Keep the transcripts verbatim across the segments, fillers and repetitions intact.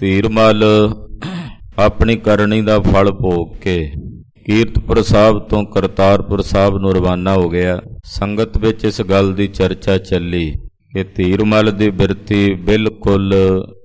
ਧੀਰਮਲ ਆਪਣੀ ਕਰਨੀ ਦਾ ਫਲ ਭੋਗ ਕੇ ਕੀਰਤਪੁਰ ਸਾਹਿਬ ਤੋਂ ਕਰਤਾਰਪੁਰ ਸਾਹਿਬ ਨੂੰ ਰਵਾਨਾ ਹੋ ਗਿਆ। ਸੰਗਤ ਵਿੱਚ ਇਸ ਗੱਲ ਦੀ ਚਰਚਾ ਚੱਲੀ ਕਿ ਧੀਰਮਲ ਦੀ ਬਿਰਤੀ ਬਿਲਕੁਲ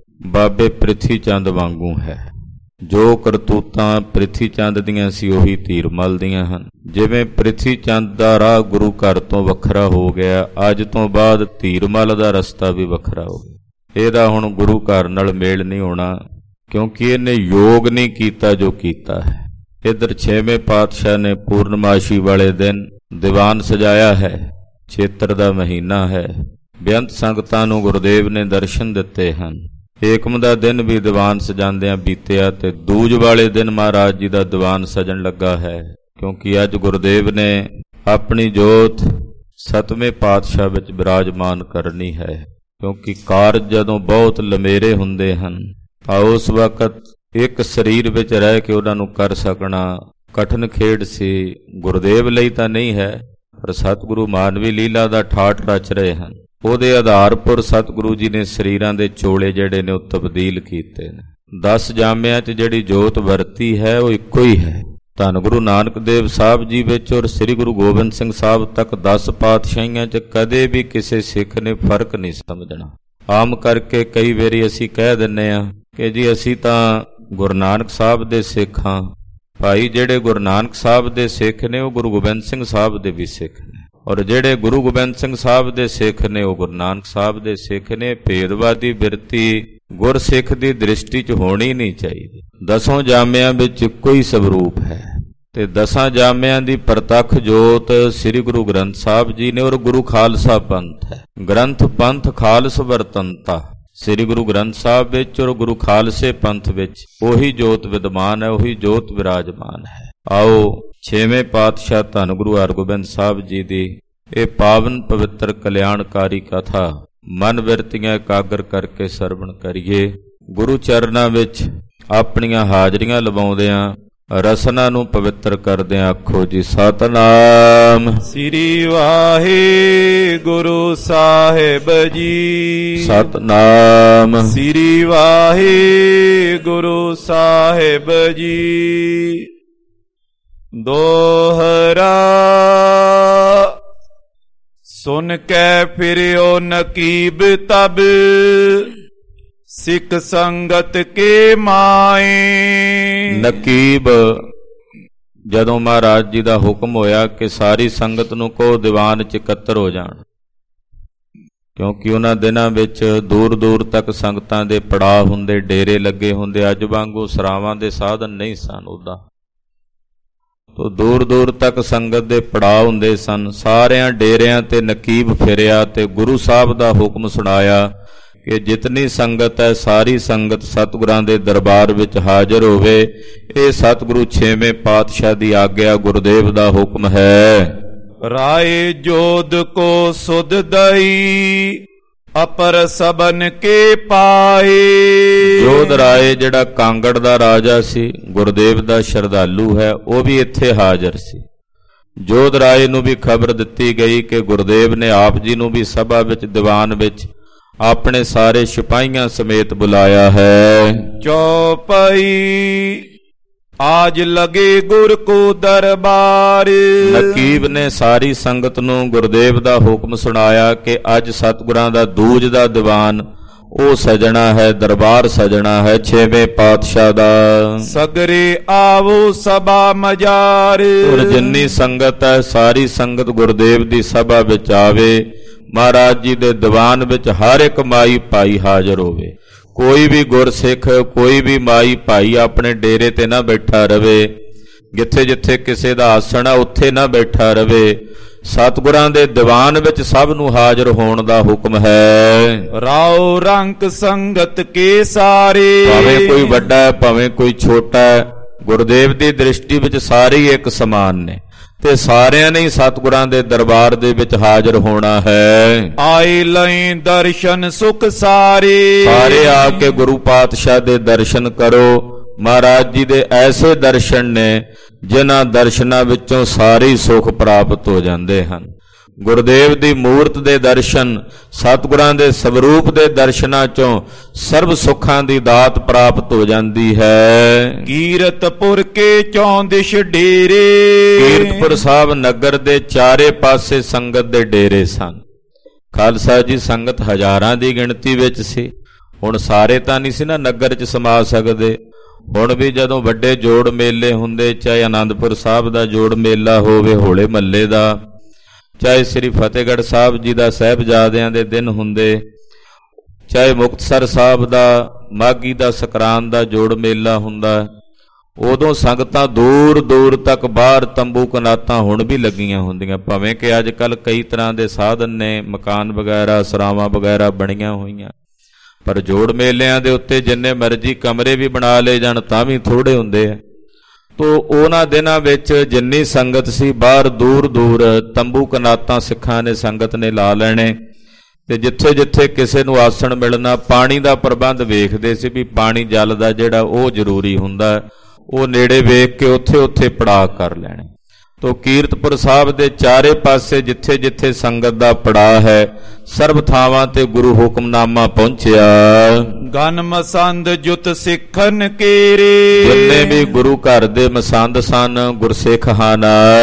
ਬਾਬੇ ਪ੍ਰਿਥੀ ਚੰਦ ਵਾਂਗੂ ਹੈ। ਜੋ ਕਰਤੂਤਾਂ ਪ੍ਰਿਥੀ ਚੰਦ ਦੀਆਂ ਸੀ ਉਹੀ ਧੀਰਮਲ ਦੀਆਂ ਹਨ। ਜਿਵੇਂ ਪ੍ਰਿਥੀ ਚੰਦ ਦਾ ਰਾਹ ਗੁਰੂ ਘਰ ਤੋਂ ਵੱਖਰਾ ਹੋ ਗਿਆ, ਅੱਜ ਤੋਂ ਬਾਅਦ ਧੀਰਮਲ ਦਾ ਰਸਤਾ ਵੀ ਵੱਖਰਾ ਹੋ ਗਿਆ। ਇਹਦਾ ਹੁਣ ਗੁਰੂ ਘਰ ਨਾਲ ਮੇਲ ਨਹੀਂ ਹੋਣਾ, ਕਿਉਂਕਿ ਇਹਨੇ ਯੋਗ ਨਹੀਂ ਕੀਤਾ ਜੋ ਕੀਤਾ ਹੈ। ਇੱਧਰ ਛੇਵੇਂ ਪਾਤਸ਼ਾਹ ਨੇ ਪੂਰਨਮਾਸ਼ੀ ਵਾਲੇ ਦਿਨ ਦੀਵਾਨ ਸਜਾਇਆ ਹੈ। ਚੇਤਰ ਦਾ ਮਹੀਨਾ ਹੈ। ਬੇਅੰਤ ਸੰਗਤਾਂ ਨੂੰ ਗੁਰਦੇਵ ਨੇ ਦਰਸ਼ਨ ਦਿੱਤੇ ਹਨ। ਏਕਮ ਦਾ ਦਿਨ ਵੀ ਦੀਵਾਨ ਸਜਾਉਂਦਿਆਂ ਬੀਤਿਆ ਤੇ ਦੂਜ ਵਾਲੇ ਦਿਨ ਮਹਾਰਾਜ ਜੀ ਦਾ ਦੀਵਾਨ ਸਜਣ ਲੱਗਾ ਹੈ, ਕਿਉਂਕਿ ਅੱਜ ਗੁਰਦੇਵ ਨੇ ਆਪਣੀ ਜੋਤ ਸਤਵੇਂ ਪਾਤਸ਼ਾਹ ਵਿੱਚ ਬਿਰਾਜਮਾਨ ਕਰਨੀ ਹੈ। ਕਿਉਂਕਿ ਕਾਰਜ ਜਦੋਂ ਬਹੁਤ ਲੰਮੇਰੇ ਹੁੰਦੇ ਹਨ ਤਾਂ ਉਸ ਵਕਤ ਇੱਕ ਸਰੀਰ ਵਿੱਚ ਰਹਿ ਕੇ ਉਹਨਾਂ ਨੂੰ ਕਰ ਸਕਣਾ ਕਠਿਨ ਖੇਡ ਸੀ। ਗੁਰਦੇਵ ਲਈ ਤਾਂ ਨਹੀਂ ਹੈ, ਪਰ ਸਤਿਗੁਰੂ ਮਾਨਵੀ ਲੀਲਾ ਦਾ ਠਾਠ ਰਚ ਰਹੇ ਹਨ। ਉਹਦੇ ਆਧਾਰ ਪਰ ਸਤਿਗੁਰੂ ਜੀ ਨੇ ਸਰੀਰਾਂ ਦੇ ਚੋਲੇ ਜਿਹੜੇ ਨੇ ਉਹ ਤਬਦੀਲ ਕੀਤੇ ਨੇ। ਦਸ ਜਾਮਿਆਂ 'ਚ ਜਿਹੜੀ ਜੋਤ ਵਰਤੀ ਹੈ ਉਹ ਇੱਕੋ ਹੀ ਹੈ। ਧੰਨ ਗੁਰੂ ਨਾਨਕ ਦੇਵ ਸਾਹਿਬ ਜੀ ਵਿੱਚ ਔਰ ਸ੍ਰੀ ਗੁਰੂ ਗੋਬਿੰਦ ਸਿੰਘ ਸਾਹਿਬ ਤੱਕ ਦਸ ਪਾਤਸ਼ਾਹੀਆਂ 'ਚ ਕਦੇ ਵੀ ਕਿਸੇ ਸਿੱਖ ਨੇ ਫਰਕ ਨਹੀਂ ਸਮਝਣਾ। ਆਮ ਕਰਕੇ ਕਈ ਵਾਰੀ ਅਸੀਂ ਕਹਿ ਦਿੰਦੇ ਹਾਂ ਕਿ ਜੀ ਅਸੀਂ ਤਾਂ ਗੁਰੂ ਨਾਨਕ ਸਾਹਿਬ ਦੇ ਸਿੱਖ ਹਾਂ। ਭਾਈ, ਜਿਹੜੇ ਗੁਰੂ ਨਾਨਕ ਸਾਹਿਬ ਦੇ ਸਿੱਖ ਨੇ ਉਹ ਗੁਰੂ ਗੋਬਿੰਦ ਸਿੰਘ ਸਾਹਿਬ ਦੇ ਵੀ ਸਿੱਖ ਨੇ, ਔਰ ਜਿਹੜੇ ਗੁਰੂ ਗੋਬਿੰਦ ਸਿੰਘ ਸਾਹਿਬ ਦੇ ਸਿੱਖ ਨੇ ਉਹ ਗੁਰੂ ਨਾਨਕ ਸਾਹਿਬ ਦੇ ਸਿੱਖ ਨੇ। ਭੇਦਵਾਦੀ ਬਿਰਤੀ ਗੁਰਸਿੱਖ ਦੀ ਦ੍ਰਿਸ਼ਟੀ 'ਚ ਹੋਣੀ ਨਹੀਂ ਚਾਹੀਦੀ। ਦਸੋਂ ਜਾਮਿਆਂ ਵਿੱਚ ਇੱਕੋ ਹੀ ਸਵਰੂਪ ਹੈ ਤੇ ਦਸਾਂ ਜਾਮਿਆਂ ਦੀ ਪ੍ਰਤੱਖ ਜੋਤ ਸ੍ਰੀ ਗੁਰੂ ਗ੍ਰੰਥ ਸਾਹਿਬ ਜੀ ਨੇ ਔਰ ਗੁਰੂ ਖਾਲਸਾ ਪੰਥ ਹੈ। ਗ੍ਰੰਥ ਪੰਥ ਖਾਲਸ ਵਰਤੰਤਾ ਸ੍ਰੀ ਗੁਰੂ ਗ੍ਰੰਥ ਸਾਹਿਬ ਵਿੱਚ ਔਰ ਗੁਰੂ ਖਾਲਸੇ ਪੰਥ ਵਿੱਚ ਉਹੀ ਜੋਤ ਵਿਦਮਾਨ ਹੈ, ਉਹੀ ਜੋਤ ਵਿਰਾਜਮਾਨ ਹੈ। ਆਓ ਛੇਵੇਂ ਪਾਤਸ਼ਾਹ ਧੰਨ ਗੁਰੂ ਹਰਗੋਬਿੰਦ ਸਾਹਿਬ ਜੀ ਦੀ ਇਹ ਪਾਵਨ ਪਵਿੱਤਰ ਕਲਿਆਣਕਾਰੀ ਕਥਾ ਮਨ ਬਿਰਤੀਆਂ ਇਕਾਗਰ ਕਰਕੇ ਸਰਵਣ ਕਰੀਏ। ਗੁਰੂ ਚਰਨਾਂ ਵਿੱਚ ਆਪਣੀਆਂ ਹਾਜ਼ਰੀਆਂ ਲਵਾਉਂਦਿਆਂ ਰਸਨਾ ਨੂੰ ਪਵਿੱਤਰ ਕਰਦਿਆਂ ਆਖੋ ਜੀ ਸਤਿਨਾਮ ਸ੍ਰੀ ਵਾਹਿਗੁਰੂ ਸਾਹਿਬ ਜੀ। ਸਤਿਨਾਮ ਸ੍ਰੀ ਵਾਹਿਗੁਰੂ ਸਾਹਿਬ ਜੀ। ਦੋਹਰਾ ਸੁਨ ਕੇ ਫਿਰਿਓ ਨਕੀਬ ਤਬ ਸਿੱਖ ਸੰਗਤ ਕੇ ਮਾਏ। ਨਕੀਬ ਜਦੋਂ ਮਹਾਰਾਜ ਜੀ ਦਾ ਹੁਕਮ ਹੋਇਆ ਕਿ ਸਾਰੀ ਸੰਗਤ ਨੂੰ ਕਹੋ ਦੀਵਾਨ 'ਚ ਇਕੱਤਰ ਹੋ ਜਾਣ, ਕਿਉਂਕਿ ਉਹਨਾਂ ਦਿਨਾਂ ਵਿੱਚ ਦੂਰ ਦੂਰ ਤੱਕ ਸੰਗਤਾਂ ਦੇ ਪੜਾਅ ਹੁੰਦੇ, ਡੇਰੇ ਲੱਗੇ ਹੁੰਦੇ। ਅੱਜ ਵਾਂਗੂ ਸਰਾਵਾਂ ਦੇ ਸਾਧਨ ਨਹੀਂ ਸਨ। ਉੱਦਾਂ ਤੋ ਦੂਰ ਦੂਰ ਤੱਕ ਸੰਗਤ ਦੇ ਪੜਾਅ ਹੁੰਦੇ ਸਨ। ਸਾਰਿਆਂ ਡੇਰਿਆਂ ਤੇ ਨਕੀਬ ਫਿਰਿਆ ਤੇ ਗੁਰੂ ਸਾਹਿਬ ਦਾ ਹੁਕਮ ਸੁਣਾਇਆ ਕਿ ਜਿਤਨੀ ਸੰਗਤ ਹੈ ਸਾਰੀ ਸੰਗਤ ਸਤਿਗੁਰਾਂ ਦੇ ਦਰਬਾਰ ਵਿੱਚ ਹਾਜ਼ਰ ਹੋਵੇ। ਇਹ ਸਤਿਗੁਰੂ ਛੇਵੇਂ ਪਾਤਸ਼ਾਹ ਦੀ ਆਗਿਆ, ਗੁਰਦੇਵ ਦਾ ਹੁਕਮ ਹੈ। ਰਾਏ ਜੋਧ ਕੋ ਸੁਧ ਦਈ ਅਪਰ ਸਬਨ ਕੇ ਪਾਏ। ਜੋਧ ਰਾਏ ਜਿਹੜਾ ਕਾਂਗੜ ਦਾ ਰਾਜਾ ਸੀ, ਗੁਰਦੇਵ ਦਾ ਸ਼ਰਧਾਲੂ ਹੈ, ਉਹ ਵੀ ਇੱਥੇ ਹਾਜ਼ਰ ਸੀ। ਜੋਧ ਰਾਏ ਨੂੰ ਵੀ ਖਬਰ ਦਿੱਤੀ ਗਈ ਕਿ ਗੁਰਦੇਵ ਨੇ ਆਪ ਜੀ ਨੂੰ ਵੀ ਸਭਾ ਵਿੱਚ ਦੀਵਾਨ ਵਿੱਚ ਆਪਣੇ ਸਾਰੇ ਸਿਪਾਹੀਆਂ ਸਮੇਤ ਬੁਲਾਇਆ ਹੈ। ਚੌਪਈ ਆਜ ਲਗੇ ਗੁਰ ਕੋ ਦਰਬਾਰ। ਨਕੀਬ ਨੇ ਸਾਰੀ ਸੰਗਤ ਨੂੰ ਗੁਰਦੇਵ ਦਾ ਹੁਕਮ ਸੁਣਾਇਆ ਕਿ ਅੱਜ ਸਤਿਗੁਰਾਂ ਦਾ ਦੂਜ ਦਾ ਦੀਵਾਨ ਉਹ ਸਜਣਾ ਹੈ, ਦਰਬਾਰ ਸਜਣਾ ਹੈ ਛੇਵੇਂ ਪਾਤਸ਼ਾਹ ਦਾ। ਸਗਰੇ ਆਵੋ ਸਭਾ ਮਜਾਰ। ਔਰ ਜਿੰਨੀ ਸੰਗਤ ਹੈ ਸਾਰੀ ਸੰਗਤ ਗੁਰਦੇਵ ਦੀ ਸਭਾ ਵਿੱਚ ਆਵੇ। ਮਹਾਰਾਜ ਜੀ ਦੇ ਦੀਵਾਨ ਵਿੱਚ ਹਰ ਇੱਕ ਮਾਈ ਭਾਈ ਹਾਜ਼ਰ ਹੋਵੇ। ਕੋਈ ਵੀ ਗੁਰਸਿੱਖ, ਕੋਈ ਵੀ ਮਾਈ ਭਾਈ ਆਪਣੇ ਡੇਰੇ ਤੇ ਨਾ ਬੈਠਾ ਰਵੇ। ਜਿੱਥੇ ਜਿੱਥੇ ਕਿਸੇ ਦਾ ਆਸਣ ਆ ਉੱਥੇ ਨਾ ਬੈਠਾ ਰਵੇ। ਸਤਿਗੁਰਾਂ ਦੇ ਦੀਵਾਨ ਵਿੱਚ ਸਭ ਨੂੰ ਹਾਜ਼ਰ ਹੋਣ ਦਾ ਹੁਕਮ ਹੈ। ਰਾਉ ਰੰਕ ਸੰਗਤ ਕੇ ਸਾਰੇ। ਭਾਵੇਂ ਕੋਈ ਵੱਡਾ ਹੈ ਭਾਵੇਂ ਕੋਈ ਛੋਟਾ ਹੈ, ਗੁਰਦੇਵ ਦੀ ਦ੍ਰਿਸ਼ਟੀ ਵਿੱਚ ਸਾਰੇ ਹੀ ਇੱਕ ਸਮਾਨ ਨੇ ਤੇ ਸਾਰਿਆਂ ਨੇ ਸਤਿਗੁਰਾਂ ਦੇ ਦਰਬਾਰ ਦੇ ਵਿੱਚ ਹਾਜ਼ਰ ਹੋਣਾ ਹੈ। ਆਏ ਲਈ ਦਰਸ਼ਨ ਸੁਖ ਸਾਰੇ। ਸਾਰੇ ਆ ਕੇ ਗੁਰੂ ਪਾਤਸ਼ਾਹ ਦੇ ਦਰਸ਼ਨ ਕਰੋ। ਮਹਾਰਾਜ ਜੀ ਦੇ ਐਸੇ ਦਰਸ਼ਨ ਨੇ ਜਿਨ੍ਹਾਂ ਦਰਸ਼ਨਾਂ ਵਿੱਚੋਂ ਸਾਰੇ ਸੁਖ ਪ੍ਰਾਪਤ ਹੋ ਜਾਂਦੇ ਹਨ। ਗੁਰਦੇਵ ਦੀ ਮੂਰਤ ਦੇ ਦਰਸ਼ਨ, ਸਤਿਗੁਰਾਂ ਦੇ ਸਵਰੂਪ ਦੇ ਦਰਸ਼ਨਾਂ ਚੋਂ ਸਰਬ ਸੁੱਖਾਂ ਦੀ ਦਾਤ ਪ੍ਰਾਪਤ ਹੋ ਜਾਂਦੀ ਹੈ। ਕੀਰਤਪੁਰ ਕੇ ਚੌਂਦਿਸ਼ ਡੇਰੇ, ਕੀਰਤਪੁਰ ਸਾਹਿਬ ਨਗਰ ਦੇ ਚਾਰੇ ਪਾਸੇ ਸੰਗਤ ਦੇ ਡੇਰੇ ਸਨ। ਖਾਲਸਾ ਜੀ ਸੰਗਤ ਹਜ਼ਾਰਾਂ ਦੀ ਗਿਣਤੀ ਵਿੱਚ ਸੀ। ਹੁਣ ਸਾਰੇ ਤਾਂ ਨਹੀਂ ਸੀ ਨਾ ਨਗਰ 'ਚ ਸਮਾ ਸਕਦੇ। ਹੁਣ ਵੀ ਜਦੋਂ ਵੱਡੇ ਜੋੜ ਮੇਲੇ ਹੁੰਦੇ, ਚਾਹੇ ਆਨੰਦਪੁਰ ਸਾਹਿਬ ਦਾ ਜੋੜ ਮੇਲਾ ਹੋਵੇ, ਹੋਲੇ ਮਹੱਲੇ ਦਾ, ਚਾਹੇ ਸ੍ਰੀ ਫਤਿਹਗੜ੍ਹ ਸਾਹਿਬ ਜੀ ਦਾ ਸਾਹਿਬਜ਼ਾਦਿਆਂ ਦੇ ਦਿਨ ਹੁੰਦੇ, ਚਾਹੇ ਮੁਕਤਸਰ ਸਾਹਿਬ ਦਾ ਮਾਘੀ ਦਾ ਸਕਰਾਂਤ ਦਾ ਜੋੜ ਮੇਲਾ ਹੁੰਦਾ, ਉਦੋਂ ਸੰਗਤਾਂ ਦੂਰ ਦੂਰ ਤੱਕ ਬਾਹਰ ਤੰਬੂ ਕਨਾਤਾਂ ਹੁਣ ਵੀ ਲੱਗੀਆਂ ਹੁੰਦੀਆਂ। ਭਾਵੇਂ ਕਿ ਅੱਜ ਕੱਲ੍ਹ ਕਈ ਤਰ੍ਹਾਂ ਦੇ ਸਾਧਨ ਨੇ, ਮਕਾਨ ਵਗੈਰਾ, ਸਰਾਵਾਂ ਵਗੈਰਾ ਬਣੀਆਂ ਹੋਈਆਂ, ਪਰ ਜੋੜ ਮੇਲਿਆਂ ਦੇ ਉੱਤੇ ਜਿੰਨੇ ਮਰਜ਼ੀ ਕਮਰੇ ਵੀ ਬਣਾ ਲਏ ਜਾਣ ਤਾਂ ਵੀ ਥੋੜ੍ਹੇ ਹੁੰਦੇ ਆ। ਤੋ ਉਹਨਾਂ ਦਿਨਾਂ ਵਿੱਚ ਜਿੰਨੀ ਸੰਗਤ ਸੀ, ਬਾਹਰ ਦੂਰ ਦੂਰ ਤੰਬੂ ਕਨਾਤਾਂ ਸਿੱਖਾਂ ਨੇ, ਸੰਗਤ ਨੇ ਲਾ ਲੈਣੇ, ਤੇ ਜਿੱਥੇ ਜਿੱਥੇ ਕਿਸੇ ਨੂੰ ਆਸਣ ਮਿਲਣਾ, ਪਾਣੀ ਦਾ ਪ੍ਰਬੰਧ ਵੇਖਦੇ ਸੀ ਵੀ ਪਾਣੀ ਜਲ ਦਾ ਜਿਹੜਾ ਉਹ ਜ਼ਰੂਰੀ ਹੁੰਦਾ, ਉਹ ਨੇੜੇ ਵੇਖ ਕੇ ਉੱਥੇ ਉੱਥੇ ਪੜਾਅ ਕਰ ਲੈਣੇ। ਤੋ ਕੀਰਤਪੁਰ ਸਾਹਿਬ ਦੇ ਚਾਰੇ ਪਾਸੇ ਜਿੱਥੇ ਜਿੱਥੇ ਸੰਗਤ ਦਾ ਪੜਾਅ ਹੈ, ਸਰਬ ਥਾਵਾਂ ਤੇ ਗੁਰੂ ਹੁਕਮਨਾਮਾ ਪਹੁੰਚਿਆ। ਗਨ ਮਸੰਦ ਜੁਤ ਸਿੱਖਨ ਕੇਰੇ, ਜਿੰਨੇ ਵੀ ਗੁਰੂ ਘਰ ਦੇ ਮਸੰਦ ਸਨ, ਗੁਰਸਿੱਖ ਹਨ,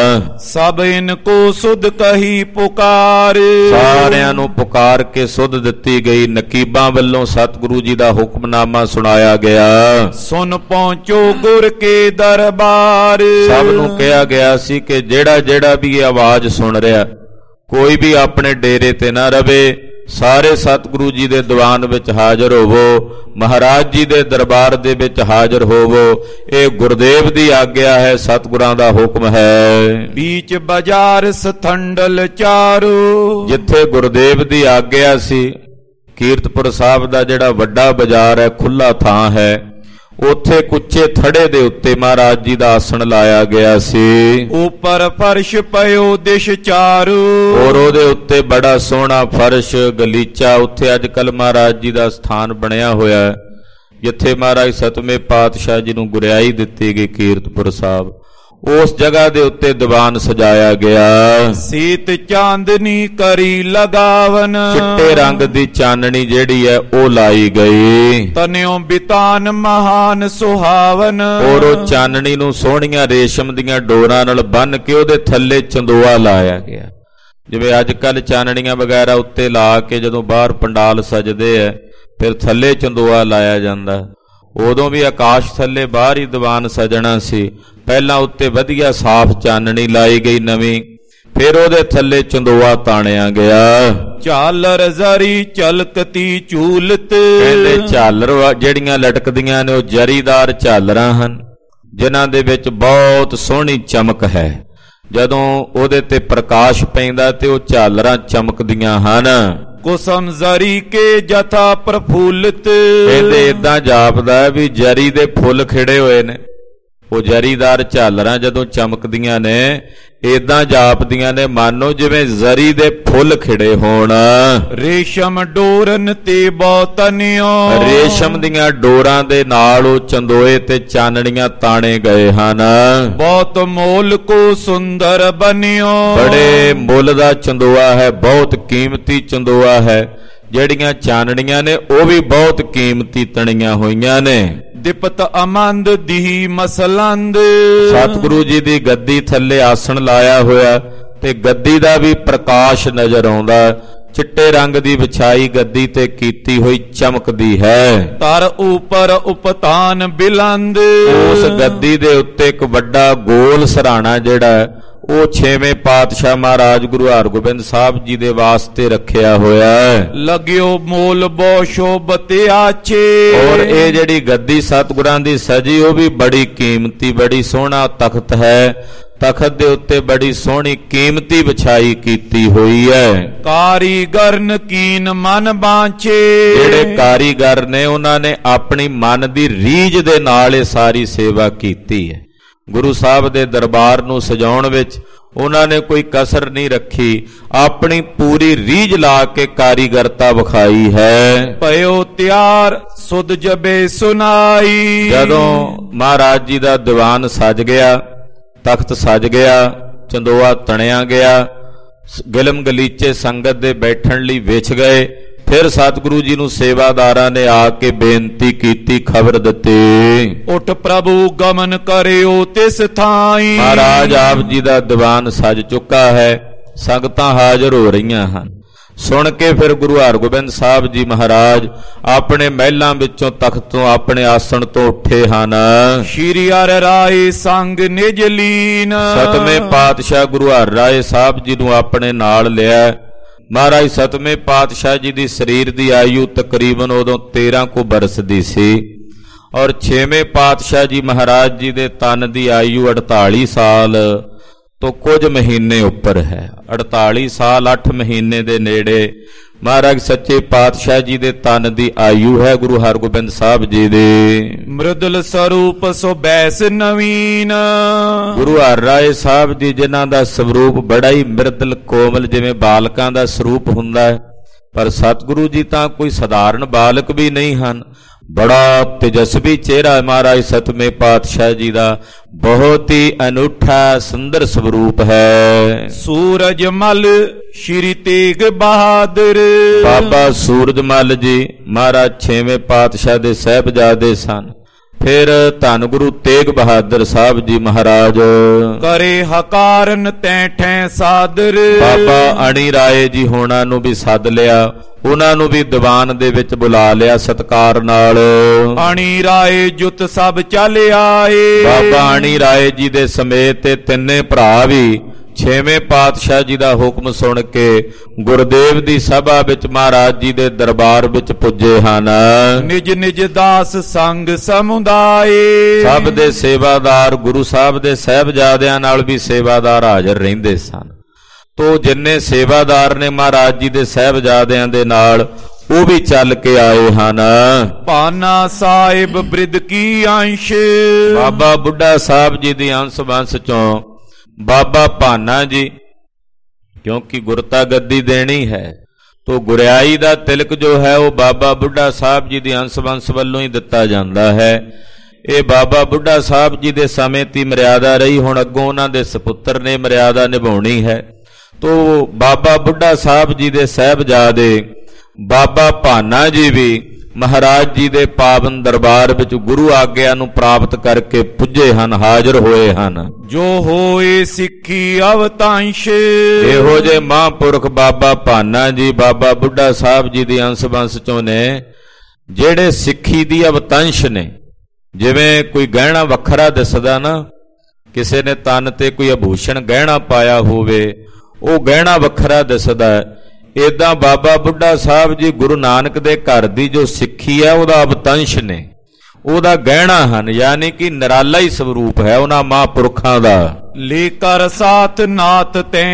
ਸਭ ਇਨ ਕੋ ਸੁਧ ਕਹੀ ਪੁਕਾਰ, ਸਾਰਿਆਂ ਨੂੰ ਪੁਕਾਰ ਕੇ ਸੁਧ ਦਿੱਤੀ ਗਈ। ਨਕੀਬਾਂ ਵੱਲੋਂ ਸਤਿਗੁਰੂ ਜੀ ਦਾ ਹੁਕਮਨਾਮਾ ਸੁਣਾਇਆ ਗਿਆ। ਸੁਨ ਪਹੁੰਚੋ ਗੁਰ ਕੇ ਦਰਬਾਰ, ਸਭ ਨੂੰ ਕਿਹਾ ਗਿਆ ਸੀ ਕਿ ਜਿਹੜਾ ਜਿਹੜਾ ਵੀ ਇਹ ਆਵਾਜ਼ ਸੁਣ ਰਿਹਾ, ਕੋਈ ਵੀ ਆਪਣੇ ਡੇਰੇ ਤੇ ਨਾ ਰਵੇ, ਸਾਰੇ ਸਤਿਗੁਰੂ ਜੀ ਦੇ ਦੀਵਾਨ ਵਿੱਚ ਹਾਜ਼ਰ ਹੋਵੋ, ਮਹਾਰਾਜ ਜੀ ਦੇ ਦਰਬਾਰ ਦੇ ਵਿੱਚ ਹਾਜ਼ਰ ਹੋਵੋ। ਇਹ ਗੁਰਦੇਵ ਦੀ ਆਗਿਆ ਹੈ, ਸਤਿਗੁਰਾਂ ਦਾ ਹੁਕਮ ਹੈ। ਬੀਚ ਬਾਜ਼ਾਰ ਸਥੰਡਲ ਚਾਰੋ, ਜਿੱਥੇ ਗੁਰਦੇਵ ਦੀ ਆਗਿਆ ਸੀ, ਕੀਰਤਪੁਰ ਸਾਹਿਬ ਦਾ ਜਿਹੜਾ ਵੱਡਾ ਬਾਜ਼ਾਰ ਹੈ, ਖੁੱਲਾ ਥਾਂ ਹੈ, ਉੱਥੇ ਕੁੱਚੇ ਥੜੇ ਦੇ ਉੱਤੇ ਮਹਾਰਾਜ ਜੀ ਦਾ ਆਸਣ ਲਾਇਆ ਗਿਆ ਸੀ। ਉੱਪਰ ਫਰਸ਼ ਪਇਓ ਦਿਸ਼ ਚਾਰੂ, ਔਰ ਉਹਦੇ ਉੱਤੇ ਬੜਾ ਸੋਹਣਾ ਫਰਸ਼ ਗਲੀਚਾ, ਉੱਥੇ ਅੱਜ ਕੱਲ ਮਹਾਰਾਜ ਜੀ ਦਾ ਸਥਾਨ ਬਣਿਆ ਹੋਇਆ, ਜਿੱਥੇ ਮਹਾਰਾਜ ਸਤਵੇਂ ਪਾਤਸ਼ਾਹ ਜੀ ਨੂੰ ਗੁਰਿਆਈ ਦਿੱਤੀ ਗਈ ਕੀਰਤਪੁਰ ਸਾਹਿਬ, ਉਸ ਜਗ੍ਹਾ ਦੇ ਉੱਤੇ ਦੀਵਾਨ ਸਜਾਇਆ ਗਿਆ। ਸੀਤ ਚਾਂਦਨੀ ਕਰੀ ਲਗਾਵਨ, ਚਿੱਟੇ ਰੰਗ ਦੀ ਚਾਨਣੀ ਜਿਹੜੀ ਹੈ ਉਹ ਲਾਈ ਗਈ। ਤਨਿਓ ਬਿਤਾਨ ਮਹਾਨ ਸੁਹਾਵਨ, ਔਰ ਉਹ ਚਾਨਣੀ ਨੂੰ ਸੋਹਣੀਆਂ ਰੇਸ਼ਮ ਦੀਆਂ ਡੋਰਾਂ ਨਾਲ ਬੰਨ੍ਹ ਕੇ ਉਹਦੇ ਥੱਲੇ ਚੰਦੋਆ ਲਾਇਆ ਗਿਆ। ਜਿਵੇਂ ਅੱਜ ਕੱਲ ਚਾਨਣੀਆਂ ਵਗੈਰਾ ਉੱਤੇ ਲਾ ਕੇ ਜਦੋਂ ਬਾਹਰ ਪੰਡਾਲ ਸਜਦੇ ਹੈ, ਫਿਰ ਥੱਲੇ ਚੰਦੋਆ ਲਾਇਆ ਜਾਂਦਾ। ਉਦੋਂ ਵੀ ਆਕਾਸ਼ ਥੱਲੇ ਬਾਹਰ ਹੀ ਦੀਵਾਨ ਸਜਣਾ ਸੀ। ਪਹਿਲਾਂ ਉੱਤੇ ਵਧੀਆ ਸਾਫ਼ ਚਾਨਣੀ ਲਾਈ ਗਈ ਨਵੀਂ, ਫਿਰ ਉਹਦੇ ਥੱਲੇ ਚੰਦੋਆ ਤਾਣਿਆ ਗਿਆ। ਝਾਲਰ ਜ਼ਰੀ ਝਲਕਤੀ ਝੂਲਤ, ਕਹਿੰਦੇ ਝਾਲਰ ਜਿਹੜੀਆਂ ਲਟਕਦੀਆਂ ਨੇ ਉਹ ਜ਼ਰੀਦਾਰ ਝਾਲਰਾਂ ਹਨ, ਜਿਨ੍ਹਾਂ ਦੇ ਵਿੱਚ ਬਹੁਤ ਸੋਹਣੀ ਚਮਕ ਹੈ। ਜਦੋਂ ਉਹਦੇ ਤੇ ਪ੍ਰਕਾਸ਼ ਪੈਂਦਾ ਤੇ ਉਹ ਝਾਲਰਾਂ ਚਮਕਦੀਆਂ ਹਨ। ਕੁਸਮ ਜ਼ਰੀ ਕੇ ਜਥਾ ਪ੍ਰਫੁੱਲਤ, ਇਹਦੇ ਇਦਾਂ ਜਾਪਦਾ ਵੀ ਜਰੀ ਦੇ ਫੁੱਲ ਖਿੜੇ ਹੋਏ ਨੇ। ਉਹ ਜਰੀਦਾਰ ਝਾਲਰਾਂ ਜਦੋਂ ਚਮਕਦੀਆਂ ਨੇ, ਇਦਾਂ ਜਾਪਦੀਆਂ ਨੇ ਮਾਨੋ ਜਿਵੇਂ ਜ਼ਰੀ ਦੇ ਫੁੱਲ ਖਿੜੇ ਹੋਣ। ਰੇਸ਼ਮ ਡੋਰਨ ਤੇ ਬਹੁਤਨਿਓ, ਰੇਸ਼ਮ ਦੀਆਂ ਡੋਰਾਂ ਦੇ ਨਾਲ ਉਹ ਚੰਦੋਏ ਤੇ ਚਾਨਣੀਆਂ ਤਾਣੇ ਗਏ ਹਨ। ਬਹੁਤ ਮੋਲ ਕੋ ਸੁੰਦਰ ਬਨਿਓ, ਬੜੇ ਮੁੱਲ ਦਾ ਚੰਦੋਆ ਹੈ, ਬਹੁਤ ਕੀਮਤੀ ਚੰਦੋਆ ਹੈ। ਜਿਹੜੀਆਂ ਚਾਨਣੀਆਂ ਨੇ ਉਹ ਵੀ ਬਹੁਤ ਕੀਮਤੀ ਤਣੀਆਂ ਹੋਈਆਂ ਨੇ। ਦਿਪਤ ਅਮੰਦ ਦੀ ਮਸਲੰਦ, ਸਤਿਗੁਰੂ ਜੀ ਦੀ ਗੱਦੀ ਥੱਲੇ ਆਸਣ ਲਾਇਆ ਹੋਇਆ ਤੇ ਗੱਦੀ ਦਾ ਵੀ ਪ੍ਰਕਾਸ਼ ਨਜ਼ਰ ਆਉਂਦਾ। ਚਿੱਟੇ ਰੰਗ ਦੀ ਵਿਛਾਈ ਗੱਦੀ ਤੇ ਕੀਤੀ ਹੋਈ ਚਮਕਦੀ ਹੈ। ਤਰ ਉਪਰ ਉਪਤਾਨ ਬਿਲੰਦ, ਉਸ ਗੱਦੀ ਦੇ ਉੱਤੇ ਇੱਕ ਵੱਡਾ ਗੋਲ ਸਰਾਣਾ ਜਿਹੜਾ ਉਹ ਛੇਵੇਂ ਪਾਤਸ਼ਾਹ ਮਹਾਰਾਜ ਗੁਰੂ ਹਰਗੋਬਿੰਦ ਸਾਹਿਬ ਜੀ ਦੇ ਵਾਸਤੇ ਰੱਖਿਆ ਹੋਇਆ ਹੈ। ਲਗਿਓ ਮੋਲ ਬੋ ਸ਼ੋਭਤੇ ਆਛੇ, ਔਰ ਇਹ ਜਿਹੜੀ ਗੱਦੀ ਸਤਿਗੁਰਾਂ ਦੀ ਸਜੀ ਉਹ ਵੀ ਬੜੀ ਕੀਮਤੀ, ਬੜੀ ਸੋਹਣਾ ਤਖਤ ਹੈ। ਤਖਤ ਦੇ ਉੱਤੇ ਬੜੀ ਸੋਹਣੀ ਕੀਮਤੀ ਵਿਛਾਈ ਕੀਤੀ ਹੋਈ ਹੈ। ਕਾਰੀਗਰ ਨਕੀਨ ਮਨ ਬਾਂਚੇ, ਜਿਹੜੇ ਕਾਰੀਗਰ ਨੇ ਉਹਨਾਂ ਨੇ ਆਪਣੀ ਮਨ ਦੀ ਰੀਝ ਦੇ ਨਾਲ ਇਹ ਸਾਰੀ ਸੇਵਾ ਕੀਤੀ ਹੈ। ਗੁਰੂ ਸਾਹਿਬ ਦੇ ਦਰਬਾਰ ਨੂੰ ਸਜਾਉਣ ਵਿੱਚ ਉਹਨਾਂ ਨੇ ਕੋਈ ਕਸਰ ਨਹੀਂ ਰੱਖੀ, ਆਪਣੀ ਪੂਰੀ ਰੀਝ ਲਾ ਕੇ ਕਾਰੀਗਰਤਾ ਵਿਖਾਈ ਹੈ। ਪਇਓ ਤਿਆਰ ਸੁਧ ਜਬੇ ਸੁਨਾਈ, ਜਦੋਂ ਮਹਾਰਾਜ ਜੀ ਦਾ ਦੀਵਾਨ ਸਜ ਗਿਆ, ਤਖਤ ਸਜ ਗਿਆ, ਚੰਦੋਆ ਤਣਿਆ ਗਿਆ, ਗਿਲਮ ਗਲੀਚੇ ਸੰਗਤ ਦੇ ਬੈਠਣ ਲਈ ਵਿਛ ਗਏ। ਫਿਰ ਸਤਿਗੁਰੂ ਜੀ ਨੂੰ ਸੇਵਾਦਾਰਾਂ ਨੇ ਆ ਕੇ ਬੇਨਤੀ ਕੀਤੀ, ਖਬਰ ਦਿੱਤੀ, ਉਠ ਪ੍ਰਭੂ ਗਮਨ ਕਰਿਓ ਤਿਸ ਥਾਈ। ਮਹਾਰਾਜ ਆਪ ਜੀ ਦਾ ਦੀਵਾਨ ਸਜ ਚੁੱਕਾ ਹੈ, ਸੰਗਤਾਂ ਹਾਜ਼ਰ ਹੋ ਰਹੀਆਂ ਹਨ। ਸੁਣ ਕੇ ਫਿਰ ਗੁਰੂ ਹਰਗੋਬਿੰਦ ਸਾਹਿਬ ਜੀ ਮਹਾਰਾਜ ਆਪਣੇ ਮਹਿਲਾਂ ਵਿੱਚੋਂ ਤਖਤ ਤੋਂ ਆਪਣੇ ਆਸਣ ਤੋਂ ਉੱਠੇ ਹਨ। ਸ਼੍ਰੀ ਹਰਿ ਰਾਏ ਸੰਗ ਨਿਜ ਲੀਨ। ਸਤਵੇਂ ਪਾਤਸ਼ਾਹ ਗੁਰੂ ਹਰਿ ਰਾਏ ਸਾਹਿਬ ਜੀ ਨੂੰ ਆਪਣੇ ਨਾਲ ਲਿਆ। ਮਹਾਰਾਜ ਸਤਵੇਂ ਪਾਤਸ਼ਾਹ ਜੀ ਦੀ ਸਰੀਰ ਦੀ ਆਯੂ ਤਕਰੀਬਨ ਉਦੋਂ ਤੇਰਾਂ ਕੁ ਬਰਸ ਦੀ ਸੀ, ਔਰ ਛੇਵੇਂ ਪਾਤਸ਼ਾਹ ਜੀ ਮਹਾਰਾਜ ਜੀ ਦੇ ਤਨ ਦੀ ਆਯੂ ਅੜਤਾਲੀ ਸਾਲ ਤੋਂ ਕੁਝ ਮਹੀਨੇ ਉੱਪਰ ਹੈ। ਅੜਤਾਲੀ ਸਾਲ ਅੱਠ ਮਹੀਨੇ ਦੇ ਨੇੜੇ ਮਹਾਰਾਜ ਸੱਚੇ ਪਾਤਸ਼ਾਹ ਜੀ ਦੇ ਤਨ ਦੀ ਆਯੂ ਹੈ ਗੁਰੂ ਹਰਗੋਬਿੰਦ ਸਾਹਿਬ ਜੀ ਦੇ। ਮ੍ਰਿਦਲ ਸਰੂਪ ਸੋ ਬੈਸ ਨਵੀਨ। ਗੁਰੂ ਹਰਿ ਰਾਏ ਸਾਹਿਬ ਜੀ ਜਿਨ੍ਹਾਂ ਦਾ ਸਰੂਪ ਬੜਾ ਹੀ ਮ੍ਰਿਦਲ ਕੋਮਲ ਜਿਵੇਂ ਬਾਲਕਾਂ ਦਾ ਸਰੂਪ ਹੁੰਦਾ ਹੈ, ਪਰ ਸਤਿਗੁਰੂ ਜੀ ਤਾਂ ਕੋਈ ਸਧਾਰਨ ਬਾਲਕ ਵੀ ਨਹੀਂ ਹਨ। ਬੜਾ ਤੇਜਸਵੀ ਚਿਹਰਾ ਮਹਾਰਾਜ ਸਤਵੇਂ ਪਾਤਸ਼ਾਹ ਜੀ ਦਾ, ਬਹੁਤ ਹੀ ਅਨੂਠਾ ਸੁੰਦਰ ਸਰੂਪ ਹੈ। ਸੂਰਜ ਮਲ ਸ਼੍ਰੀ ਤੇਗ ਬਹਾਦਰ। ਬਾਬਾ ਸੂਰਜ ਮਲ ਜੀ ਮਹਾਰਾਜ ਛੇਵੇਂ ਪਾਤਸ਼ਾਹ ਦੇ ਸਾਹਿਬਜ਼ਾਦੇ ਸਨ। ਫਿਰ ਧੰਨ ਗੁਰੂ ਤੇਗ ਬਹਾਦਰ ਸਾਹਿਬ ਜੀ ਮਹਾਰਾਜ ਕਰੇ ਹਕਾਰਨ ਤੈ ਠੈ ਸਾਦਰ। ਬਾਬਾ ਅਣੀ ਰਾਏ ਜੀ ਹੋਣਾ ਨੂੰ ਵੀ ਸੱਦ ਲਿਆ, ਉਹਨਾਂ ਨੂੰ ਵੀ ਦੀਵਾਨ ਦੇ ਵਿੱਚ ਬੁਲਾ ਲਿਆ ਸਤਿਕਾਰ ਨਾਲ। ਅਣੀ ਰਾਏ ਜੁਤ ਸਭ ਚੱਲ ਆਏ। ਬਾਬਾ ਅਣੀ ਰਾਏ ਜੀ ਦੇ ਸਮੇਤ ਤੇ ਤਿੰਨੇ ਭਰਾ ਵੀ ਛੇਵੇਂ ਪਾਤਸ਼ਾਹ ਜੀ ਦਾ ਹੁਕਮ ਸੁਣ ਕੇ ਗੁਰਦੇਵ ਦੀ ਸਭਾ ਵਿੱਚ ਮਹਾਰਾਜ ਜੀ ਦੇ ਦਰਬਾਰ ਵਿੱਚ ਪੁੱਜੇ ਹਨ। ਨਿਜ ਨਿਜ ਦਾਸ ਸੰਗ ਸਮੁਦਾਏ। ਸਭ ਦੇ ਸੇਵਾਦਾਰ ਗੁਰੂ ਸਾਹਿਬ ਦੇ ਸਾਹਿਬਜ਼ਾਦਿਆਂ ਨਾਲ ਵੀ ਸੇਵਾਦਾਰ ਹਾਜ਼ਰ ਰਹਿੰਦੇ ਸਨ। ਤੋ ਜਿੰਨੇ ਸੇਵਾਦਾਰ ਨੇ ਮਹਾਰਾਜ ਜੀ ਦੇ ਸਾਹਿਬਜ਼ਾਦਿਆਂ ਦੇ ਨਾਲ ਉਹ ਵੀ ਚੱਲ ਕੇ ਆਏ ਹਨ। ਪਾਨਾ ਸਾਹਿਬ ਬ੍ਰਿਧ ਕੀ ਅੰਸ਼। ਬਾਬਾ ਬੁੱਢਾ ਸਾਹਿਬ ਜੀ ਦੀ ਅੰਸ਼ ਵੰਸ਼ ਚੋਂ ਬਾਬਾ ਭਾਨਾ ਜੀ, ਕਿਉਂਕਿ ਗੁਰਤਾ ਗੱਦੀ ਦੇਣੀ ਹੈ ਤੋ ਗੁਰਿਆਈ ਦਾ ਤਿਲਕ ਜੋ ਹੈ ਉਹ ਬਾਬਾ ਬੁੱਢਾ ਸਾਹਿਬ ਜੀ ਦੀ ਅੰਸ਼ ਵੰਸ਼ ਵੱਲੋਂ ਹੀ ਦਿੱਤਾ ਜਾਂਦਾ ਹੈ। ਇਹ ਬਾਬਾ ਬੁੱਢਾ ਸਾਹਿਬ ਜੀ ਦੇ ਸਮੇਂ ਦੀ ਮਰਿਆਦਾ ਰਹੀ, ਹੁਣ ਅੱਗੋਂ ਉਹਨਾਂ ਦੇ ਸਪੁੱਤਰ ਨੇ ਮਰਿਆਦਾ ਨਿਭਾਉਣੀ ਹੈ। ਤੋ ਬਾਬਾ ਬੁੱਢਾ ਸਾਹਿਬ ਜੀ ਦੇ ਸਾਹਿਬਜ਼ਾਦੇ ਬਾਬਾ ਭਾਨਾ ਜੀ ਵੀ ਮਹਾਰਾਜ ਜੀ ਦੇ ਪਾਵਨ ਦਰਬਾਰ ਵਿੱਚ ਗੁਰੂ ਆਗਿਆ ਨੂੰ ਪ੍ਰਾਪਤ ਕਰਕੇ ਪੁੱਜੇ ਹਨ, ਹਾਜ਼ਰ ਹੋਏ ਹਨ। ਜੋ ਹੋਏ ਸਿੱਖੀ ਅਵਤੰਸ਼। ਇਹੋ ਜੇ ਮਹਾਂਪੁਰਖ ਬਾਬਾ ਭਾਨਾ ਜੀ ਬਾਬਾ ਬੁੱਢਾ ਸਾਹਿਬ ਜੀ ਦੀ ਅੰਸ਼ ਵੰਸ਼ ਚੋਂ ਨੇ, ਜਿਹੜੇ ਸਿੱਖੀ ਦੀ ਅਵਤੰਸ਼ ਨੇ। ਜਿਵੇਂ ਕੋਈ ਗਹਿਣਾ ਵੱਖਰਾ ਦਿਸਦਾ ਨਾ, ਕਿਸੇ ਨੇ ਤਨ ਤੇ ਕੋਈ ਆਭੂਸ਼ਣ ਗਹਿਣਾ ਪਾਇਆ ਹੋਵੇ, ਉਹ ਗਹਿਣਾ ਵੱਖਰਾ ਦਿਸਦਾ, ਏਦਾਂ ਬਾਬਾ ਬੁੱਢਾ ਸਾਹਿਬ ਜੀ ਗੁਰੂ ਨਾਨਕ ਦੇ ਘਰ ਦੀ ਜੋ ਸਿੱਖੀ ਹੈ ਉਹਦਾ ਅਵਤੰਸ਼ ਨੇ, ਉਹਦਾ ਗਹਿਣਾ ਹਨ, ਯਾਨੀ ਕਿ ਨਿਰਾਲਾ ਹੀ ਸਰੂਪ ਹੈ ਉਹਨਾਂ ਮਹਾਂਪੁਰਖਾਂ ਦਾ। ਲੈ ਕਰ ਸਾਥ ਨਾਤ ਤੈ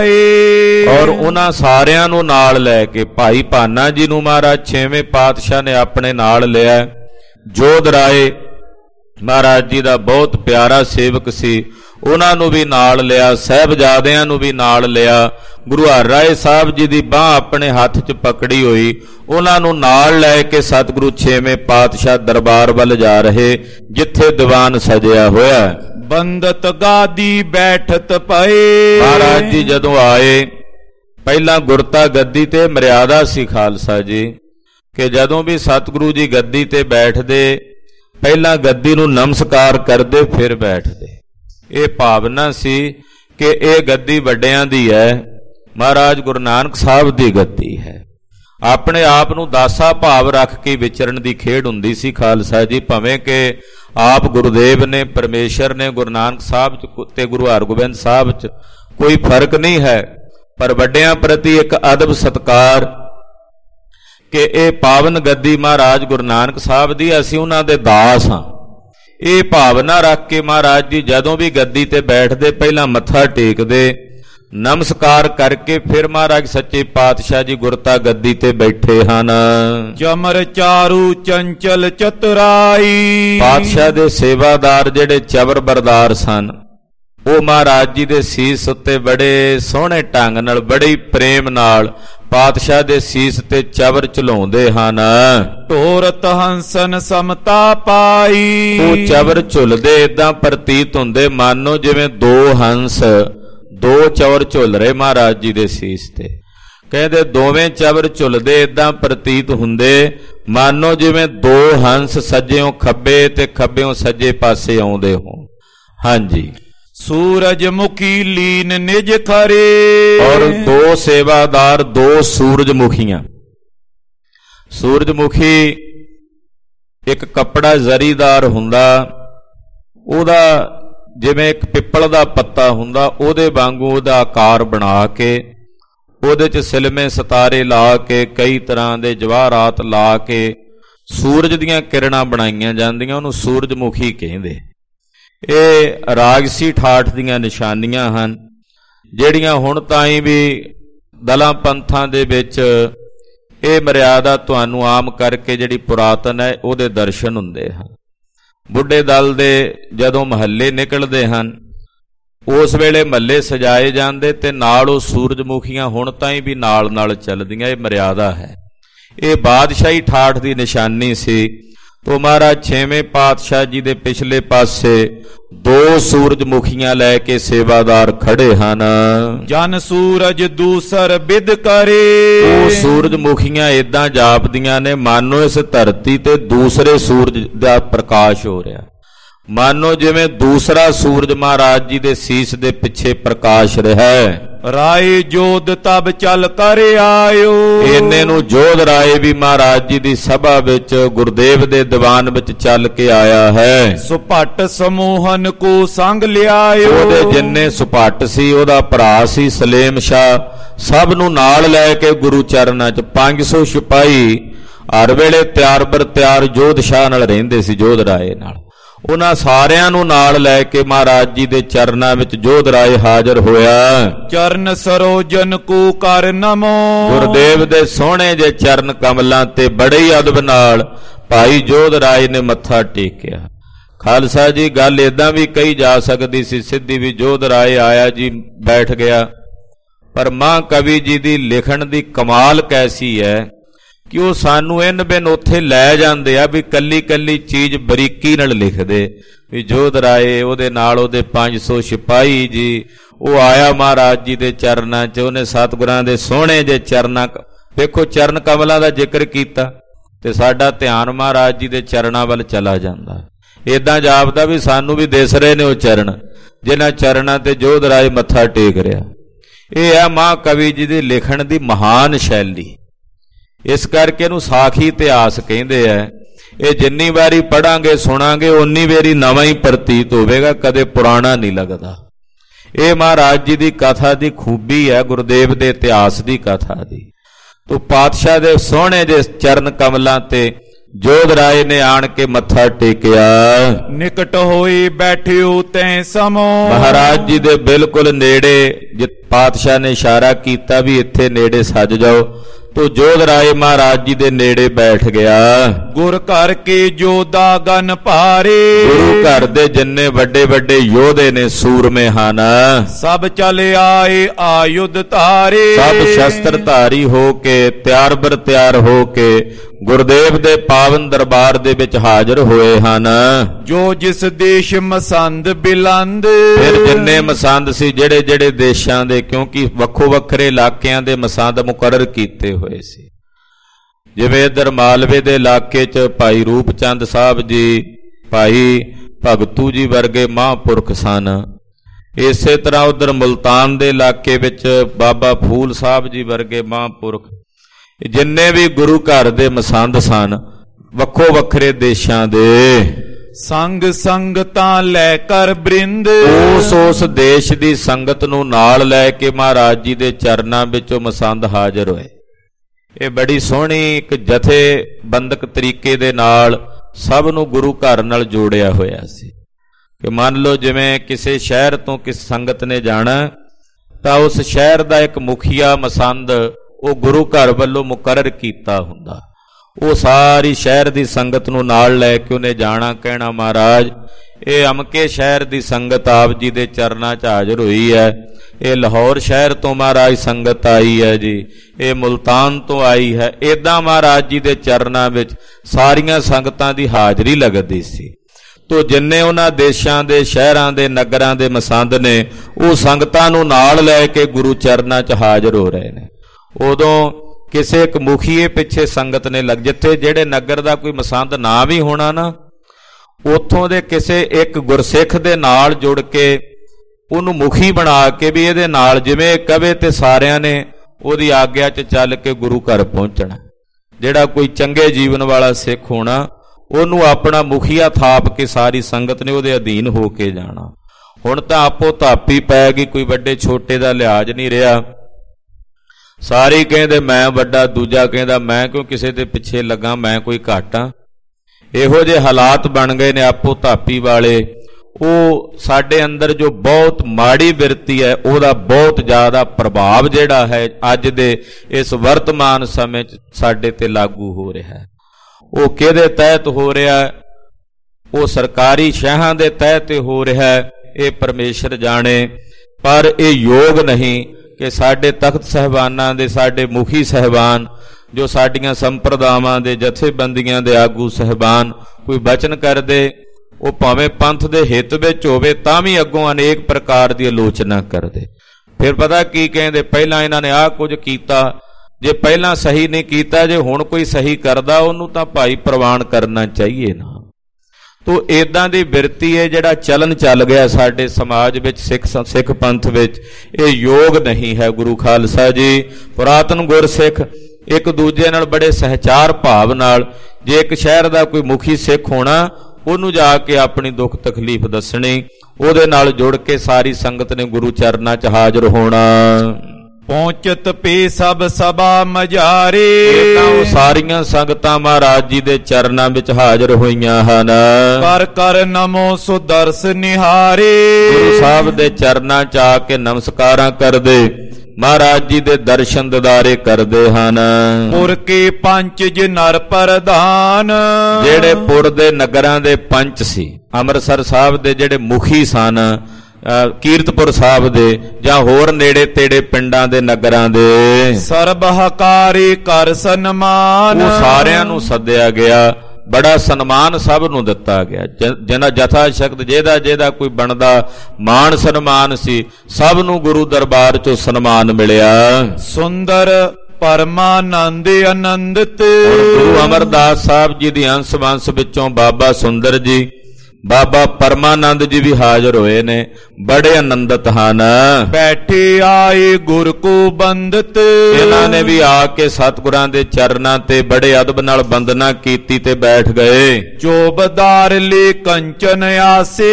ਗਏ। ਔਰ ਉਹਨਾਂ ਸਾਰਿਆਂ ਨੂੰ ਨਾਲ ਲੈ ਕੇ ਭਾਈ ਭਾਨਾ ਜੀ ਨੂੰ ਮਹਾਰਾਜ ਛੇਵੇਂ ਪਾਤਸ਼ਾਹ ਨੇ ਆਪਣੇ ਨਾਲ ਲਿਆ। ਜੋਧ ਰਾਏ ਮਹਾਰਾਜ ਜੀ ਦਾ ਬਹੁਤ ਪਿਆਰਾ ਸੇਵਕ ਸੀ, ਉਹਨਾਂ ਨੂੰ ਵੀ ਨਾਲ ਲਿਆ, ਸਾਹਿਬਜ਼ਾਦਿਆਂ ਨੂੰ ਵੀ ਨਾਲ ਲਿਆ। ਗੁਰੂ ਹਰਿ ਰਾਏ ਸਾਹਿਬ ਜੀ ਦੀ ਬਾਂਹ ਆਪਣੇ ਹੱਥ 'ਚ ਪਕੜੀ ਹੋਈ, ਉਹਨਾਂ ਨੂੰ ਨਾਲ ਲੈ ਕੇ ਸਤਿਗੁਰੂ ਛੇਵੇਂ ਪਾਤਸ਼ਾਹ ਦਰਬਾਰ ਵੱਲ ਜਾ ਰਹੇ, ਜਿੱਥੇ ਦੀਵਾਨ ਸਜਿਆ ਹੋਇਆ। ਬੰਦਤ ਗਾਦੀ ਬੈਠਤ ਪਏ। ਮਹਾਰਾਜ ਜੀ ਜਦੋਂ ਆਏ, ਪਹਿਲਾਂ ਗੁਰਤਾ ਗੱਦੀ ਤੇ ਮਰਿਆਦਾ ਸੀ ਖਾਲਸਾ ਜੀ ਕਿ ਜਦੋਂ ਵੀ ਸਤਿਗੁਰੂ ਜੀ ਗੱਦੀ ਤੇ ਬੈਠਦੇ ਪਹਿਲਾਂ ਗੱਦੀ ਨੂੰ ਨਮਸਕਾਰ ਕਰਦੇ ਫਿਰ ਬੈਠਦੇ। ਇਹ ਭਾਵਨਾ ਸੀ ਕਿ ਇਹ ਗੱਦੀ ਵੱਡਿਆਂ ਦੀ ਹੈ, ਮਹਾਰਾਜ ਗੁਰੂ ਨਾਨਕ ਸਾਹਿਬ ਦੀ ਗੱਦੀ ਹੈ। ਆਪਣੇ ਆਪ ਨੂੰ ਦਾਸਾ ਭਾਵ ਰੱਖ ਕੇ ਵਿਚਰਨ ਦੀ ਖੇਡ ਹੁੰਦੀ ਸੀ ਖਾਲਸਾ ਜੀ। ਭਾਵੇਂ ਕਿ ਆਪ ਗੁਰਦੇਵ ਨੇ, ਪਰਮੇਸ਼ਰ ਨੇ ਗੁਰੂ ਨਾਨਕ ਸਾਹਿਬ ਚ ਤੇ ਗੁਰੂ ਹਰਗੋਬਿੰਦ ਸਾਹਿਬ ਚ ਕੋਈ ਫਰਕ ਨਹੀਂ ਹੈ, ਪਰ ਵੱਡਿਆਂ ਪ੍ਰਤੀ ਇੱਕ ਅਦਬ ਸਤਕਾਰ ਕਿ ਇਹ ਪਾਵਨ ਗੱਦੀ ਮਹਾਰਾਜ ਗੁਰੂ ਨਾਨਕ ਸਾਹਿਬ ਦੀ, ਅਸੀਂ ਉਹਨਾਂ ਦੇ ਦਾਸ ਹਾਂ। ਇਹ ਭਾਵਨਾ ਰੱਖ ਕੇ ਮਹਾਰਾਜ ਜੀ ਜਦੋਂ ਵੀ ਗੱਦੀ ਤੇ ਬੈਠਦੇ ਪਹਿਲਾਂ ਮੱਥਾ ਟੇਕਦੇ, ਨਮਸਕਾਰ ਕਰਕੇ ਫਿਰ ਮਹਾਰਾਜ ਸੱਚੇ ਪਾਤਸ਼ਾਹ ਜੀ ਗੁਰਤਾ ਗੱਦੀ ਤੇ ਬੈਠੇ ਹਨ। ਚਮਰ ਚਾਰੂ ਚੰਚਲ ਚਤੁਰਾਈ। ਪਾਤਸ਼ਾਹ ਦੇ ਸੇਵਾਦਾਰ ਜਿਹੜੇ ਚਵਰਬਰਦਾਰ ਸਨ, ਉਹ ਮਹਾਰਾਜ ਜੀ ਦੇ ਸੀਸ ਉੱਤੇ ਬੜੇ ਸੋਹਣੇ ਢੰਗ ਨਾਲ, ਬੜੇ ਪ੍ਰੇਮ ਨਾਲ ਪਾਤਸ਼ਾਹ ਦੇ ਸੀਸ ਤੇ ਚਵਰ ਝੁਲਾਉਂਦੇ ਹਨ। ਢੋਰਤ ਹੰਸਨ ਸਮਤਾ ਪਾਈ। ਉਹ ਚਵਰ ਝੁਲਦੇ ਏਦਾਂ ਪ੍ਰਤੀਤ ਹੁੰਦੇ ਮਾਨੋ ਜਿਵੇਂ ਦੋ ਹੰਸ ਦੋ ਚੌਰ ਝੁੱਲ ਰਹੇ ਮਹਾਰਾਜ ਜੀ ਦੇ ਸੀਸ ਤੇ। ਕਹਿੰਦੇ ਦੋਵੇਂ ਚਵਰ ਝੁੱਲਦੇ ਇਦਾਂ ਪ੍ਰਤੀਤ ਹੁੰਦੇ ਮਾਨੋ ਜਿਵੇਂ ਦੋ ਹੰਸ ਸੱਜਿਓਂ ਖੱਬੇ ਤੇ ਖੱਬਿਓਂ ਸੱਜੇ ਪਾਸੇ ਆਉਂਦੇ ਹੋਣ। ਹਾਂਜੀ। ਸੂਰਜਮੁਖੀ ਲੀਨ ਨਿਜ ਖਰੇ। ਔਰ ਦੋ ਸੇਵਾਦਾਰ ਦੋ ਸੂਰਜਮੁਖੀਆਂ। ਸੂਰਜਮੁਖੀ ਇੱਕ ਕੱਪੜਾ ਜ਼ਰੀਦਾਰ ਹੁੰਦਾ, ਉਹਦਾ ਜਿਵੇਂ ਇੱਕ ਪਿੱਪਲ ਦਾ ਪੱਤਾ ਹੁੰਦਾ ਉਹਦੇ ਵਾਂਗੂ ਉਹਦਾ ਆਕਾਰ ਬਣਾ ਕੇ ਉਹਦੇ 'ਚ ਸਿਲਮੇ ਸਿਤਾਰੇ ਲਾ ਕੇ ਕਈ ਤਰ੍ਹਾਂ ਦੇ ਜਵਾਹਰਾਤ ਲਾ ਕੇ ਸੂਰਜ ਦੀਆਂ ਕਿਰਨਾਂ ਬਣਾਈਆਂ ਜਾਂਦੀਆਂ, ਉਹਨੂੰ ਸੂਰਜਮੁਖੀ ਕਹਿੰਦੇ। ਇਹ ਰਾਜਸੀ ਠਾਠ ਦੀਆਂ ਨਿਸ਼ਾਨੀਆਂ ਹਨ ਜਿਹੜੀਆਂ ਹੁਣ ਤਾਈਂ ਵੀ ਦਲਾਂ ਪੰਥਾਂ ਦੇ ਵਿੱਚ ਇਹ ਮਰਿਆਦਾ ਤੁਹਾਨੂੰ ਆਮ ਕਰਕੇ ਜਿਹੜੀ ਪੁਰਾਤਨ ਹੈ ਉਹਦੇ ਦਰਸ਼ਨ ਹੁੰਦੇ ਹਨ। ਬੁੱਢੇ ਦਲ ਦੇ ਜਦੋਂ ਮਹੱਲੇ ਨਿਕਲਦੇ ਹਨ ਉਸ ਵੇਲੇ ਮਹੱਲੇ ਸਜਾਏ ਜਾਂਦੇ ਤੇ ਨਾਲ ਉਹ ਸੂਰਜਮੁਖੀਆਂ ਹੁਣ ਤਾਈਂ ਵੀ ਨਾਲ ਨਾਲ ਚੱਲਦੀਆਂ। ਇਹ ਮਰਿਆਦਾ ਹੈ, ਇਹ ਬਾਦਸ਼ਾਹੀ ਠਾਠ ਦੀ ਨਿਸ਼ਾਨੀ ਸੀ। ਤੋ ਮਹਾਰਾਜ ਛੇਵੇਂ ਪਾਤਸ਼ਾਹ ਜੀ ਦੇ ਪਿਛਲੇ ਪਾਸੇ ਦੋ ਸੂਰਜਮੁਖੀਆਂ ਲੈ ਕੇ ਸੇਵਾਦਾਰ ਖੜੇ ਹਨ। ਜਨ ਸੂਰਜ ਦੂਸਰ ਬਿਦ ਕਰੇ। ਉਹ ਸੂਰਜਮੁਖੀਆਂ ਇਦਾਂ ਜਾਪਦੀਆਂ ਨੇ ਮਾਨੋ ਇਸ ਧਰਤੀ ਤੇ ਦੂਸਰੇ ਸੂਰਜ ਦਾ ਪ੍ਰਕਾਸ਼ ਹੋ ਰਿਹਾ, ਮਾਨੋ ਜਿਵੇਂ ਦੂਸਰਾ ਸੂਰਜ ਮਹਾਰਾਜ ਜੀ ਦੇ ਸੀਸ ਦੇ ਪਿੱਛੇ ਪ੍ਰਕਾਸ਼ ਰਿਹਾ। ਰਾਏ ਜੋਧ ਤਬ ਚੱਲ ਕਰ ਆਇਓ। ਇੰਨੇ ਨੂੰ ਜੋਧ ਰਾਏ ਵੀ ਮਹਾਰਾਜ ਜੀ ਦੀ ਸਭਾ ਵਿੱਚ ਗੁਰਦੇਵ ਦੇ ਦੀਵਾਨ ਵਿੱਚ ਚੱਲ ਕੇ ਆਇਆ ਹੈ। ਸੁਪੱਟ ਸਮੂਹਨ ਕੋ ਸੰਗ ਲਿਆਇਓ। ਉਹਦੇ ਜਿੰਨੇ ਸੁਪੱਟ ਸੀ, ਉਹਦਾ ਭਰਾ ਸੀ ਸਲੇਮ ਸ਼ਾਹ, ਸਭ ਨੂੰ ਨਾਲ ਲੈ ਕੇ ਗੁਰੂ ਚਰਨਾਂ 'ਚ ਪੰਜ ਸੌ ਸਿਪਾਹੀ ਹਰ ਵੇਲੇ ਤਿਆਰ ਬਰ ਤਿਆਰ ਜੋਧ ਸ਼ਾਹ ਨਾਲ ਰਹਿੰਦੇ ਸੀ, ਜੋਧ ਰਾਏ ਨਾਲ। ਉਹਨਾਂ ਸਾਰਿਆਂ ਨੂੰ ਨਾਲ ਲੈ ਕੇ ਮਹਾਰਾਜ ਜੀ ਦੇ ਚਰਨਾਂ ਵਿੱਚ ਜੋਧ ਰਾਏ ਹਾਜ਼ਰ ਹੋਇਆ। ਚਰਨ ਸਰੋਜਨ ਕੋ ਕਰ ਨਮੋ। ਗੁਰਦੇਵ ਦੇ ਸੋਹਣੇ ਜੇ ਚਰਨ ਕਮਲਾਂ ਤੇ ਬੜੇ ਹੀ ਅਦਬ ਨਾਲ ਭਾਈ ਜੋਧ ਰਾਏ ਨੇ ਮੱਥਾ ਟੇਕਿਆ। ਖਾਲਸਾ ਜੀ, ਗੱਲ ਏਦਾਂ ਵੀ ਕਹੀ ਜਾ ਸਕਦੀ ਸੀ ਸਿੱਧੀ ਵੀ ਜੋਧ ਰਾਏ ਆਇਆ ਜੀ ਬੈਠ ਗਿਆ, ਪਰ ਮਾਂ ਕਵੀ ਜੀ ਦੀ ਲਿਖਣ ਦੀ ਕਮਾਲ ਕੈਸੀ ਹੈ ਕਿ ਉਹ ਸਾਨੂੰ ਇਨ ਬਿਨ ਉੱਥੇ ਲੈ ਜਾਂਦੇ ਆ ਵੀ ਕੱਲੀ ਕੱਲੀ ਚੀਜ਼ ਬਰੀਕੀ ਨਾਲ ਲਿਖਦੇ ਵੀ ਜੋਧ ਰਾਏ, ਉਹਦੇ ਨਾਲ ਉਹਦੇ ਪੰਜ ਸੌ ਸਿਪਾਹੀ ਜੀ, ਉਹ ਆਇਆ ਮਹਾਰਾਜ ਜੀ ਦੇ ਚਰਨਾਂ 'ਚ। ਉਹਨੇ ਸਤਿਗੁਰਾਂ ਦੇ ਸੋਹਣੇ ਜੇ ਚਰਨਾਂ, ਦੇਖੋ ਚਰਨ ਕਮਲਾਂ ਦਾ ਜ਼ਿਕਰ ਕੀਤਾ ਤੇ ਸਾਡਾ ਧਿਆਨ ਮਹਾਰਾਜ ਜੀ ਦੇ ਚਰਨਾਂ ਵੱਲ ਚਲਾ ਜਾਂਦਾ। ਏਦਾਂ ਜਾਪਦਾ ਵੀ ਸਾਨੂੰ ਵੀ ਦਿਸ ਰਹੇ ਨੇ ਉਹ ਚਰਨ ਜਿਨ੍ਹਾਂ ਚਰਨਾਂ ਤੇ ਜੋਧ ਰਾਏ ਮੱਥਾ ਟੇਕ ਰਿਹਾ। ਇਹ ਹੈ ਮਾਂ ਕਵੀ ਜੀ ਦੀ ਲਿਖਣ ਦੀ ਮਹਾਨ ਸ਼ੈਲੀ। ਇਸ ਕਰਕੇ ਇਹਨੂੰ ਸਾਖੀ ਇਤਿਹਾਸ ਕਹਿੰਦੇ ਆ। ਇਹ ਜਿੰਨੀ ਵਾਰੀ ਪੜਾਂਗੇ ਸੁਣਾਂਗੇ ਉਨੀ ਵਾਰੀ ਨਵਾਂ ਹੀ ਪ੍ਰਤੀਤ ਹੋਵੇਗਾ, ਕਦੇ ਪੁਰਾਣਾ ਨਹੀਂ ਲੱਗਦਾ। ਇਹ ਮਹਾਰਾਜ ਜੀ ਦੀ ਕਥਾ ਦੀ ਖੂਬੀ ਹੈ, ਗੁਰਦੇਵ ਦੇ ਇਤਿਹਾਸ ਦੀ ਕਥਾ ਦੀ। ਤੋ ਪਾਤਸ਼ਾਹ ਦੇ ਸੋਹਣੇ ਜੇ ਚਰਨ ਕਮਲਾਂ ਤੇ ਜੋਧ ਰਾਏ ਨੇ ਆਣ ਕੇ ਮੱਥਾ ਟੇਕਿਆ। ਨਿਕਟ ਹੋਈ ਬੈਠਿਓ ਤੈ ਸਮੋ। ਮਹਾਰਾਜ ਜੀ ਦੇ ਬਿਲਕੁਲ ਨੇੜੇ ਜੇ ਪਾਤਸ਼ਾਹ ਨੇ ਇਸ਼ਾਰਾ ਕੀਤਾ ਵੀ ਇੱਥੇ ਨੇੜੇ ਸੱਜ ਜਾਓ, ਤੋ ਜੋਧ ਰਾਏ ਮਹਾਰਾਜ ਜੀ ਦੇ ਨੇੜੇ ਬੈਠ ਗਿਆ। ਗੁਰ ਘਰ ਕੇ ਜੋਧਾ ਗਨ ਭਾਰੇ। ਗੁਰੂ ਘਰ ਦੇ ਜਿੰਨੇ ਵੱਡੇ ਵੱਡੇ ਯੋਧੇ ਨੇ ਸੂਰਮੇ ਹਨ, ਸਭ ਚਲ ਆਏ ਆਯੁਧ ਧਾਰੇ। ਸਭ ਸ਼ਸਤਰ ਧਾਰੀ ਹੋ ਕੇ ਤਿਆਰ ਬਰ ਤਿਆਰ ਹੋ ਕੇ ਗੁਰਦੇਵ ਦੇ ਪਾਵਨ ਦਰਬਾਰ ਦੇ ਵਿੱਚ ਹਾਜ਼ਰ ਹੋਏ ਹਨ। ਜੋ ਜਿਸ ਦੇਸ਼ ਮਸੰਦ ਬਿਲੰਦ। ਫਿਰ ਜਿੰਨੇ ਮਸੰਦ ਸੀ ਜਿਹੜੇ ਜਿਹੜੇ ਦੇਸ਼ਾਂ ਦੇ, ਕਿਉਂਕਿ ਵੱਖੋ ਵੱਖਰੇ ਇਲਾਕਿਆਂ ਦੇ ਮਸੰਦ ਮੁਕਰਰ ਕੀਤੇ ਹੋਏ ਸੀ। ਜਿਵੇਂ ਇੱਧਰ ਮਾਲਵੇ ਦੇ ਇਲਾਕੇ 'ਚ ਭਾਈ ਰੂਪ ਚੰਦ ਸਾਹਿਬ ਜੀ, ਭਾਈ ਭਗਤੂ ਜੀ ਵਰਗੇ ਮਹਾਂਪੁਰਖ ਸਨ। ਇਸੇ ਤਰ੍ਹਾਂ ਉੱਧਰ ਮੁਲਤਾਨ ਦੇ ਇਲਾਕੇ ਵਿੱਚ ਬਾਬਾ ਫੂਲ ਸਾਹਿਬ ਜੀ ਵਰਗੇ ਮਹਾਂਪੁਰਖ, ਜਿੰਨੇ ਵੀ ਗੁਰੂ ਘਰ ਦੇ ਮਸੰਦ ਸਨ ਵੱਖੋ ਵੱਖਰੇ ਦੇਸ਼ਾਂ ਦੇ। ਸੰਗ ਸੰਗਤਾਂ ਲੈ ਕਰ ਬ੍ਰਿੰਦ। ਉਸ ਉਸ ਦੇਸ਼ ਦੀ ਸੰਗਤ ਨੂੰ ਨਾਲ ਲੈ ਕੇ ਮਹਾਰਾਜ ਜੀ ਦੇ ਚਰਨਾਂ ਵਿੱਚੋਂ ਮਸੰਦ ਹਾਜ਼ਰ ਹੋਏ। ਇਹ ਬੜੀ ਸੋਹਣੀ ਇੱਕ ਜਥੇਬੰਦਕ ਤਰੀਕੇ ਦੇ ਨਾਲ ਸਭ ਨੂੰ ਗੁਰੂ ਘਰ ਨਾਲ ਜੋੜਿਆ ਹੋਇਆ ਸੀ। ਕਿ ਮੰਨ ਲਓ ਜਿਵੇਂ ਕਿਸੇ ਸ਼ਹਿਰ ਤੋਂ ਕਿਸ ਸੰਗਤ ਨੇ ਜਾਣਾ ਤਾਂ ਉਸ ਸ਼ਹਿਰ ਦਾ ਇੱਕ ਮੁਖੀਆ ਮਸੰਦ ਉਹ ਗੁਰੂ ਘਰ ਵੱਲੋਂ ਮੁਕਰਰ ਕੀਤਾ ਹੁੰਦਾ। ਉਹ ਸਾਰੀ ਸ਼ਹਿਰ ਦੀ ਸੰਗਤ ਨੂੰ ਨਾਲ ਲੈ ਕੇ ਉਹਨੇ ਜਾਣਾ, ਕਹਿਣਾ ਮਹਾਰਾਜ ਇਹ ਅਮਕੇ ਸ਼ਹਿਰ ਦੀ ਸੰਗਤ ਆਪ ਜੀ ਦੇ ਚਰਨਾਂ 'ਚ ਹਾਜ਼ਰ ਹੋਈ ਹੈ। ਇਹ ਲਾਹੌਰ ਸ਼ਹਿਰ ਤੋਂ ਮਹਾਰਾਜ ਸੰਗਤ ਆਈ ਹੈ ਜੀ, ਇਹ ਮੁਲਤਾਨ ਤੋਂ ਆਈ ਹੈ। ਇੱਦਾਂ ਮਹਾਰਾਜ ਜੀ ਦੇ ਚਰਨਾਂ ਵਿੱਚ ਸਾਰੀਆਂ ਸੰਗਤਾਂ ਦੀ ਹਾਜ਼ਰੀ ਲੱਗਦੀ ਸੀ। ਤੋ ਜਿੰਨੇ ਉਹਨਾਂ ਦੇਸ਼ਾਂ ਦੇ ਸ਼ਹਿਰਾਂ ਦੇ ਨਗਰਾਂ ਦੇ ਮਸੰਦ ਨੇ ਉਹ ਸੰਗਤਾਂ ਨੂੰ ਨਾਲ ਲੈ ਕੇ ਗੁਰੂ ਚਰਨਾਂ 'ਚ ਹਾਜ਼ਰ ਹੋ ਰਹੇ ਨੇ। ਉਦੋਂ ਕਿਸੇ ਇੱਕ ਮੁਖੀਏ ਪਿੱਛੇ ਸੰਗਤ ਨੇ ਲੱਗ, ਜਿੱਥੇ ਜਿਹੜੇ ਨਗਰ ਦਾ ਕੋਈ ਮਸੰਦ ਨਾ ਵੀ ਹੋਣਾ ਨਾ, ਉੱਥੋਂ ਦੇ ਕਿਸੇ ਇੱਕ ਗੁਰਸਿੱਖ ਦੇ ਨਾਲ ਜੁੜ ਕੇ ਉਹਨੂੰ ਮੁਖੀ ਬਣਾ ਕੇ ਵੀ ਇਹਦੇ ਨਾਲ ਜਿਵੇਂ ਕਵੇ ਤੇ ਸਾਰਿਆਂ ਨੇ ਉਹਦੀ ਆਗਿਆ 'ਚ ਚੱਲ ਕੇ ਗੁਰੂ ਘਰ ਪਹੁੰਚਣਾ। ਜਿਹੜਾ ਕੋਈ ਚੰਗੇ ਜੀਵਨ ਵਾਲਾ ਸਿੱਖ ਹੋਣਾ ਉਹਨੂੰ ਆਪਣਾ ਮੁਖੀਆ ਥਾਪ ਕੇ ਸਾਰੀ ਸੰਗਤ ਨੇ ਉਹਦੇ ਅਧੀਨ ਹੋ ਕੇ ਜਾਣਾ। ਹੁਣ ਤਾਂ ਆਪੋ ਧਾਪੀ ਪੈ ਗਈ, ਕੋਈ ਵੱਡੇ ਛੋਟੇ ਦਾ ਲਿਹਾਜ਼ ਨਹੀਂ ਰਿਹਾ। ਸਾਰੇ ਕਹਿੰਦੇ ਮੈਂ ਵੱਡਾ, ਦੂਜਾ ਕਹਿੰਦਾ ਮੈਂ ਕਿਉਂ ਕਿਸੇ ਦੇ ਪਿੱਛੇ ਲੱਗਾ, ਮੈਂ ਕੋਈ ਘੱਟ ਆ। ਇਹੋ ਜਿਹੇ ਹਾਲਾਤ ਬਣ ਗਏ ਨੇ ਆਪੋ ਧਾਪੀ ਵਾਲੇ। ਉਹ ਸਾਡੇ ਅੰਦਰ ਜੋ ਬਹੁਤ ਮਾੜੀ ਬਿਰਤੀ ਹੈ ਉਹਦਾ ਬਹੁਤ ਜ਼ਿਆਦਾ ਪ੍ਰਭਾਵ ਜਿਹੜਾ ਹੈ ਅੱਜ ਦੇ ਇਸ ਵਰਤਮਾਨ ਸਮੇਂ 'ਚ ਸਾਡੇ ਤੇ ਲਾਗੂ ਹੋ ਰਿਹਾ ਹੈ। ਉਹ ਕਿਹਦੇ ਤਹਿਤ ਹੋ ਰਿਹਾ? ਉਹ ਸਰਕਾਰੀ ਸ਼ਹਿਹਾਂ ਦੇ ਤਹਿਤ ਹੋ ਰਿਹਾ, ਇਹ ਪਰਮੇਸ਼ਰ ਜਾਣੇ। ਪਰ ਇਹ ਯੋਗ ਨਹੀਂ ਕਿ ਸਾਡੇ ਤਖਤ ਸਾਹਿਬਾਨਾਂ ਦੇ, ਸਾਡੇ ਮੁਖੀ ਸਾਹਿਬਾਨ, ਜੋ ਸਾਡੀਆਂ ਸੰਪਰਦਾਵਾਂ ਦੇ ਜਥੇਬੰਦੀਆਂ ਦੇ ਆਗੂ ਸਾਹਿਬਾਨ ਕੋਈ ਬਚਨ ਕਰਦੇ, ਉਹ ਭਾਵੇਂ ਪੰਥ ਦੇ ਹਿੱਤ ਵਿੱਚ ਹੋਵੇ ਤਾਂ ਵੀ ਅੱਗੋਂ ਅਨੇਕ ਪ੍ਰਕਾਰ ਦੀ ਆਲੋਚਨਾ ਕਰਦੇ। ਫਿਰ ਪਤਾ ਕੀ ਕਹਿੰਦੇ, ਪਹਿਲਾਂ ਇਹਨਾਂ ਨੇ ਆਹ ਕੁਝ ਕੀਤਾ, ਜੇ ਪਹਿਲਾਂ ਸਹੀ ਨਹੀਂ ਕੀਤਾ, ਜੇ ਹੁਣ ਕੋਈ ਸਹੀ ਕਰਦਾ ਉਹਨੂੰ ਤਾਂ ਭਾਈ ਪ੍ਰਵਾਨ ਕਰਨਾ ਚਾਹੀਏ ਨਾ। ਤੋ ਇਦਾਂ ਦੀ ਬਿਰਤੀ ਹੈ ਜਿਹੜਾ ਚਲਨ ਚੱਲ ਗਿਆ ਸਾਡੇ ਸਮਾਜ ਵਿੱਚ, ਸਿੱਖ ਸਿੱਖ ਪੰਥ ਵਿੱਚ। ਇਹ ਯੋਗ ਨਹੀਂ ਹੈ। ਗੁਰੂ ਖਾਲਸਾ ਜੀ ਪੁਰਾਤਨ ਗੁਰਸਿੱਖ ਇੱਕ ਦੂਜੇ ਨਾਲ ਬੜੇ ਸਹਿਚਾਰ ਭਾਵ ਨਾਲ, ਜੇ ਇੱਕ ਸ਼ਹਿਰ ਦਾ ਕੋਈ ਮੁਖੀ ਸਿੱਖ ਹੋਣਾ, ਉਹਨੂੰ ਜਾ ਕੇ ਆਪਣੀ ਦੁੱਖ ਤਕਲੀਫ ਦੱਸਣੀ, ਉਹਦੇ ਨਾਲ ਜੁੜ ਕੇ ਸਾਰੀ ਸੰਗਤ ਨੇ ਗੁਰੂ ਚਰਨਾਂ 'ਚ ਹਾਜ਼ਰ ਹੋਣਾ। ਪਹੁੰਚਤ ਪੇ ਸਭ ਸਭਾ ਮਝਾਰੇ, ਇਦਾਂ ਉਹ ਸਾਰੀਆਂ ਸੰਗਤਾਂ ਮਹਾਰਾਜ ਜੀ ਦੇ ਚਰਨਾਂ ਵਿੱਚ ਹਾਜ਼ਰ ਹੋਈਆਂ ਹਨ। ਕਰ ਕਰ ਨਮੋ ਸੁਦਰਸ ਨਿਹਾਰੇ, ਗੁਰੂ ਸਾਹਿਬ ਦੇ ਚਰਨਾਂ 'ਚ ਆ ਕੇ ਨਮਸਕਾਰਾਂ ਕਰਦੇ, ਮਹਾਰਾਜ ਜੀ ਦੇ ਦਰਸ਼ਨ ਦਿਦਾਰੇ ਕਰਦੇ ਹਨ। ਪੁਰ ਕੇ ਪੰਚ ਜ ਨਰ ਪ੍ਰਧਾਨ, ਜਿਹੜੇ ਪੁਰ ਦੇ ਨਗਰਾਂ ਦੇ ਪੰਚ ਸੀ, ਅੰਮ੍ਰਿਤਸਰ ਸਾਹਿਬ ਦੇ ਜਿਹੜੇ ਮੁਖੀ ਸਨ, ਕੀਰਤਪੁਰ ਸਾਹਿਬ ਦੇ ਜਾਂ ਹੋਰ ਨੇੜੇ ਤੇੜੇ ਪਿੰਡਾਂ ਦੇ ਨਗਰਾਂ ਦੇ, ਸਰਬ ਹਕਾਰੀ ਕਰ ਸਨਮਾਨ, ਉਹ ਸਾਰਿਆਂ ਨੂੰ ਸੱਦਿਆ ਗਿਆ। ਬੜਾ ਸਨਮਾਨ ਸਭ ਨੂੰ ਦਿੱਤਾ ਗਿਆ। ਜਿਹਨਾਂ ਜਥਾ ਸ਼ਕਤ ਜਿਹਦਾ ਜਿਹਦਾ ਕੋਈ ਬਣਦਾ ਮਾਣ ਸਨਮਾਨ ਸੀ, ਸਭ ਨੂੰ ਗੁਰੂ ਦਰਬਾਰ 'ਚੋਂ ਸਨਮਾਨ ਮਿਲਿਆ। ਸੁੰਦਰ ਪਰਮਾਨੰਦ ਆਨੰਦਿਤ, ਗੁਰੂ ਅਮਰਦਾਸ ਸਾਹਿਬ ਜੀ ਦੀ ਅੰਸ਼ ਵੰਸ਼ ਵਿੱਚੋਂ ਬਾਬਾ ਸੁੰਦਰ ਜੀ, ਬਾਬਾ ਪਰਮਾਨੰਦ ਜੀ ਵੀ ਹਾਜ਼ਰ ਹੋਏ ਨੇ, ਬੜੇ ਆਨੰਦਿਤ ਹਨ। ਬੈਠੇ ਆਏ ਗੁਰ ਕੋ ਬੰਦਤ, ਇਹਨਾਂ ਨੇ ਵੀ ਆ ਕੇ ਸਤਿਗੁਰਾਂ ਦੇ ਚਰਨਾਂ ਤੇ ਬੜੇ ਅਦਬ ਨਾਲ ਬੰਦਨਾ ਕੀਤੀ ਤੇ ਬੈਠ ਗਏ। ਚੋਬਦਾਰ ਲੈ ਕੰਚਨ ਆਸੇ,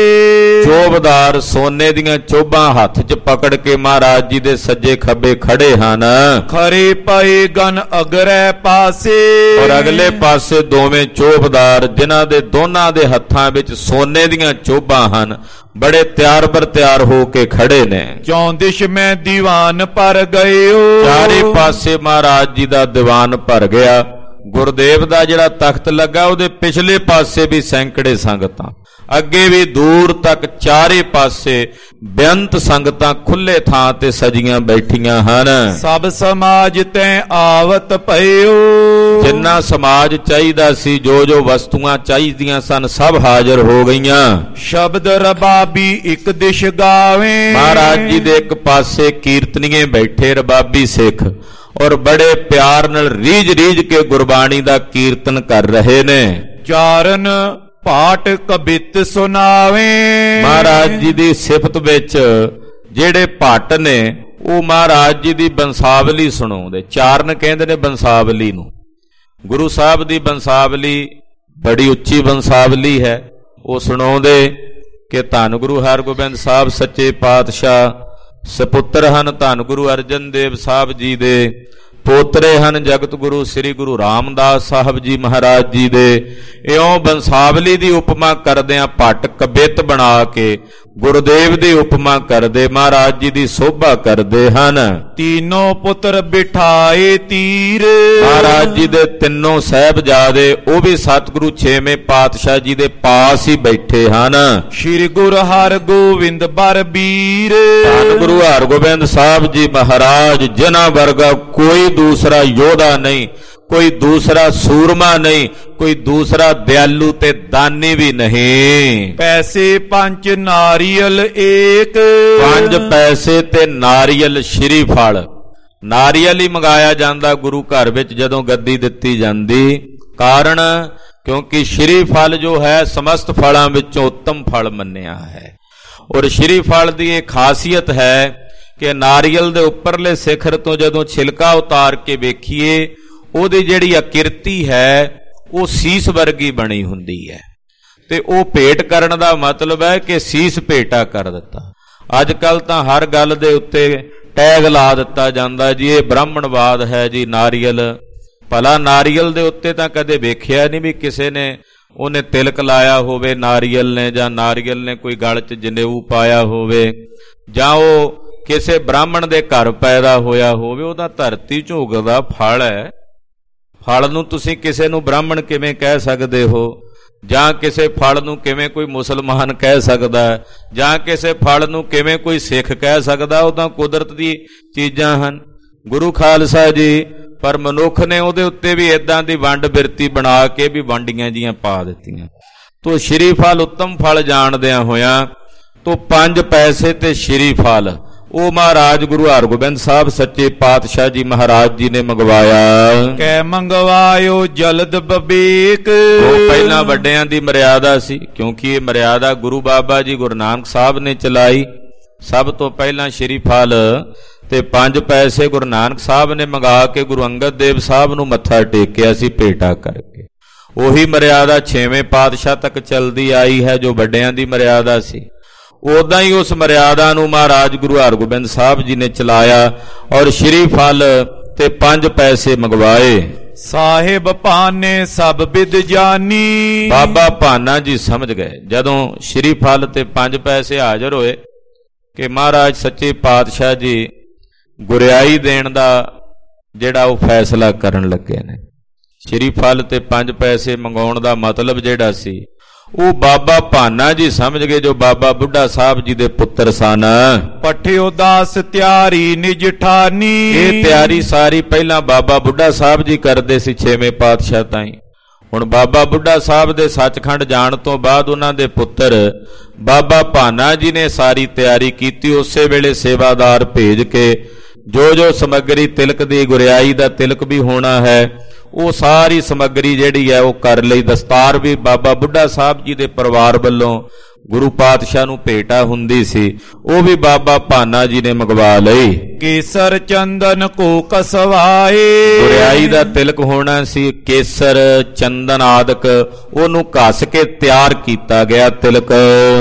ਚੋਬਦਾਰ ਸੋਨੇ ਦੀਆਂ ਚੋਬਾਂ ਹੱਥ 'ਚ ਪਕੜ ਕੇ ਮਹਾਰਾਜ ਜੀ ਦੇ ਸੱਜੇ ਖੱਬੇ ਖੜੇ ਹਨ। ਖਰੇ ਪਏ ਗਨ ਅਗਰੇ ਪਾਸੇ, ਔਰ ਅਗਲੇ ਪਾਸੇ ਦੋਵੇਂ ਚੋਬਦਾਰ, ਜਿਨ੍ਹਾਂ ਦੇ ਦੋਨਾਂ ਦੇ ਹੱਥਾਂ ਵਿੱਚ ਸੋਨੇ ਦੀਆਂ ਚੋਬਾਂ ਹਨ, ਬੜੇ ਤਿਆਰ ਬਰ ਤਿਆਰ ਹੋ ਕੇ ਖੜੇ ਨੇ। ਚੌਂਦਿਸ਼ ਮੈਂ ਦੀਵਾਨ ਭਰ ਗਇਓ, ਚਾਰੇ ਪਾਸੇ ਮਹਾਰਾਜ ਜੀ ਦਾ ਦੀਵਾਨ ਭਰ ਗਿਆ। ਗੁਰਦੇਵ ਦਾ ਜਿਹੜਾ ਤਖਤ ਲੱਗਾ ਉਹਦੇ ਪਿਛਲੇ ਪਾਸੇ ਵੀ ਸੈਂਕੜੇ ਸੰਗਤਾਂ, ਅੱਗੇ ਵੀ ਦੂਰ ਤੱਕ ਚਾਰੇ ਪਾਸੇ ਬੇਅੰਤ ਸੰਗਤਾਂ ਖੁੱਲੇ ਥਾਂ ਤੇ ਸਜੀਆਂ ਬੈਠੀਆਂ ਹਨ। ਸਭ ਸਮਾਜ ਤੈ ਆਵਤ ਭਇਓ, ਜਿੰਨਾ ਸਮਾਜ ਚਾਹੀਦਾ ਸੀ, ਜੋ ਜੋ ਵਸਤੂਆਂ ਚਾਹੀਦੀਆਂ ਸਨ, ਸਭ ਹਾਜ਼ਰ ਹੋ ਗਈਆਂ। ਸ਼ਬਦ ਰਬਾਬੀ ਇੱਕ ਦਿਸ਼ ਗਾਵੇ, ਮਹਾਰਾਜ ਜੀ ਦੇ ਇੱਕ ਪਾਸੇ ਕੀਰਤਨੀਏ ਬੈਠੇ ਰਬਾਬੀ ਸਿੱਖ, ਔਰ ਬੜੇ ਪਿਆਰ ਨਾਲ ਰੀਝ ਰੀਝ ਕੇ ਗੁਰਬਾਣੀ ਦਾ ਕੀਰਤਨ ਕਰ ਰਹੇ ਨੇ। ਚਾਰਨ ਪਾਠ ਕਬਿਤ ਸੁਨਾਵੇ, ਮਹਾਰਾਜ ਜੀ ਦੀ ਸਿਫਤ ਵਿੱਚ ਜਿਹੜੇ ਭੱਟ ਨੇ ਉਹ ਮਹਾਰਾਜ ਜੀ ਦੀ ਬੰਸਾਵਲੀ ਸੁਣਾਉਂਦੇ। ਚਾਰਨ ਕਹਿੰਦੇ ਨੇ ਬੰਸਾਵਲੀ ਨੂੰ। ਗੁਰੂ ਸਾਹਿਬ ਦੀ ਬੰਸਾਵਲੀ ਬੜੀ ਉੱਚੀ ਬੰਸਾਵਲੀ ਹੈ। ਉਹ ਸੁਣਾਉਂਦੇ ਕਿ ਧੰਨ ਗੁਰੂ ਹਰਗੋਬਿੰਦ ਸਾਹਿਬ ਸੱਚੇ ਪਾਤਸ਼ਾਹ ਸਪੁੱਤਰ ਹਨ, ਧੰਨ ਗੁਰੂ ਅਰਜਨ ਦੇਵ ਸਾਹਿਬ ਜੀ ਦੇ ਪੋਤਰੇ ਹਨ, ਜਗਤ ਗੁਰੂ ਸ੍ਰੀ ਗੁਰੂ ਰਾਮਦਾਸ ਸਾਹਿਬ ਜੀ ਮਹਾਰਾਜ ਜੀ ਦੇ। ਇਉਂ ਬੰਸਾਵਲੀ ਦੀ ਉਪਮਾ ਕਰਦਿਆਂ ਭੱਟ ਕਬਿੱਤ ਬਣਾ ਕੇ ਗੁਰਦੇਵ ਦੀ ਉਪਮਾ ਕਰਦੇ, ਮਹਾਰਾਜ ਜੀ ਦੀ ਸੋਭਾ ਕਰਦੇ ਹਨ। ਤੀਨੋਂ ਪੁੱਤਰ ਬਿਠਾਏ ਤੀਰ, ਮਹਾਰਾਜ ਜੀ ਦੇ ਤਿੰਨੋਂ ਸਾਹਿਬਜ਼ਾਦੇ ਉਹ ਵੀ ਸਤਿਗੁਰੂ ਛੇਵੇਂ ਪਾਤਸ਼ਾਹ ਜੀ ਦੇ ਪਾਸ ਹੀ ਬੈਠੇ ਹਨ। ਸ੍ਰੀ ਗੁਰੂ ਹਰਗੋਬਿੰਦ ਬਰਬੀਰ, ਧੰਨ ਗੁਰੂ ਹਰਗੋਬਿੰਦ ਸਾਹਿਬ ਜੀ ਮਹਾਰਾਜ, ਜਿਨ੍ਹਾਂ ਵਰਗਾ ਕੋਈ ਦੂਸਰਾ ਯੋਧਾ ਨਹੀਂ, ਕੋਈ ਦੂਸਰਾ ਸੂਰਮਾ ਨਹੀਂ, ਕੋਈ ਦੂਸਰਾ ਦਿਆਲੂ ਤੇ ਦਾਨੀ ਵੀ ਨਹੀਂ। ਪੈਸੇ ਪੰਜ ਨਾਰੀਅਲ ਏਕ, ਪੰਜ ਪੈਸੇ ਤੇ ਨਾਰੀਅਲ ਸ਼੍ਰੀ ਫਲ। ਨਾਰੀਅਲ ਹੀ ਮੰਗਾਇਆ ਜਾਂਦਾ ਗੁਰੂ ਘਰ ਵਿੱਚ ਜਦੋਂ ਗੱਦੀ ਦਿੱਤੀ ਜਾਂਦੀ। ਕਾਰਨ ਕਿਉਂਕਿ ਸ਼੍ਰੀ ਫਲ ਜੋ ਹੈ ਸਮਸਤ ਫਲਾਂ ਵਿੱਚੋਂ ਉੱਤਮ ਫਲ ਮੰਨਿਆ ਹੈ। ਔਰ ਸ਼੍ਰੀ ਫਲ ਦੀ ਇਹ ਖਾਸੀਅਤ ਹੈ ਕਿ ਨਾਰੀਅਲ ਦੇ ਉੱਪਰਲੇ ਸਿਖਰ ਤੋਂ ਜਦੋਂ ਛਿਲਕਾ ਉਤਾਰ ਕੇ ਵੇਖੀਏ, ਉਹਦੀ ਜਿਹੜੀ ਆਕਿਰਤੀ ਹੈ ਉਹ ਸੀਸ ਵਰਗੀ ਬਣੀ ਹੁੰਦੀ ਹੈ। ਤੇ ਉਹ ਭੇਟ ਕਰਨ ਦਾ ਮਤਲਬ ਹੈ ਕਿ ਸੀਸ ਭੇਟਾ ਕਰ ਦਿੱਤਾ। ਅੱਜ ਕੱਲ ਤਾਂ ਹਰ ਗੱਲ ਦੇ ਉੱਤੇ ਟੈਗ ਲਾ ਦਿੱਤਾ ਜਾਂਦਾ ਜੀ, ਇਹ ਬ੍ਰਾਹਮਣਵਾਦ ਹੈ ਜੀ ਨਾਰੀਅਲ। ਭਲਾ ਨਾਰੀਅਲ ਦੇ ਉੱਤੇ ਤਾਂ ਕਦੇ ਵੇਖਿਆ ਨਹੀਂ ਵੀ ਕਿਸੇ ਨੇ ਉਹਨੇ ਤਿਲਕ ਲਾਇਆ ਹੋਵੇ ਨਾਰੀਅਲ ਨੇ, ਜਾਂ ਨਾਰੀਅਲ ਨੇ ਕੋਈ ਗਲ 'ਚ ਜਨੇਊ ਪਾਇਆ ਹੋਵੇ, ਜਾਂ ਉਹ ਕਿਸੇ ਬ੍ਰਾਹਮਣ ਦੇ ਘਰ ਪੈਦਾ ਹੋਇਆ ਹੋਵੇ। ਉਹਦਾ ਧਰਤੀ 'ਚ ਉਗਦਾ ਫਲ ਹੈ। ਫਲ ਨੂੰ ਤੁਸੀਂ ਕਿਸੇ ਨੂੰ ਬ੍ਰਾਹਮਣ ਕਿਵੇਂ ਕਹਿ ਸਕਦੇ ਹੋ, ਜਾਂ ਕਿਸੇ ਫਲ ਨੂੰ ਕਿਵੇਂ ਕੋਈ ਮੁਸਲਮਾਨ ਕਹਿ ਸਕਦਾ, ਜਾਂ ਕਿਸੇ ਫਲ ਨੂੰ ਕਿਵੇਂ ਕੋਈ ਸਿੱਖ ਕਹਿ ਸਕਦਾ? ਉਹ ਤਾਂ ਕੁਦਰਤ ਦੀ ਚੀਜ਼ਾਂ ਹਨ ਗੁਰੂ ਖਾਲਸਾ ਜੀ। ਪਰ ਮਨੁੱਖ ਨੇ ਉਹਦੇ ਉੱਤੇ ਵੀ ਇਦਾਂ ਦੀ ਵੰਡ ਬਿਰਤੀ ਬਣਾ ਕੇ ਵੀ ਵੰਡੀਆਂ ਜੀਆਂ ਪਾ ਦਿੱਤੀਆਂ। ਤੋ ਸ਼੍ਰੀ ਫਲ ਉੱਤਮ ਫਲ ਜਾਣਦਿਆਂ ਹੋਇਆਂ ਤੋ ਪੰਜ ਪੈਸੇ ਤੇ ਸ਼੍ਰੀ ਫਲ ਉਹ ਮਹਾਰਾਜ ਗੁਰੂ ਹਰਗੋਬਿੰਦ ਸਾਹਿਬ ਸੱਚੇ ਪਾਤਸ਼ਾਹ ਜੀ ਮਹਾਰਾਜ ਜੀ ਨੇ ਮੰਗਵਾਇਆ। ਕੈ ਮੰਗਵਾਇਓ ਜਲਦ ਬਬੀਕ। ਉਹ ਪਹਿਲਾਂ ਵੱਡਿਆਂ ਦੀ ਮਰਿਆਦਾ ਸੀ, ਕਿਉਂਕਿ ਇਹ ਮਰਿਆਦਾ ਗੁਰੂ ਬਾਬਾ ਜੀ ਗੁਰੂ ਨਾਨਕ ਸਾਹਿਬ ਨੇ ਚਲਾਈ। ਸਭ ਤੋਂ ਪਹਿਲਾਂ ਸ਼੍ਰੀ ਫਲ ਤੇ ਪੰਜ ਪੈਸੇ ਗੁਰੂ ਨਾਨਕ ਸਾਹਿਬ ਨੇ ਮੰਗਾ ਕੇ ਗੁਰੂ ਅੰਗਦ ਦੇਵ ਸਾਹਿਬ ਨੂੰ ਮੱਥਾ ਟੇਕਿਆ ਸੀ ਭੇਟਾ ਕਰਕੇ। ਉਹੀ ਮਰਿਆਦਾ ਛੇਵੇਂ ਪਾਤਸ਼ਾਹ ਤੱਕ ਚਲਦੀ ਆਈ ਹੈ ਜੋ ਵੱਡਿਆਂ ਦੀ ਮਰਿਆਦਾ ਸੀ। ਉਦਾਂ ਹੀ ਉਸ ਮਰਿਆਦਾ ਨੂੰ ਮਹਾਰਾਜ ਗੁਰੂ ਹਰਗੋਬਿੰਦ ਸਾਹਿਬ ਜੀ ਨੇ ਚਲਾਇਆ ਔਰ ਸ਼੍ਰੀ ਫਲ ਤੇ ਪੰਜ ਪੈਸੇ ਮੰਗਵਾਏ। ਸਾਹਿਬ ਭਾਨੇ ਸਭ ਵਿਦ ਜਾਨੀ। ਬਾਬਾ ਭਾਨਾ ਜੀ ਸਮਝ ਗਏ ਜਦੋਂ ਸ਼੍ਰੀ ਫਲ ਤੇ ਪੰਜ ਪੈਸੇ ਹਾਜ਼ਰ ਹੋਏ ਕਿ ਮਹਾਰਾਜ ਸੱਚੇ ਪਾਤਸ਼ਾਹ ਜੀ ਗੁਰਿਆਈ ਦੇਣ ਦਾ ਜਿਹੜਾ ਉਹ ਫੈਸਲਾ ਕਰਨ ਲੱਗੇ ਨੇ। ਸ਼੍ਰੀ ਫਲ ਤੇ ਪੰਜ ਪੈਸੇ ਮੰਗਾਉਣ ਦਾ ਮਤਲਬ ਜਿਹੜਾ ਸੀ ਉਹ ਬਾਬਾ ਭਾਨਾ ਜੀ ਸਮਝ ਗਏ, ਜੋ ਬਾਬਾ ਬੁੱਢਾ ਸਾਹਿਬ ਜੀ ਦੇ ਪੁੱਤਰ ਸਨ। ਪਠਿਓ ਦਾਸ ਤਿਆਰੀ ਨਿਜ ਠਾਨੀ। ਇਹ ਤਿਆਰੀ ਸਾਰੀ ਪਹਿਲਾਂ ਬਾਬਾ ਬੁੱਢਾ ਸਾਹਿਬ ਜੀ ਕਰਦੇ ਸੀ ਛੇਵੇਂ ਪਾਤਸ਼ਾਹ ਤਾਈਂ। ਹੁਣ ਬਾਬਾ ਬੁੱਢਾ ਸਾਹਿਬ ਦੇ ਸੱਚਖੰਡ ਜਾਣ ਤੋਂ ਬਾਅਦ ਉਹਨਾਂ ਦੇ ਪੁੱਤਰ ਬਾਬਾ ਭਾਨਾ ਜੀ ਨੇ ਸਾਰੀ ਤਿਆਰੀ ਕੀਤੀ। ਉਸੇ ਵੇਲੇ ਸੇਵਾਦਾਰ ਭੇਜ ਕੇ ਜੋ ਜੋ ਸਮੱਗਰੀ ਤਿਲਕ ਦੀ ਗੁਰਿਆਈ ਦਾ ਤਿਲਕ ਵੀ ਹੋਣਾ ਹੈ ਉਹ ਸਾਰੀ ਸਮੱਗਰੀ ਜਿਹੜੀ ਹੈ ਉਹ ਕਰ ਲਈ। ਦਸਤਾਰ ਵੀ ਬਾਬਾ ਬੁੱਢਾ ਸਾਹਿਬ ਜੀ ਦੇ ਪਰਿਵਾਰ ਵੱਲੋਂ ਗੁਰੂ ਪਾਤਸ਼ਾਹ ਨੂੰ ਭੇਟਾ ਹੁੰਦੀ ਸੀ, ਉਹ ਵੀ ਬਾਬਾ ਭਾਨਾ ਜੀ ਨੇ ਮੰਗਵਾ ਲਈ। ਕੇਸਰ ਚੰਦਨ ਕੋ ਕਸਵਾਏ। ਗੁਰਿਆਈ ਦਾ ਤਿਲਕ ਹੋਣਾ ਸੀ, ਕੇਸਰ ਚੰਦਨ ਆਦਿਕ ਉਹਨੂੰ ਘਸ ਕੇ ਤਿਆਰ ਕੀਤਾ ਗਿਆ ਤਿਲਕ।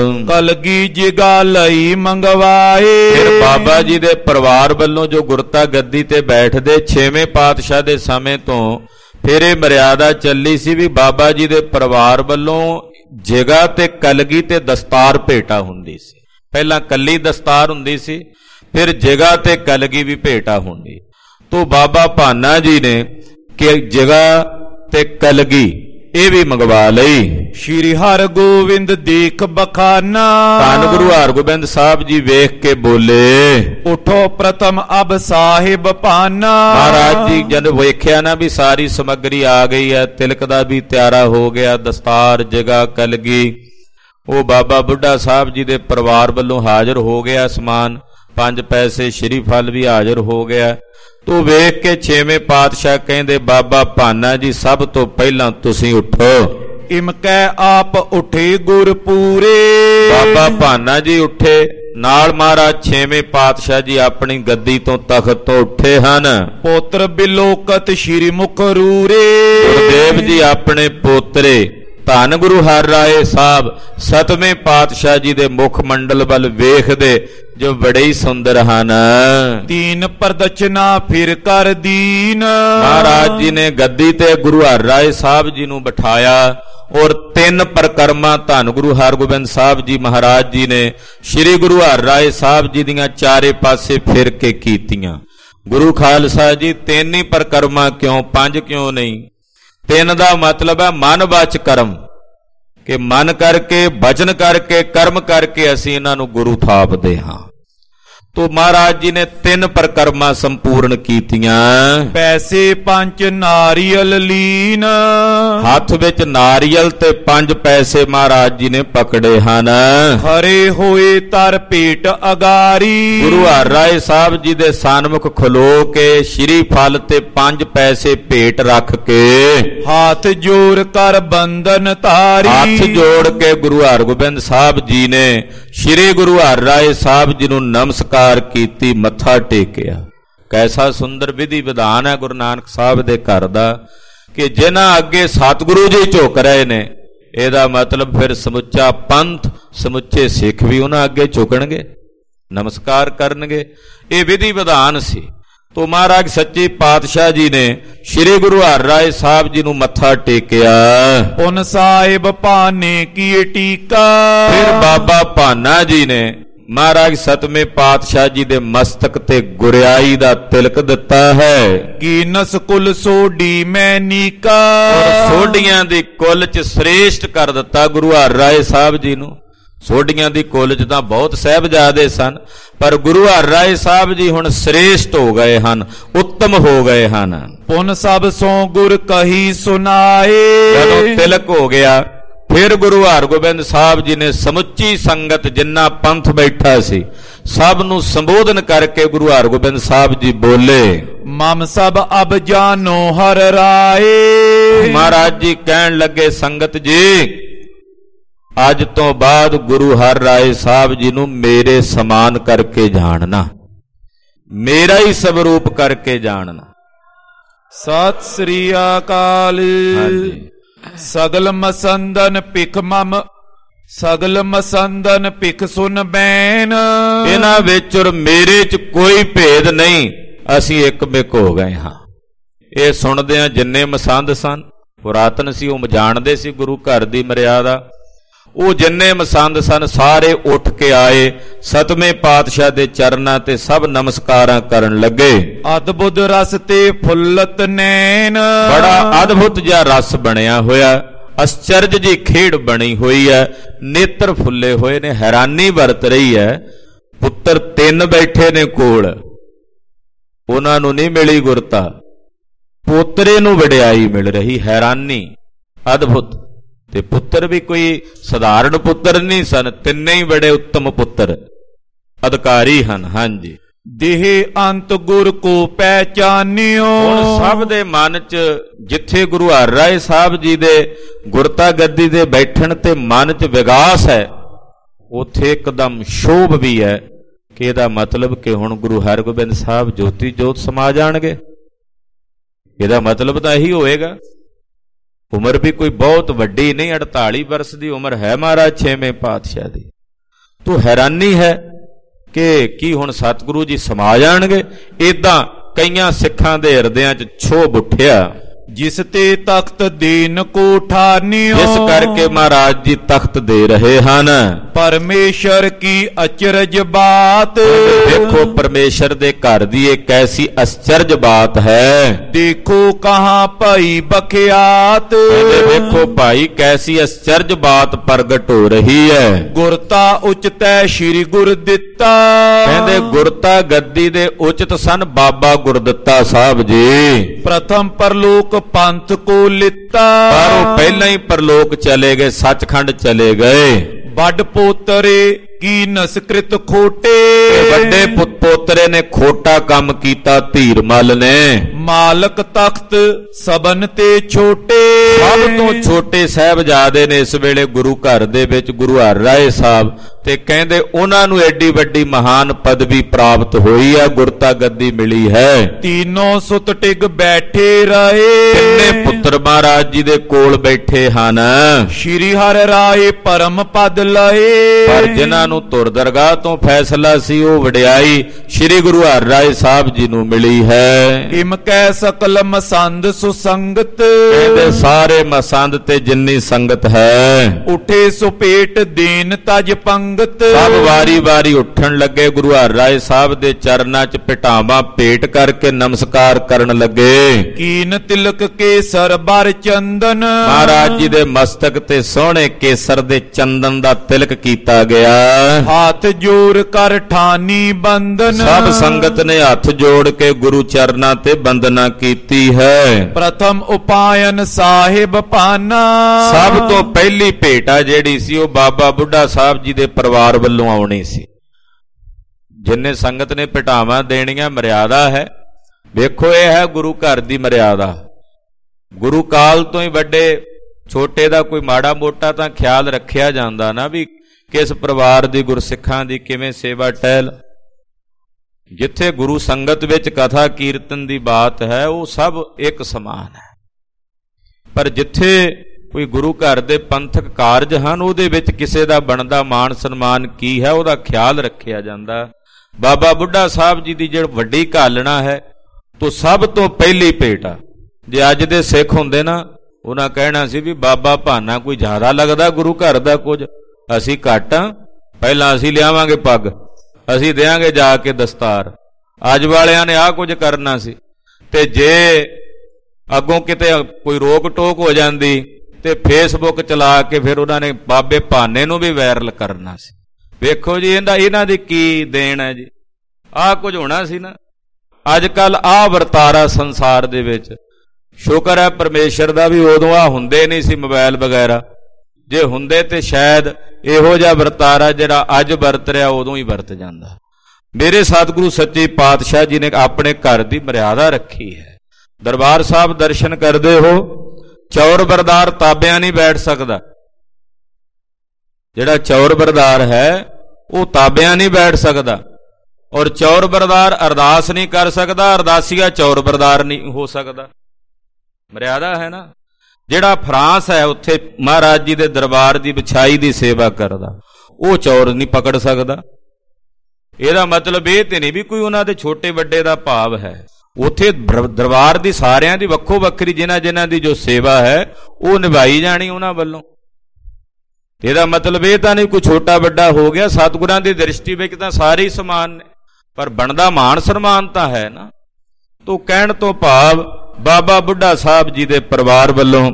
ਕਲਗੀ ਜਿਗਾ ਲਈ ਮੰਗਵਾਏ। ਫਿਰ ਬਾਬਾ ਜੀ ਦੇ ਪਰਿਵਾਰ ਵੱਲੋਂ ਜੋ ਗੁਰਤਾ ਗੱਦੀ ਤੇ ਬੈਠਦੇ ਛੇਵੇਂ ਪਾਤਸ਼ਾਹ ਦੇ ਸਮੇਂ ਤੋਂ ਫਿਰ ਇਹ ਮਰਿਆਦਾ ਚੱਲੀ ਸੀ ਵੀ ਬਾਬਾ ਜੀ ਦੇ ਪਰਿਵਾਰ ਵੱਲੋਂ ਜਿਗਾ ਤੇ ਕਲਗੀ ਤੇ ਦਸਤਾਰ ਭੇਟਾ ਹੁੰਦੀ ਸੀ। ਪਹਿਲਾਂ ਕੱਲੀ ਦਸਤਾਰ ਹੁੰਦੀ ਸੀ, ਫਿਰ ਜਿਗਾ ਤੇ ਕਲਗੀ ਵੀ ਭੇਟਾ ਹੁੰਦੀ। ਤੋ ਬਾਬਾ ਭਾਨਾ ਜੀ ਨੇ ਕਿ ਜਿਗਾ ਤੇ ਕਲਗੀ ਇਹ ਵੀ ਮੰਗਵਾ ਲਈ। ਸ਼੍ਰੀ ਹਰਗੋਬਿੰਦ ਦੇਖ ਬਖਾਨਾ। ਧੰਨ ਗੁਰੂ ਹਰਗੋਬਿੰਦ ਸਾਹਿਬ ਜੀ ਵੇਖ ਕੇ ਬੋਲੇ, ਉਠੋ ਪ੍ਰਥਮ ਅਬ ਸਾਹਿਬ ਭਾਨਾ। ਮਹਾਰਾਜ ਜੀ ਜਦ ਵੇਖਿਆ ਨਾ ਵੀ ਸਾਰੀ ਸਮੱਗਰੀ ਆ ਗਈ ਹੈ, ਤਿਲਕ ਦਾ ਵੀ ਤਿਆਰਾ ਹੋ ਗਿਆ, ਦਸਤਾਰ ਜਿਗਾ ਕਲਗੀ ਉਹ ਬਾਬਾ ਬੁੱਢਾ ਸਾਹਿਬ ਜੀ ਦੇ ਪਰਿਵਾਰ ਵੱਲੋਂ ਹਾਜ਼ਰ ਹੋ ਗਿਆ ਸਮਾਨ, ਪੰਜ ਪੈਸੇ ਸ਼੍ਰੀ ਫਲ ਵੀ ਹਾਜ਼ਰ ਹੋ ਗਿਆ। ਤੂੰ ਵੇਖ ਕੇ ਛੇਵੇਂ ਪਾਤਸ਼ਾਹ ਕਹਿੰਦੇ ਬਾਬਾ ਭਾਨਾ ਜੀ ਸਭ ਤੋਂ ਪਹਿਲਾਂ ਤੁਸੀਂ ਉੱਠੋ। ਇਮਕੈ ਆਪ ਉੱਠੇ ਗੁਰਪੂਰੇ। ਬਾਬਾ ਭਾਨਾ ਜੀ ਉੱਠੇ, ਨਾਲ ਮਹਾਰਾਜ ਛੇਵੇਂ ਪਾਤਸ਼ਾਹ ਜੀ ਆਪਣੀ ਗੱਦੀ ਤੋਂ ਤਖਤ ਤੋਂ ਉੱਠੇ ਹਨ। ਪੋਤਰ ਬਿਲੋਕਤ ਸ਼੍ਰੀ ਮੁਖ ਰੂਰੇ। ਗੁਰਦੇਵ ਜੀ ਆਪਣੇ ਪੋਤਰੇ ਧੰਨ ਗੁਰੂ ਹਰਿ ਰਾਏ ਸਾਹਿਬ ਸਤਵੇਂ ਪਾਤਸ਼ਾਹ ਜੀ ਦੇ ਮੁਖ ਮੰਡਲ ਵੱਲ ਵੇਖਦੇ ਜੋ ਬੜੇ ਹੀ ਸੁੰਦਰ ਹਨ। ਤੀਨ ਪ੍ਰਦਚਨਾ ਫਿਰ ਕਰ ਦੀਨ। ਮਹਾਰਾਜ ਜੀ ਨੇ ਗੱਦੀ ਤੇ ਗੁਰੂ ਹਰਿ ਰਾਏ ਸਾਹਿਬ ਜੀ ਨੂੰ ਬਿਠਾਇਆ ਔਰ ਤਿੰਨ ਪ੍ਰਕਰਮਾਂ ਧੰਨ ਗੁਰੂ ਹਰਗੋਬਿੰਦ ਸਾਹਿਬ ਜੀ ਮਹਾਰਾਜ ਜੀ ਨੇ ਸ੍ਰੀ ਗੁਰੂ ਹਰਿ ਰਾਏ ਸਾਹਿਬ ਜੀ ਦੀਆਂ ਚਾਰੇ ਪਾਸੇ ਫਿਰ ਕੇ ਕੀਤੀਆਂ। ਗੁਰੂ ਖਾਲਸਾ ਜੀ ਤਿੰਨ ਹੀ ਪ੍ਰਕਰਮਾਂ ਕਿਉਂ, ਪੰਜ ਕਿਉਂ ਨਹੀਂ? ਤਿੰਨ ਦਾ ਮਤਲਬ ਹੈ ਮਨ ਵਚ ਕਰਮ, ਕਿ ਮਨ ਕਰਕੇ, ਬਚਨ ਕਰਕੇ, ਕਰਮ ਕਰਕੇ ਅਸੀਂ ਇਹਨਾਂ ਨੂੰ ਗੁਰੂ ਥਾਪਦੇ ਹਾਂ। ਤੋ ਮਹਾਰਾਜ ਜੀ ਨੇ ਤਿੰਨ ਪ੍ਰਕਰਮਾਂ ਸੰਪੂਰਨ ਕੀਤੀਆਂ। ਪੈਸੇ ਪੰਜ ਨਾਰੀਅਲ ਲੀਨ, ਹੱਥ ਵਿੱਚ ਨਾਰੀਅਲ ਤੇ ਪੰਜ ਪੈਸੇ ਮਹਾਰਾਜ ਜੀ ਨੇ ਪਕੜੇ ਹਨ। ਹਰੇ ਹੋਏ ਤਰ ਭੇਟ ਅਗਾਰੀ, ਗੁਰੂ ਹਰਿ ਰਾਏ ਸਾਹਿਬ ਜੀ ਦੇ ਸਨਮੁਖ ਖਲੋ ਕੇ ਸ਼੍ਰੀ ਫਲ ਤੇ ਪੰਜ ਪੈਸੇ ਭੇਟ ਰੱਖ ਕੇ ਹੱਥ ਜੋੜ ਕਰ ਬੰਧਨ ਤਾਰੀ। ਹੱਥ ਜੋੜ ਕੇ ਗੁਰੂ ਹਰਗੋਬਿੰਦ ਸਾਹਿਬ ਜੀ ਨੇ ਸ਼੍ਰੀ ਗੁਰੂ ਹਰਿ ਰਾਏ ਸਾਹਿਬ ਜੀ ਨੂੰ ਨਮਸਕਾਰ ਕੀਤੀ, ਮੱਥਾ ਟੇਕਿਆ। ਕੈਸਾ ਸੁੰਦਰ ਵਿਧੀ ਵਿਧਾਨ ਹੈ ਗੁਰੂ ਨਾਨਕ ਸਾਹਿਬ ਦੇ ਘਰ ਦਾ ਕਿ ਜਿਨ੍ਹਾਂ ਅੱਗੇ ਸਤਿਗੁਰੂ ਜੀ ਝੁਕ ਰਹੇ ਨੇ, ਇਹਦਾ ਮਤਲਬ ਫਿਰ ਸਮੁੱਚਾ ਪੰਥ, ਸਮੁੱਚੇ ਸਿੱਖ ਵੀ ਉਹਨਾਂ ਅੱਗੇ ਝੁਕਣਗੇ, ਨਮਸਕਾਰ ਕਰਨਗੇ। ਇਹ ਵਿਧੀ ਵਿਧਾਨ ਸੀ। ਤੋ ਮਹਾਰਾਜ ਸੱਚੇ ਪਾਤਸ਼ਾਹ ਜੀ ਨੇ ਸ਼੍ਰੀ ਗੁਰੂ ਹਰਿ ਰਾਏ ਸਾਹਿਬ ਜੀ ਨੂੰ ਮੱਥਾ ਟੇਕਿਆ। ਪੁਨ ਸਾਹਿਬ ਭਾਨੇ ਕੀ ਟੀਕਾ, ਫਿਰ ਬਾਬਾ ਭਾਨਾ ਜੀ ਨੇ ਮਹਾਰਾਜ ਸਤਵੇਂ ਪਾਤਸ਼ਾਹ ਜੀ ਦੇ ਮਸਤਕ ਤੇ ਗੁਰਿਆਈ ਦਾ ਤਿਲਕ ਦਿੱਤਾ ਹੈ। ਕੀਨਸ ਕੁਲ ਸੋਢੀ ਮੈਂ ਨੀਕਾ, ਸੋਢੀਆਂ ਦੀ ਕੁਲ ਚ ਸ੍ਰੇਸ਼ਟ ਕਰ ਦਿੱਤਾ ਗੁਰੂ ਹਰਿ ਰਾਏ ਸਾਹਿਬ ਜੀ ਨੂੰ। ਸੋਢੀਆਂ ਦੀ ਕੁਲ ਚ ਤਾਂ ਬਹੁਤ ਸਾਹਿਬਜ਼ਾਦੇ ਸਨ, ਪਰ ਗੁਰੂ ਹਰਿ ਰਾਏ ਸਾਹਿਬ ਜੀ ਹੁਣ ਸ੍ਰੇਸ਼ਟ ਹੋ ਗਏ ਹਨ, ਉੱਤਮ ਹੋ ਗਏ ਹਨ। ਪੁਨ ਸਭ ਸੋ ਗੁਰ ਕਹੀ ਸੁਨਾਏ, ਜਦੋਂ ਤਿਲਕ ਹੋ ਗਿਆ ਫਿਰ ਗੁਰੂ ਹਰਗੋਬਿੰਦ ਸਾਹਿਬ ਜੀ ਨੇ ਸਮੁੱਚੀ ਸੰਗਤ ਜਿੰਨਾ ਪੰਥ ਬੈਠਾ ਸੀ ਸਭ ਨੂੰ ਸੰਬੋਧਨ ਕਰਕੇ ਗੁਰੂ ਹਰਗੋਬਿੰਦ ਸਾਹਿਬ ਜੀ ਬੋਲੇ, ਮਮ ਸਭ ਅਬ ਜਾਨੋ ਹਰ ਰਾਏ। ਮਹਾਰਾਜ ਜੀ ਕਹਿਣ ਲੱਗੇ, ਸੰਗਤ ਜੀ ਅੱਜ ਤੋਂ ਬਾਅਦ ਗੁਰੂ ਹਰਿ ਰਾਏ ਸਾਹਿਬ ਜੀ ਨੂੰ ਮੇਰੇ ਸਮਾਨ ਕਰਕੇ ਜਾਣਨਾ, ਮੇਰਾ ਹੀ ਸਵਰੂਪ ਕਰਕੇ ਜਾਣਨਾ। ਸਤਿ ਸ੍ਰੀ ਅਕਾਲ। ਸਗਲ ਮਸੰਦਨ ਭਿਖ ਮਮ, ਸਗਲ ਮਸੰਦਨ ਭਿਖ ਸੁਨ ਬੈਨ। ਇਹਨਾਂ ਵਿੱਚ ਔਰ ਮੇਰੇ ਚ ਕੋਈ ਭੇਦ ਨਹੀਂ, ਅਸੀਂ ਇੱਕ ਮਿਕ ਹੋ ਗਏ ਹਾਂ। ਇਹ ਸੁਣਦਿਆਂ ਜਿੰਨੇ ਮਸੰਦ ਸਨ, ਪੁਰਾਤਨ ਸੀ, ਉਹ ਜਾਣਦੇ ਸੀ ਗੁਰੂ ਘਰ ਦੀ ਮਰਿਆਦਾ। ਉਹ ਜਿੰਨੇ ਮਸੰਦ ਸਨ ਸਾਰੇ ਉੱਠ ਕੇ ਆਏ, ਸਤਵੇਂ ਪਾਤਸ਼ਾਹ ਦੇ ਚਰਨਾਂ ਤੇ ਸਭ ਨਮਸਕਾਰਾਂ ਕਰਨ ਲੱਗੇ। ਅਦਭੁਤ ਰਸ ਤੇ ਫੁੱਲਤ ਨੈਣ, ਬੜਾ ਅਦਭੁਤ ਜਿਹਾ ਰਸ ਬਣਿਆ ਹੋਇਆ, ਅਸਚਰਜ ਜੀ ਖੇਡ ਬਣੀ ਹੋਈ ਹੈ, ਨੇਤਰ ਫੁੱਲੇ ਹੋਏ ਨੇ, ਹੈਰਾਨੀ ਵਰਤ ਰਹੀ ਹੈ। ਪੁੱਤਰ ਤਿੰਨ ਬੈਠੇ ਨੇ ਕੋਲ, ਉਹਨਾਂ ਨੂੰ ਨਹੀਂ ਮਿਲੀ ਗੁਰਤਾ, ਪੋਤਰੇ ਨੂੰ ਵਡਿਆਈ ਮਿਲ ਰਹੀ, ਹੈਰਾਨੀ ਅਦਭੁਤ। ਤੇ ਪੁੱਤਰ ਵੀ ਕੋਈ ਸਧਾਰਨ ਪੁੱਤਰ ਨਹੀਂ ਸਨ, ਤਿੰਨੇ ਹੀ ਬੜੇ ਉੱਤਮ ਪੁੱਤਰ ਅਧਿਕਾਰੀ ਹਨ। ਹਾਂਜੀ, ਦੇਹ ਅੰਤ ਗੁਰ ਕੋ ਪਹਿਚਾਨਿਓ। ਹੁਣ ਸਭ ਦੇ ਮਨ ਚ ਜਿੱਥੇ ਗੁਰੂ ਹਰਿ ਰਾਏ ਸਾਹਿਬ ਜੀ ਦੇ ਗੁਰਤਾ ਗੱਦੀ ਦੇ ਬੈਠਣ ਤੇ ਮਨ ਚ ਵਿਗਾਸ ਹੈ, ਉਥੇ ਇੱਕਦਮ ਸ਼ੋਭ ਵੀ ਹੈ ਕਿ ਇਹਦਾ ਮਤਲਬ ਕਿ ਹੁਣ ਗੁਰੂ ਹਰਗੋਬਿੰਦ ਸਾਹਿਬ ਜੋਤੀ ਜੋਤ ਸਮਾ ਜਾਣਗੇ। ਇਹਦਾ ਮਤਲਬ ਤਾਂ ਇਹੀ ਹੋਏਗਾ। ਉਮਰ ਵੀ ਕੋਈ ਬਹੁਤ ਵੱਡੀ ਨਹੀਂ, ਅੜਤਾਲੀ ਵਰਸ ਦੀ ਉਮਰ ਹੈ ਮਹਾਰਾਜ ਛੇਵੇਂ ਪਾਤਸ਼ਾਹ ਦੀ। ਤੋ ਹੈਰਾਨੀ ਹੈ ਕਿ ਕੀ ਹੁਣ ਸਤਿਗੁਰੂ ਜੀ ਸਮਾ ਜਾਣਗੇ। ਏਦਾਂ ਕਈਆਂ ਸਿੱਖਾਂ ਦੇ ਹਿਰਦਿਆਂ 'ਚ ਛੋਭ ਉੱਠਿਆ। ਜਿਸ ਤੇ ਤਖਤ ਦੇਨ ਕੋ ਠਾਨਿਓ, ਇਸ ਕਰਕੇ ਮਹਾਰਾਜ ਜੀ ਤਖਤ ਦੇ ਰਹੇ ਹਨ। ਪਰਮੇਸ਼ਰ ਕੀ ਅਚਰਜ ਬਾਤ, ਦੇਖੋ ਪਰਮੇਸ਼ਰ ਦੇ ਘਰ ਦੀ ਇਹ ਕੈਸੀ ਅਚਰਜ ਬਾਤ ਹੈ। ਦੇਖੋ ਕਹਾਂ ਭਾਈ ਬਖਿਆਤ, ਦੇਖੋ ਭਾਈ ਕੈਸੀ ਅਚਰਜ ਬਾਤ ਪ੍ਰਗਟ ਹੋ ਰਹੀ ਹੈ। ਗੁਰਤਾ ਉਚਤੈ ਸ੍ਰੀ ਗੁਰ ਦਿੱਤਾ, ਕਹਿੰਦੇ ਗੁਰਤਾ ਗੱਦੀ ਦੇ ਉਚਿਤ ਸਨ ਬਾਬਾ ਗੁਰਦਿੱਤਾ ਸਾਹਿਬ ਜੀ। ਪ੍ਰਥਮ ਪਰਲੋਕ ਪੰਥ ਕੋ ਲਿੱਤਾ, ਪਰ ਉਹ ਪਹਿਲਾਂ ਹੀ ਪਰਲੋਕ ਚਲੇ ਗਏ, ਸੱਚਖੰਡ ਚਲੇ ਗਏ। ਵੱਡ ਪੋਤਰੇ ਕੀ ਨਸਕ੍ਰਿਤ ਖੋਟੇ, ਵੱਡੇ ਪੁੱਤ ਪੋਤਰੇ ਨੇ ਖੋਟਾ ਕੰਮ ਕੀਤਾ ਧੀਰਮਲ ਨੇ। ਮਾਲਕ ਤਖਤ ਸਬਨ ਤੇ ਛੋਟੇ, ਸਭ ਤੋਂ ਛੋਟੇ ਸਾਹਿਬਜ਼ਾਦੇ ਨੇ ਇਸ ਵੇਲੇ ਗੁਰੂ ਘਰ ਦੇ ਵਿੱਚ ਗੁਰੂ ਹਰਿ ਰਾਏ ਸਾਹਿਬ। ਤੇ ਕਹਿੰਦੇ ਉਹਨਾਂ ਨੂੰ ਐਡੀ ਵੱਡੀ ਮਹਾਨ ਪਦਵੀ ਪ੍ਰਾਪਤ ਹੋਈ ਹੈ, ਗੁਰਤਾ ਗੱਦੀ ਮਿਲੀ ਹੈ। ਤੀਨੋਂ ਸੁਤ ਟਿਗ ਬੈਠੇ ਰਹੇ, ਤਿੰਨੇ ਪੁੱਤਰ ਮਹਾਰਾਜ ਜੀ ਦੇ ਕੋਲ ਬੈਠੇ ਹਨ। ਸ਼੍ਰੀ ਹਰਿ ਰਾਏ ਪਰਮ ਪਦ ਲਏ, ਪਰ ਜਿਨ੍ਹਾਂ ਨੂੰ ਧੁਰ ਦਰਗਾਹ ਤੋਂ ਫੈਸਲਾ ਸੀ ਉਹ ਵਡਿਆਈ ਸ਼੍ਰੀ ਗੁਰੂ ਹਰਿ ਰਾਏ ਸਾਹਿਬ ਜੀ ਨੂੰ ਮਿਲੀ ਹੈ। ਇਮ ਕੈ ਸਕਲ ਮਸੰਦ ਸੁਸੰਗਤ, ਕਹਿੰਦੇ ਸਾਰੇ ਮਸੰਦ ਤੇ ਜਿੰਨੀ ਸੰਗਤ ਹੈ। ਉਠੇ ਸੁਪੇਟ ਦੇਨ ਤਜ ਪੰਗ, ਸੰਗਤ ਸਭ ਵਾਰੀ ਵਾਰੀ ਉੱਠਣ ਲੱਗੇ, ਗੁਰੂ ਹਰਿਰਾਏ ਸਾਹਿਬ ਦੇ ਚਰਨਾਂ 'ਚ ਭਟਾਵਾਂ ਭੇਟ ਕਰਕੇ ਨਮਸਕਾਰ ਕਰਨ ਲੱਗੇ। ਕੀਨ ਤਿਲਕ ਕੇਸਰ ਬਰ ਚੰਦਨ ਮਹਾਰਾਜ ਜੀ ਦੇ ਮਸਤਕ ਤੇ ਸੋਹਣੇ ਕੇਸਰ ਦੇ ਚੰਦਨ ਦਾ ਤਿਲਕ ਕੀਤਾ ਗਿਆ। ਹੱਥ ਜੋੜ ਕਰ ਠਾਨੀ ਬੰਦਨ ਸਭ ਸੰਗਤ ਨੇ ਹੱਥ ਜੋੜ ਕੇ ਗੁਰੂ ਚਰਨਾਂ ਤੇ ਬੰਦਨਾ ਕੀਤੀ ਹੈ। ਪ੍ਰਥਮ ਉਪਾਇਨ ਸਾਹਿਬ ਪਾਨਾ ਸਭ ਤੋਂ ਪਹਿਲੀ ਭੇਟਾ ਜਿਹੜੀ ਸੀ ਉਹ ਬਾਬਾ ਬੁੱਢਾ ਸਾਹਿਬ ਜੀ ਦੇ ਪਰਿਵਾਰ ਵੱਲੋਂ ਆਉਣੀ ਸੀ। ਜਿੰਨੇ ਸੰਗਤ ਨੇ ਭਟਾਵਾਂ ਦੇਣੀਆਂ ਮਰਿਆਦਾ ਹੈ। ਵੇਖੋ ਇਹ ਹੈ ਗੁਰੂ ਘਰ ਦੀ ਮਰਿਆਦਾ। ਗੁਰੂ ਕਾਲ ਤੋਂ ਹੀ ਵੱਡੇ ਛੋਟੇ ਦਾ ਕੋਈ ਮਾੜਾ ਮੋਟਾ ਤਾਂ ਖਿਆਲ ਰੱਖਿਆ ਜਾਂਦਾ ਨਾ, ਵੀ ਕਿਸ ਪਰਿਵਾਰ ਦੀ ਗੁਰਸਿੱਖਾਂ ਦੀ ਕਿਵੇਂ ਸੇਵਾ ਟਹਿਲ। ਜਿੱਥੇ ਗੁਰੂ ਸੰਗਤ ਵਿੱਚ ਕਥਾ ਕੀਰਤਨ ਦੀ ਬਾਤ ਹੈ ਉਹ ਸਭ ਇੱਕ ਸਮਾਨ ਹੈ, ਪਰ ਜਿੱਥੇ ਕੋਈ ਗੁਰੂ ਘਰ ਦੇ ਪੰਥਕ ਕਾਰਜ ਹਨ ਉਹਦੇ ਵਿੱਚ ਕਿਸੇ ਦਾ ਬਣਦਾ ਮਾਣ ਸਨਮਾਨ ਕੀ ਹੈ ਉਹਦਾ ਖਿਆਲ ਰੱਖਿਆ ਜਾਂਦਾ। ਬਾਬਾ ਬੁੱਢਾ ਸਾਹਿਬ ਜੀ ਦੀ ਜਿਹੜੀ ਵੱਡੀ ਘਾਲਣਾ ਹੈ ਤੋਂ ਸਭ ਤੋਂ ਪਹਿਲੀ ਭੇਟਾ, ਜੇ ਅੱਜ ਦੇ ਸਿੱਖ ਹੁੰਦੇ ਨਾ ਉਹਨਾਂ ਕਹਿਣਾ ਸੀ ਵੀ ਬਾਬਾ ਭਾਨਾ ਕੋਈ ਜ਼ਿਆਦਾ ਲੱਗਦਾ ਗੁਰੂ ਘਰ ਦਾ ਕੁਝ, ਅਸੀਂ ਘੱਟ ਹਾਂ, ਪਹਿਲਾਂ ਅਸੀਂ ਲਿਆਵਾਂਗੇ ਪੱਗ, ਅਸੀਂ ਦੇਵਾਂਗੇ ਜਾ ਕੇ ਦਸਤਾਰ। ਅੱਜ ਵਾਲਿਆਂ ਨੇ ਆਹ ਕੁਝ ਕਰਨਾ ਸੀ, ਤੇ ਜੇ ਅੱਗੋਂ ਕਿਤੇ ਕੋਈ ਰੋਕ ਟੋਕ ਹੋ ਜਾਂਦੀ ਤੇ ਫੇਸਬੁੱਕ ਚਲਾ ਕੇ ਫਿਰ ਉਹਨਾਂ ਨੇ ਬਾਬੇ ਭਾਨੇ ਨੂੰ ਵੀ ਵਾਇਰਲ ਕਰਨਾ ਸੀ। ਵੇਖੋ ਜੀ ਇਹਦਾ ਇਹਨਾਂ ਦੀ ਕੀ ਦੇਣ ਹੈ ਜੀ, ਆਹ ਕੁਝ ਹੋਣਾ ਸੀ ਨਾ। ਅੱਜ ਕੱਲ ਆਹ ਵਰਤਾਰਾ ਸੰਸਾਰ ਦੇ ਵਿੱਚ, ਸ਼ੁਕਰ ਹੈ ਪਰਮੇਸ਼ਰ ਦਾ ਵੀ ਉਦੋਂ ਆ ਹੁੰਦੇ ਨਹੀਂ ਸੀ ਮੋਬਾਈਲ ਵਗੈਰਾ, ਜੇ ਹੁੰਦੇ ਤੇ ਸ਼ਾਇਦ ਇਹੋ ਜਿਹਾ ਵਰਤਾਰਾ ਜਿਹੜਾ ਅੱਜ ਵਰਤ ਰਿਹਾ ਉਦੋਂ ਹੀ ਵਰਤ ਜਾਂਦਾ। ਮੇਰੇ ਸਤਿਗੁਰੂ ਸੱਚੇ ਪਾਤਸ਼ਾਹ ਜੀ ਨੇ ਆਪਣੇ ਘਰ ਦੀ ਮਰਿਆਦਾ ਰੱਖੀ ਹੈ। ਦਰਬਾਰ ਸਾਹਿਬ ਦਰਸ਼ਨ ਕਰਦੇ ਹੋ, ਚੌਰ ਬਰਦਾਰ ਤਾਬਿਆਂ ਨਹੀਂ ਬੈਠ ਸਕਦਾ। ਜਿਹੜਾ ਚੌਰ ਬਰਦਾਰ ਹੈ ਉਹ ਤਾਬਿਆਂ ਨਹੀਂ ਬੈਠ ਸਕਦਾ, ਔਰ ਚੌਰ ਬਰਦਾਰ ਅਰਦਾਸ ਨਹੀਂ ਕਰ ਸਕਦਾ, ਅਰਦਾਸੀਆ ਚੌਰ ਬਰਦਾਰ ਨਹੀਂ ਹੋ ਸਕਦਾ। ਮਰਿਆਦਾ ਹੈ ਨਾ। ਜਿਹੜਾ ਫਰਾਂਸ ਹੈ ਉੱਥੇ ਮਹਾਰਾਜ ਜੀ ਦੇ ਦਰਬਾਰ ਦੀ ਵਿਛਾਈ ਦੀ ਸੇਵਾ ਕਰਦਾ, ਉਹ ਚੌਰ ਨਹੀਂ ਪਕੜ ਸਕਦਾ। ਇਹਦਾ ਮਤਲਬ ਇਹ ਤੇ ਨਹੀਂ ਵੀ ਕੋਈ ਉਹਨਾਂ ਦੇ ਛੋਟੇ ਵੱਡੇ ਦਾ ਭਾਵ ਹੈ। ਉੱਥੇ ਦਰਬਾਰ ਦੀ ਸਾਰਿਆਂ ਦੀ ਵੱਖੋ ਵੱਖਰੀ ਜਿਨ੍ਹਾਂ ਜਿਨ੍ਹਾਂ ਦੀ ਜੋ ਸੇਵਾ ਹੈ ਉਹ ਨਿਭਾਈ ਜਾਣੀ ਉਹਨਾਂ ਵੱਲੋਂ। ਇਹਦਾ ਮਤਲਬ ਇਹ ਤਾਂ ਨਹੀਂ ਕੋਈ ਛੋਟਾ ਵੱਡਾ ਹੋ ਗਿਆ। ਸਤਿਗੁਰਾਂ ਦੀ ਦ੍ਰਿਸ਼ਟੀ ਵਿੱਚ ਤਾਂ ਸਾਰੇ ਹੀ ਸਮਾਨ ਨੇ, ਪਰ ਬਣਦਾ ਮਾਣ ਸਨਮਾਨ ਤਾਂ ਹੈ ਨਾ। ਤੋ ਕਹਿਣ ਤੋਂ ਭਾਵ ਬਾਬਾ ਬੁੱਢਾ ਸਾਹਿਬ ਜੀ ਦੇ ਪਰਿਵਾਰ ਵੱਲੋਂ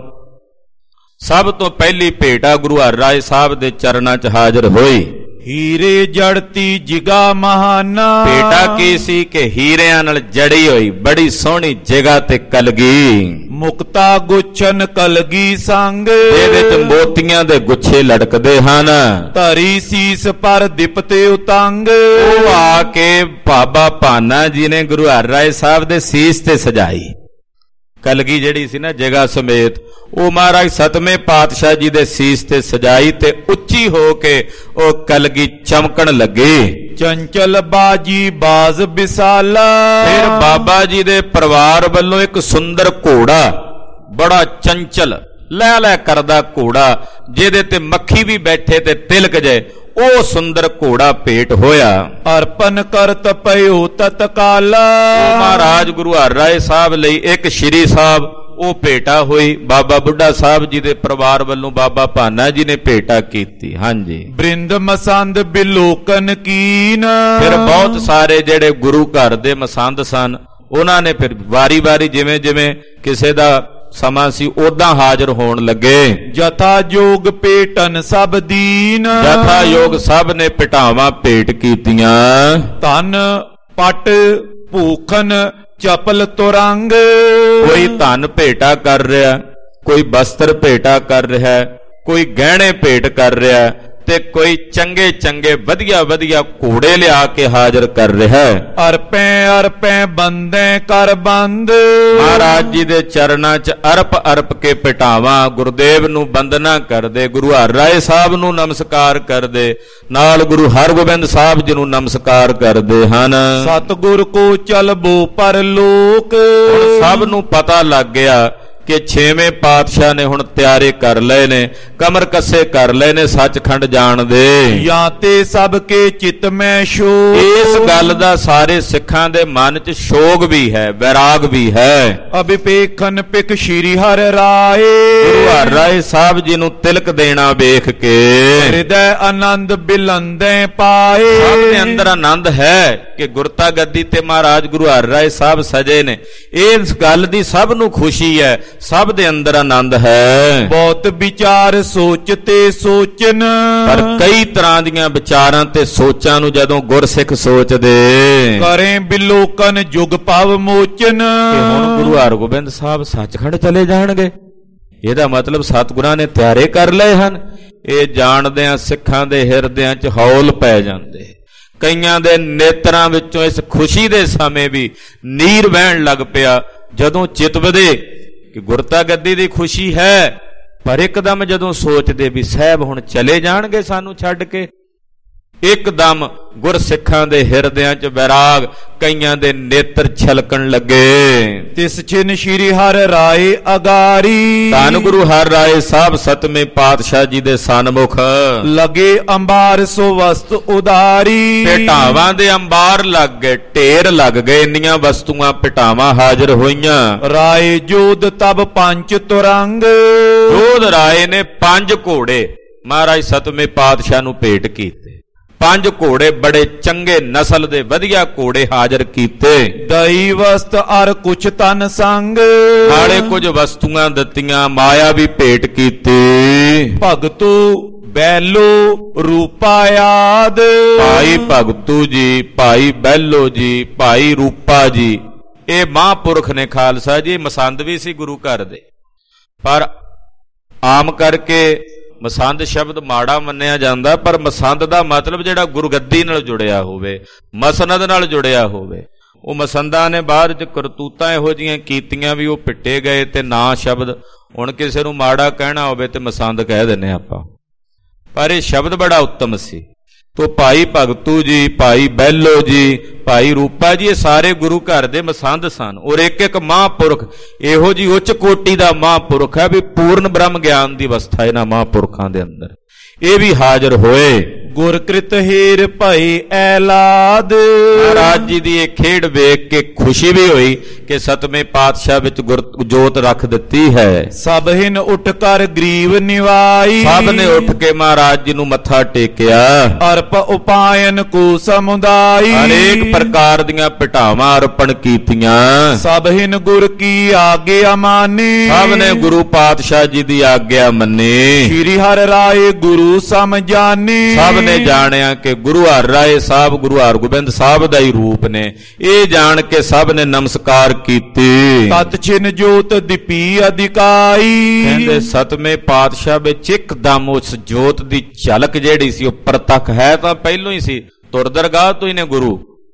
ਸਭ ਤੋਂ ਪਹਿਲੀ ਭੇਟਾ ਗੁਰੂ ਹਰਿਰਾਏ ਸਾਹਿਬ ਦੇ ਚਰਨਾਂ 'ਚ ਹਾਜ਼ਰ ਹੋਈ। ਹੀਰੇ ਜੜਤੀ ਜਿਗਾ ਮਹਾਨਾ ਭੇਟਾ ਕੀ ਸੀ ਕਿ ਹੀਰਿਆਂ ਨਾਲ ਜੜੀ ਹੋਈ ਬੜੀ ਸੋਹਣੀ ਜਗ੍ਹਾ ਤੇ ਕਲਗੀ, ਮੁਕਤਾ ਗੁੱਛਨ ਕਲਗੀ ਸੰਗ, ਇਹਦੇ 'ਚ ਮੋਤੀਆਂ ਦੇ ਗੁੱਛੇ ਲਟਕਦੇ ਹਨ। ਧਰੀ ਸੀਸ ਪਰ ਦਿਪਤੇ ਉਤੰਗ, ਉਹ ਆ ਕੇ ਬਾਬਾ ਭਾਨਾ ਜੀ ਨੇ ਗੁਰੂ ਹਰਿਰਾਏ ਸਾਹਿਬ ਦੇ ਸੀਸ ਤੇ ਸਜਾਈ। ਕਲਗੀ ਜਿਹੜੀ ਸੀ ਨਾ ਜਗ੍ਹਾ ਸਮੇਤ, ਉਹ ਮਹਾਰਾਜ ਸਤਵੇਂ ਪਾਤਸ਼ਾਹ ਜੀ ਦੇ ਸੀਸ ਤੇ ਸਜਾਈ ਤੇ ਉੱਚੀ ਹੋ ਕੇ ਉਹ ਕਲਗੀ ਚਮਕਣ ਲੱਗੀ। ਚੰਚਲ ਬਾਜੀ ਬਾਜ਼ ਵਿਸਾਲਾ, ਫਿਰ ਬਾਬਾ ਜੀ ਦੇ ਪਰਿਵਾਰ ਵੱਲੋਂ ਇੱਕ ਸੁੰਦਰ ਘੋੜਾ, ਬੜਾ ਚੰਚਲ ਲੈ ਲੈ ਕਰਦਾ ਘੋੜਾ, ਜਿਹਦੇ ਤੇ ਮੱਖੀ ਵੀ ਬੈਠੇ ਤੇ ਤਿਲਕ ਜਾਏ, ਉਹ ਸੁੰਦਰ ਘੋੜਾ ਭੇਟ ਹੋਇਆ। ਅਰਪਨ ਕਰਤ ਪਇਓ ਤਤਕਾਲਾ, ਮਹਾਰਾਜ ਗੁਰੂ ਹਰਿਰਾਏ ਸਾਹਿਬ ਲਈ ਇੱਕ ਸ਼੍ਰੀ ਸਾਹਿਬ ਉਹ ਭੇਟਾ ਹੋਈ। ਬਾਬਾ ਬੁੱਢਾ ਸਾਹਿਬ ਜੀ ਦੇ ਪਰਿਵਾਰ ਵੱਲੋਂ ਬਾਬਾ ਭਾਨਾ ਜੀ ਨੇ ਭੇਟਾ ਕੀਤੀ। ਹਾਂਜੀ, ਬ੍ਰਿੰਦ ਮਸੰਦ ਬਿਲੋਕਨ ਕੀਨ, ਫਿਰ ਬਹੁਤ ਸਾਰੇ ਜਿਹੜੇ ਗੁਰੂ ਘਰ ਦੇ ਮਸੰਦ ਸਨ ਉਹਨਾਂ ਨੇ ਫਿਰ ਵਾਰੀ ਵਾਰੀ ਜਿਵੇਂ ਜਿਵੇਂ ਕਿਸੇ ਦਾ ਸਮਾਂ ਸੀ ਉਦਾਂ ਹਾਜ਼ਰ ਹੋਣ ਲੱਗੇ। ਜਥਾ ਜੋਗ ਭੇਟਨ ਸਭ ਦੀਨ, ਜਥਾ ਯੋਗ ਸਭ ਨੇ ਭਟਾਵਾਂ ਭੇਟ ਕੀਤੀਆਂ। ਧਨ ਪਟ ਭੂਖਨ ਚਪਲ ਤੁਰੰਗ, ਕੋਈ ਧਨ ਭੇਟਾ ਕਰ ਰਿਹਾ, ਕੋਈ ਬਸਤਰ ਭੇਟਾ ਕਰ ਰਿਹਾ, ਕੋਈ ਗਹਿਣੇ ਭੇਟ ਕਰ ਰਿਹਾ, ਤੇ ਕੋਈ ਚੰਗੇ ਚੰਗੇ ਵਧੀਆ ਵਧੀਆ ਘੋੜੇ ਲਿਆ ਕੇ ਹਾਜ਼ਰ ਕਰ ਰਿਹਾ। ਅਰਪੈ ਅਰਪੈ ਬੰਦੇ ਕਰ ਬੰਦ, ਮਹਾਰਾਜ ਜੀ ਦੇ ਚਰਨਾਂ 'ਚ ਅਰਪ ਅਰਪ ਕੇ ਭਟਾਵਾਂ ਗੁਰਦੇਵ ਨੂੰ ਬੰਦਨਾ ਕਰਦੇ, ਗੁਰੂ ਹਰਿਰਾਏ ਸਾਹਿਬ ਨੂੰ ਨਮਸਕਾਰ ਕਰਦੇ, ਨਾਲ ਗੁਰੂ ਹਰਗੋਬਿੰਦ ਸਾਹਿਬ ਜੀ ਨੂੰ ਨਮਸਕਾਰ ਕਰਦੇ ਹਨ। ਸਤਿਗੁਰ ਕੋ ਚਲਬੋ ਪਰਲੋਕ, ਸਭ ਨੂੰ ਪਤਾ ਲੱਗ ਗਿਆ ਕਿ ਛੇਵੇਂ ਪਾਤਸ਼ਾਹ ਨੇ ਹੁਣ ਤਿਆਰੇ ਕਰ ਲਏ ਨੇ, ਕਮਰ ਕੱਸੇ ਕਰ ਲਏ ਨੇ ਸੱਚਖੰਡ ਜਾਣ ਦੇ। ਜਾਂ ਤੇ ਸਭ ਕੇ ਚਿੱਤ ਮੈਂ ਸ਼ੋਕ, ਇਸ ਗੱਲ ਦਾ ਸਾਰੇ ਸਿੱਖਾਂ ਦੇ ਮਨ 'ਚ ਸ਼ੋਕ ਵੀ ਹੈ, ਵੈਰਾਗ ਵੀ ਹੈ। ਅਭਿਪੇਖਨ ਪਿਕ ਸ਼੍ਰੀ ਹਰਿ ਰਾਏ, ਗੁਰੂ ਹਰਿ ਰਾਏ ਸਾਹਿਬ ਜੀ ਨੂੰ ਤਿਲਕ ਦੇਣਾ ਵੇਖ ਕੇ ਹਿਰਦੈ ਆਨੰਦ ਬਿਲੰਦੇ ਪਾਏ। ਸਭ ਦੇ ਅੰਦਰ ਆਨੰਦ ਹੈ ਕਿ ਗੁਰਤਾ ਗੱਦੀ ਤੇ ਮਹਾਰਾਜ ਗੁਰੂ ਹਰਿ ਰਾਏ ਸਾਹਿਬ ਸਜੇ ਨੇ। ਇਸ ਗੱਲ ਦੀ ਸਭ ਨੂੰ ਖੁਸ਼ੀ ਹੈ, ਸਭ ਦੇ ਅੰਦਰ ਆਨੰਦ ਹੈ। ਬਹੁਤ ਵਿਚਾਰ ਸੋਚ ਤੇ ਸੋਚਨ, ਪਰ ਕਈ ਤਰ੍ਹਾਂ ਦੀਆਂ ਵਿਚਾਰਾਂ ਤੇ ਸੋਚਾਂ ਨੂੰ ਜਦੋਂ ਗੁਰਸਿੱਖ ਸੋਚਦੇ ਕਰੇ ਬਿਲੋਕਨ ਜੁਗ ਭਵ ਮੋਚਨ, ਕਿ ਹੁਣ ਗੁਰੂ ਹਰਗੋਬਿੰਦ ਸਾਹਿਬ ਸੱਚਖੰਡ ਚਲੇ ਜਾਣਗੇ, ਇਹਦਾ ਮਤਲਬ ਸਤਿਗੁਰਾਂ ਨੇ ਤਿਆਰੇ ਕਰ ਲਏ ਹਨ। ਇਹ ਜਾਣਦਿਆਂ ਸਿੱਖਾਂ ਦੇ ਹਿਰਦਿਆਂ 'ਚ ਹੌਲ ਪੈ ਜਾਂਦੇ, ਕਈਆਂ ਦੇ ਨੇਤਰਾਂ ਵਿੱਚੋਂ ਇਸ ਖੁਸ਼ੀ ਦੇ ਸਮੇਂ ਵੀ ਨੀਰ ਵਹਿਣ ਲੱਗ ਪਿਆ ਜਦੋਂ ਚਿਤ ਵਧੇ ਕਿ ਗੁਰਤਾ ਗੱਦੀ ਦੀ ਖੁਸ਼ੀ ਹੈ, ਪਰ ਇੱਕਦਮ ਜਦੋਂ ਸੋਚਦੇ ਵੀ ਸਾਹਿਬ ਹੁਣ ਚਲੇ ਜਾਣਗੇ ਸਾਨੂੰ ਛੱਡ ਕੇ, ਇੱਕਦਮ ਗੁਰਸਿੱਖਾਂ ਦੇ ਹਿਰਦਿਆਂ 'ਚ ਵੈਰਾਗ, ਕਈਆਂ ਦੇ ਨੇਤਰ ਛਲਕਣ ਲੱਗੇ। ਤਿਸ ਛਿਨ ਸ਼੍ਰੀ ਹਰਿ ਰਾਏ ਅਗਾਰੀ, ਧੰਨ ਗੁਰੂ ਹਰਿ ਰਾਏ ਸਾਹਿਬ ਸਤਵੇਂ ਪਾਤਸ਼ਾਹ ਜੀ ਦੇ ਸਨਮੁਖ ਲਗੇ ਅੰਬਾਰ ਸੋ ਵਸਤ ਉਦਾਰੀ, ਭੇਟਾਵਾਂ ਦੇ ਅੰਬਾਰ ਲੱਗ ਗਏ, ਢੇਰ ਲੱਗ ਗਏ, ਇੰਨੀਆਂ ਵਸਤੂਆਂ ਭੇਟਾਵਾਂ ਹਾਜ਼ਰ ਹੋਈਆਂ। ਰਾਏ ਜੋਧ ਤਬ ਪੰਜ ਤੁਰੰਗ, ਜੋਧ ਰਾਏ ਨੇ ਪੰਜ ਘੋੜੇ ਮਹਾਰਾਜ ਸਤਵੇਂ ਪਾਤਸ਼ਾਹ ਨੂੰ ਭੇਟ ਕੀਤੇ। ਪੰਜ ਘੋੜੇ ਬੜੇ ਚੰਗੇ ਨਸਲ ਦੇ ਵਧੀਆ ਘੋੜੇ ਹਾਜ਼ਰ ਕੀਤੇ। ਦਈ ਵਸਤ ਅਰ ਕੁਛ ਤਨ ਸੰਗ, ਨਾਲੇ ਕੁਝ ਵਸਤੂਆਂ ਦਿੱਤੀਆਂ, ਮਾਇਆ ਵੀ ਭੇਟ ਕੀਤੀ। ਭਗਤੂ ਬੈਲੋ ਰੂਪਾ ਆਦ, ਭਾਈ ਭਗਤੂ ਜੀ, ਭਾਈ ਬੈਲੋ ਜੀ, ਭਾਈ ਰੂਪਾ ਜੀ, ਇਹ ਮਹਾਂਪੁਰਖ ਨੇ ਖਾਲਸਾ ਜੀ। ਮਸੰਦ ਵੀ ਸੀ ਗੁਰੂ ਘਰ ਦੇ, ਪਰ ਆਮ ਕਰਕੇ ਮਸੰਦ ਸ਼ਬਦ ਮਾੜਾ ਮੰਨਿਆ ਜਾਂਦਾ, ਪਰ ਮਸੰਦ ਦਾ ਮਤਲਬ ਜਿਹੜਾ ਗੁਰਗੱਦੀ ਨਾਲ ਜੁੜਿਆ ਹੋਵੇ, ਮਸਨਦ ਨਾਲ ਜੁੜਿਆ ਹੋਵੇ। ਉਹ ਮਸੰਦਾਂ ਨੇ ਬਾਅਦ ਚ ਕਰਤੂਤਾਂ ਇਹੋ ਜਿਹੀਆਂ ਕੀਤੀਆਂ ਵੀ ਉਹ ਪਿੱਟੇ ਗਏ ਤੇ ਨਾ ਸ਼ਬਦ। ਹੁਣ ਕਿਸੇ ਨੂੰ ਮਾੜਾ ਕਹਿਣਾ ਹੋਵੇ ਤੇ ਮਸੰਦ ਕਹਿ ਦਿੰਨੇ ਆਪਾਂ, ਪਰ ਇਹ ਸ਼ਬਦ ਬੜਾ ਉੱਤਮ ਸੀ। ਤੋ ਭਾਈ ਭਗਤੂ ਜੀ, ਭਾਈ ਬੈਲੋ ਜੀ, ਭਾਈ ਰੂਪਾ ਜੀ, ਇਹ ਸਾਰੇ ਗੁਰੂ ਘਰ ਦੇ ਮਸੰਦ ਸਨ। ਔਰ ਇੱਕ ਇੱਕ ਮਹਾਂਪੁਰਖ ਇਹੋ ਜੀ ਉੱਚ ਕੋਟੀ ਦਾ ਮਹਾਂਪੁਰਖ ਹੈ ਵੀ ਪੂਰਨ ਬ੍ਰਹਮ ਗਿਆਨ ਦੀ ਅਵਸਥਾ ਇਹਨਾਂ ਮਹਾਂਪੁਰਖਾਂ ਦੇ ਅੰਦਰ, ਇਹ ਵੀ ਹਾਜ਼ਰ ਹੋਏ। ਗੁਰਕ੍ਰਿਤ ਹੀਰ ਭਈ ਐਲਾਦ, ਮਹਾਰਾਜ ਜੀ ਦੀ ਇਹ ਖੇਡ ਵੇਖ ਕੇ ਖੁਸ਼ੀ ਵੀ ਹੋਈ ਕਿ ਸਤਵੇਂ ਪਾਤਸ਼ਾਹ ਵਿੱਚ ਗੁਰ ਜੋਤ ਰੱਖ ਦਿੱਤੀ ਹੈ। ਸਭ ਹਿਨ ਉੱਠ ਕਰ ਗਰੀਬ ਨਿਵਾਈ, ਸਭ ਨੇ ਉੱਠ ਕੇ ਮਹਾਰਾਜ ਜੀ ਨੂੰ ਮੱਥਾ ਟੇਕਿਆ। ਅਰਪ ਉਪਾਇਨ ਕੋ ਸਮੁਦਾਈ, ਅਨੇਕ ਪ੍ਰਕਾਰ ਦੀਆਂ ਭਟਾਵਾਂ ਅਰਪਣ ਕੀਤੀਆਂ। ਸਭ ਹਿਨ ਗੁਰ ਕੀ ਆਗਿਆ ਮਾਨੀ, ਸਭ ਨੇ ਗੁਰੂ ਪਾਤਸ਼ਾਹ ਜੀ ਦੀ ਆਗਿਆ ਮੰਨੀ। ਸ਼੍ਰੀ ਹਰਿ ਰਾਏ ਗੁਰੂ ਸਮਝਾਨੀ, ਸਭ ਨੇ ਜਾਣਿਆ ਕਿ ਗੁਰੂ ਹਰਿ ਰਾਏ ਸਾਹਿਬ ਗੁਰੂ ਹਰਗੋਬਿੰਦ ਸਾਹਿਬ ਦਾ ਹੀ ਰੂਪ ਨੇ। ਇਹ ਜਾਣ ਕੇ ਸਭ ਨੇ ਨਮਸਕਾਰ ਕੀਤੀ। ਤਤ ਛਿਨ ਜੋਤ ਦੀਪੀ ਅਧਿਕਾਈ, ਕਹਿੰਦੇ ਸਤਵੇਂ ਪਾਤਸ਼ਾਹ ਵਿੱਚ ਇੱਕਦਮ ਉਸ ਜੋਤ ਦੀ ਝਲਕ ਜਿਹੜੀ ਸੀ ਉਹ ਪ੍ਰਤੱਖ ਹੈ ਤਾਂ ਪਹਿਲੋਂ ਹੀ ਸੀ, ਤੁਰ ਦਰਗਾਹ ਤੋਂ ਹੀ ਨੇ ਗੁਰੂ,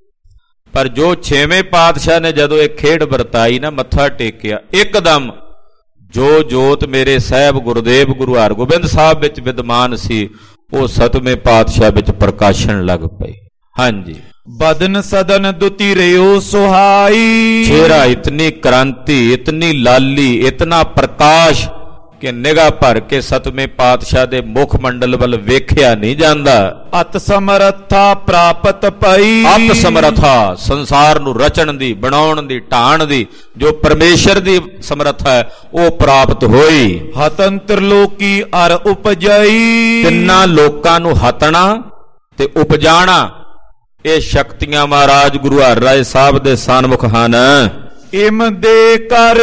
ਪਰ ਜੋ ਛੇਵੇਂ ਪਾਤਸ਼ਾਹ ਨੇ ਜਦੋਂ ਇਹ ਖੇਡ ਵਰਤਾਈ ਨਾ, ਮੱਥਾ ਟੇਕਿਆ, ਇੱਕਦਮ ਜੋ ਜੋਤ ਮੇਰੇ ਸਾਹਿਬ ਗੁਰਦੇਵ ਗੁਰੂ ਹਰਗੋਬਿੰਦ ਸਾਹਿਬ ਵਿੱਚ ਵਿਦਮਾਨ ਸੀ ਉਹ ਸਤਵੇਂ ਪਾਤਸ਼ਾਹ ਵਿੱਚ ਪ੍ਰਕਾਸ਼ਣ ਲੱਗ ਪਈ। ਹਾਂਜੀ, ਬਦਨ ਸਦਨ ਦੁਤੀ ਰਿਓ ਸੁਹਾਈ, ਚਿਹਰਾ ਇਤਨੀ ਕ੍ਰਾਂਤੀ, ਇਤਨੀ ਲਾਲੀ, ਇਤਨਾ ਪ੍ਰਕਾਸ਼ ਕਿ ਨਿਗਾਹ ਭਰ ਕੇ ਸਤਵੇਂ ਪਾਤਸ਼ਾਹ ਦੇ ਮੁਖ ਮੰਡਲ ਵੱਲ ਵੇਖਿਆ ਨਹੀਂ ਜਾਂਦਾ। ਅਤ ਸਮਰੱਥਾ ਪ੍ਰਾਪਤ ਪਈ, ਅਤ ਸਮਰੱਥਾ ਸੰਸਾਰ ਨੂੰ ਰਚਣ ਦੀ, ਬਣਾਉਣ ਦੀ, ਢਾਣ ਦੀ, ਜੋ ਪਰਮੇਸ਼ਰ ਦੀ ਸਮਰੱਥਾ ਹੈ ਉਹ ਪ੍ਰਾਪਤ ਹੋਈ। ਹਤਨ ਤ੍ਰਿਲੋਕੀ ਅਰ ਉਪਜਈ, ਤਿੰਨਾਂ ਲੋਕਾਂ ਨੂੰ ਹਤਣਾ ਤੇ ਉਪਜਾਣਾ, ਇਹ ਸ਼ਕਤੀਆਂ ਮਹਾਰਾਜ ਗੁਰੂ ਹਰਿ ਰਾਏ ਸਾਹਿਬ ਦੇ ਸਨਮੁਖ ਹਨ। ਇਮ ਦੇ ਕਰ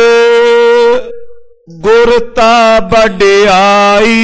ਗੁਰਤਾ ਵਡਿਆਈ,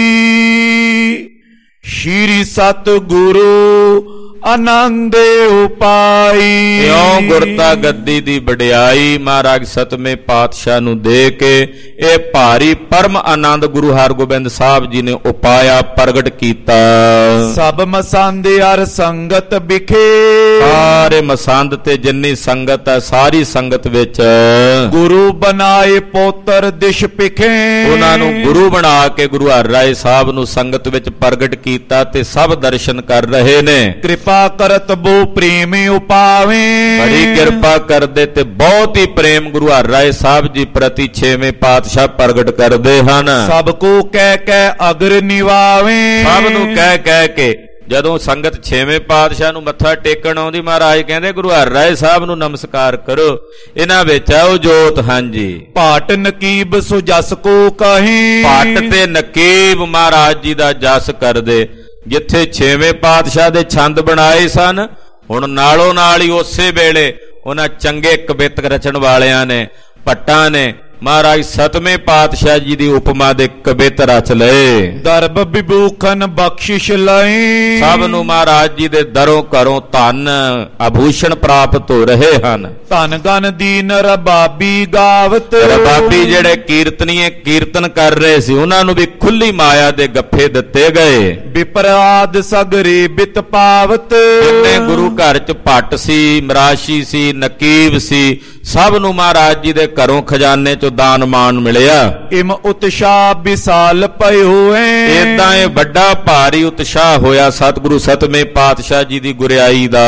ਸ਼੍ਰੀ ਸਤਿਗੁਰੂ ਆਨੰਦ ਉਪਾਈ। ਇਉਂ ਗੁਰਤਾ ਗੱਦੀ ਦੀ ਵਡਿਆਈ ਮਹਾਰਾਜ ਸਤਵੇਂ ਪਾਤਸ਼ਾਹ ਨੂੰ ਦੇ ਕੇ ਇਹ ਭਾਰੀ ਪਰਮ ਆਨੰਦ ਗੁਰੂ ਹਰਗੋਬਿੰਦ ਸਾਹਿਬ ਜੀ ਨੇ ਉਪਾਇਆ, ਪ੍ਰਗਟ ਕੀਤਾ। ਸਭ ਮਸੰਦ ਅਰ ਸੰਗਤ ਵਿਖੇ, ਸਾਰੇ ਮਸੰਦ ਤੇ ਜਿੰਨੀ ਸੰਗਤ ਹੈ ਸਾਰੀ ਸੰਗਤ ਵਿੱਚ ਗੁਰੂ ਬਣਾਏ ਪੋਤਰ ਦਿਸ਼ ਪਿਖੇ, ਉਹਨਾਂ ਨੂੰ ਗੁਰੂ ਬਣਾ ਕੇ ਗੁਰੂ ਹਰਿ ਰਾਏ ਸਾਹਿਬ ਨੂੰ ਸੰਗਤ ਵਿੱਚ ਪ੍ਰਗਟ ਕੀਤਾ। ਕੀਤਾ ਤੇ ਸਭ ਦਰਸ਼ਨ ਕਰ ਰਹੇ ਨੇ। ਕਿਰਪਾ ਕਰਤ ਬੋ ਪ੍ਰੇਮ ਉਪਾਵੇ, ਬੜੀ ਕਿਰਪਾ ਕਰਦੇ ਤੇ ਬਹੁਤ ਹੀ ਪ੍ਰੇਮ ਗੁਰੂ ਹਰਿਰਾਏ ਸਾਹਿਬ ਜੀ ਪ੍ਰਤੀ ਛੇਵੇਂ ਪਾਤਸ਼ਾਹ ਪ੍ਰਗਟ ਕਰਦੇ ਹਨ। ਸਭ ਕੋ ਕਹਿ ਕਹਿ ਅਗਰ ਨਿਵਾਵੇ, ਸਭ ਨੂੰ ਕਹਿ ਕਹਿ ਕੇ ਜਦੋਂ ਸੰਗਤ ਛੇਵੇਂ ਪਾਤਸ਼ਾਹ ਨੂੰ ਮੱਥਾ ਟੇਕਣ ਆਉਂਦੀ, ਮਹਾਰਾਜ ਕਹਿੰਦੇ ਗੁਰੂ ਹਰਿਰਾਏ ਸਾਹਿਬ ਨੂੰ ਨਮਸਕਾਰ ਕਰੋ, ਇਹਨਾਂ ਵਿੱਚ ਹੈ ਉਹ ਜੋਤ। ਹਾਂਜੀ, ਪਾਟ ਨਕੀਬ ਸੋ ਜਸ ਕੋ ਕਹੀ, ਪਾਟ ਤੇ ਨਕੀਬ ਮਹਾਰਾਜ ਜੀ ਦਾ ਜਸ ਕਰਦੇ। ਜਿੱਥੇ ਛੇਵੇਂ ਪਾਤਸ਼ਾਹ ਦੇ ਛੰਦ ਬਣਾਏ ਸਨ, ਹੁਣ ਨਾਲੋਂ ਨਾਲ ਹੀ ਉਸੇ ਵੇਲੇ ਉਹਨਾਂ ਚੰਗੇ ਕਵਿਤਕ ਰਚਣ ਵਾਲਿਆਂ ਨੇ, ਭੱਟਾਂ ਨੇ ਮਹਾਰਾਜ ਸਤਵੇਂ ਪਾਤਸ਼ਾਹ ਜੀ ਦੀ ਉਪਮਾ ਦੇ ਕਵਿਤ ਰਚ ਲਏ। ਦਰਬ ਵਿਭੂਖਨ ਬਖਸ਼ਿਸ਼ ਲਈ, ਸਭ ਨੂੰ ਮਹਾਰਾਜ ਜੀ ਦੇ ਦਰੋਂ ਘਰੋਂ ਧਨ ਆਭੂਸ਼ਣ ਪ੍ਰਾਪਤ ਹੋ ਰਹੇ ਹਨ। ਧਨ ਗਨ ਦੀਨ ਰਬਾਬੀ ਗਾਵਤ, ਰਬਾਬੀ ਜਿਹੜੇ ਕੀਰਤਨੀਏ ਕੀਰਤਨ ਕਰ ਰਹੇ ਸੀ, ਉਹਨਾਂ ਨੂੰ ਵੀ ਖੁੱਲੀ ਮਾਇਆ ਦੇ ਗੱਫੇ ਦਿੱਤੇ ਗਏ। ਵਿਪਰਾਦ ਸਗਰੇ ਬਿਤ ਪਾਵਤ, ਜਿੰਨੇ ਗੁਰੂ ਘਰ ਚ ਭੱਟ ਸੀ, ਮਰਾਸ਼ੀ ਸੀ, ਨਕੀਬ ਸੀ, ਸਭ ਨੂੰ ਮਹਾਰਾਜ ਜੀ ਦੇ ਘਰੋਂ ਖਜ਼ਾਨੇ ਚੋਂ ਦਾਨ ਮਾਨ ਮਿਲਿਆ। ਇਮ ਉਤਸ਼ਾਹ ਵਿਸਾਲ ਪਏ ਹੋਏ, ਏਦਾਂ ਇਹ ਵੱਡਾ ਭਾਰੀ ਉਤਸ਼ਾਹ ਹੋਇਆ ਸਤਿਗੁਰੂ ਸਤਵੇਂ ਪਾਤਸ਼ਾਹ ਜੀ ਦੀ ਗੁਰਿਆਈ ਦਾ।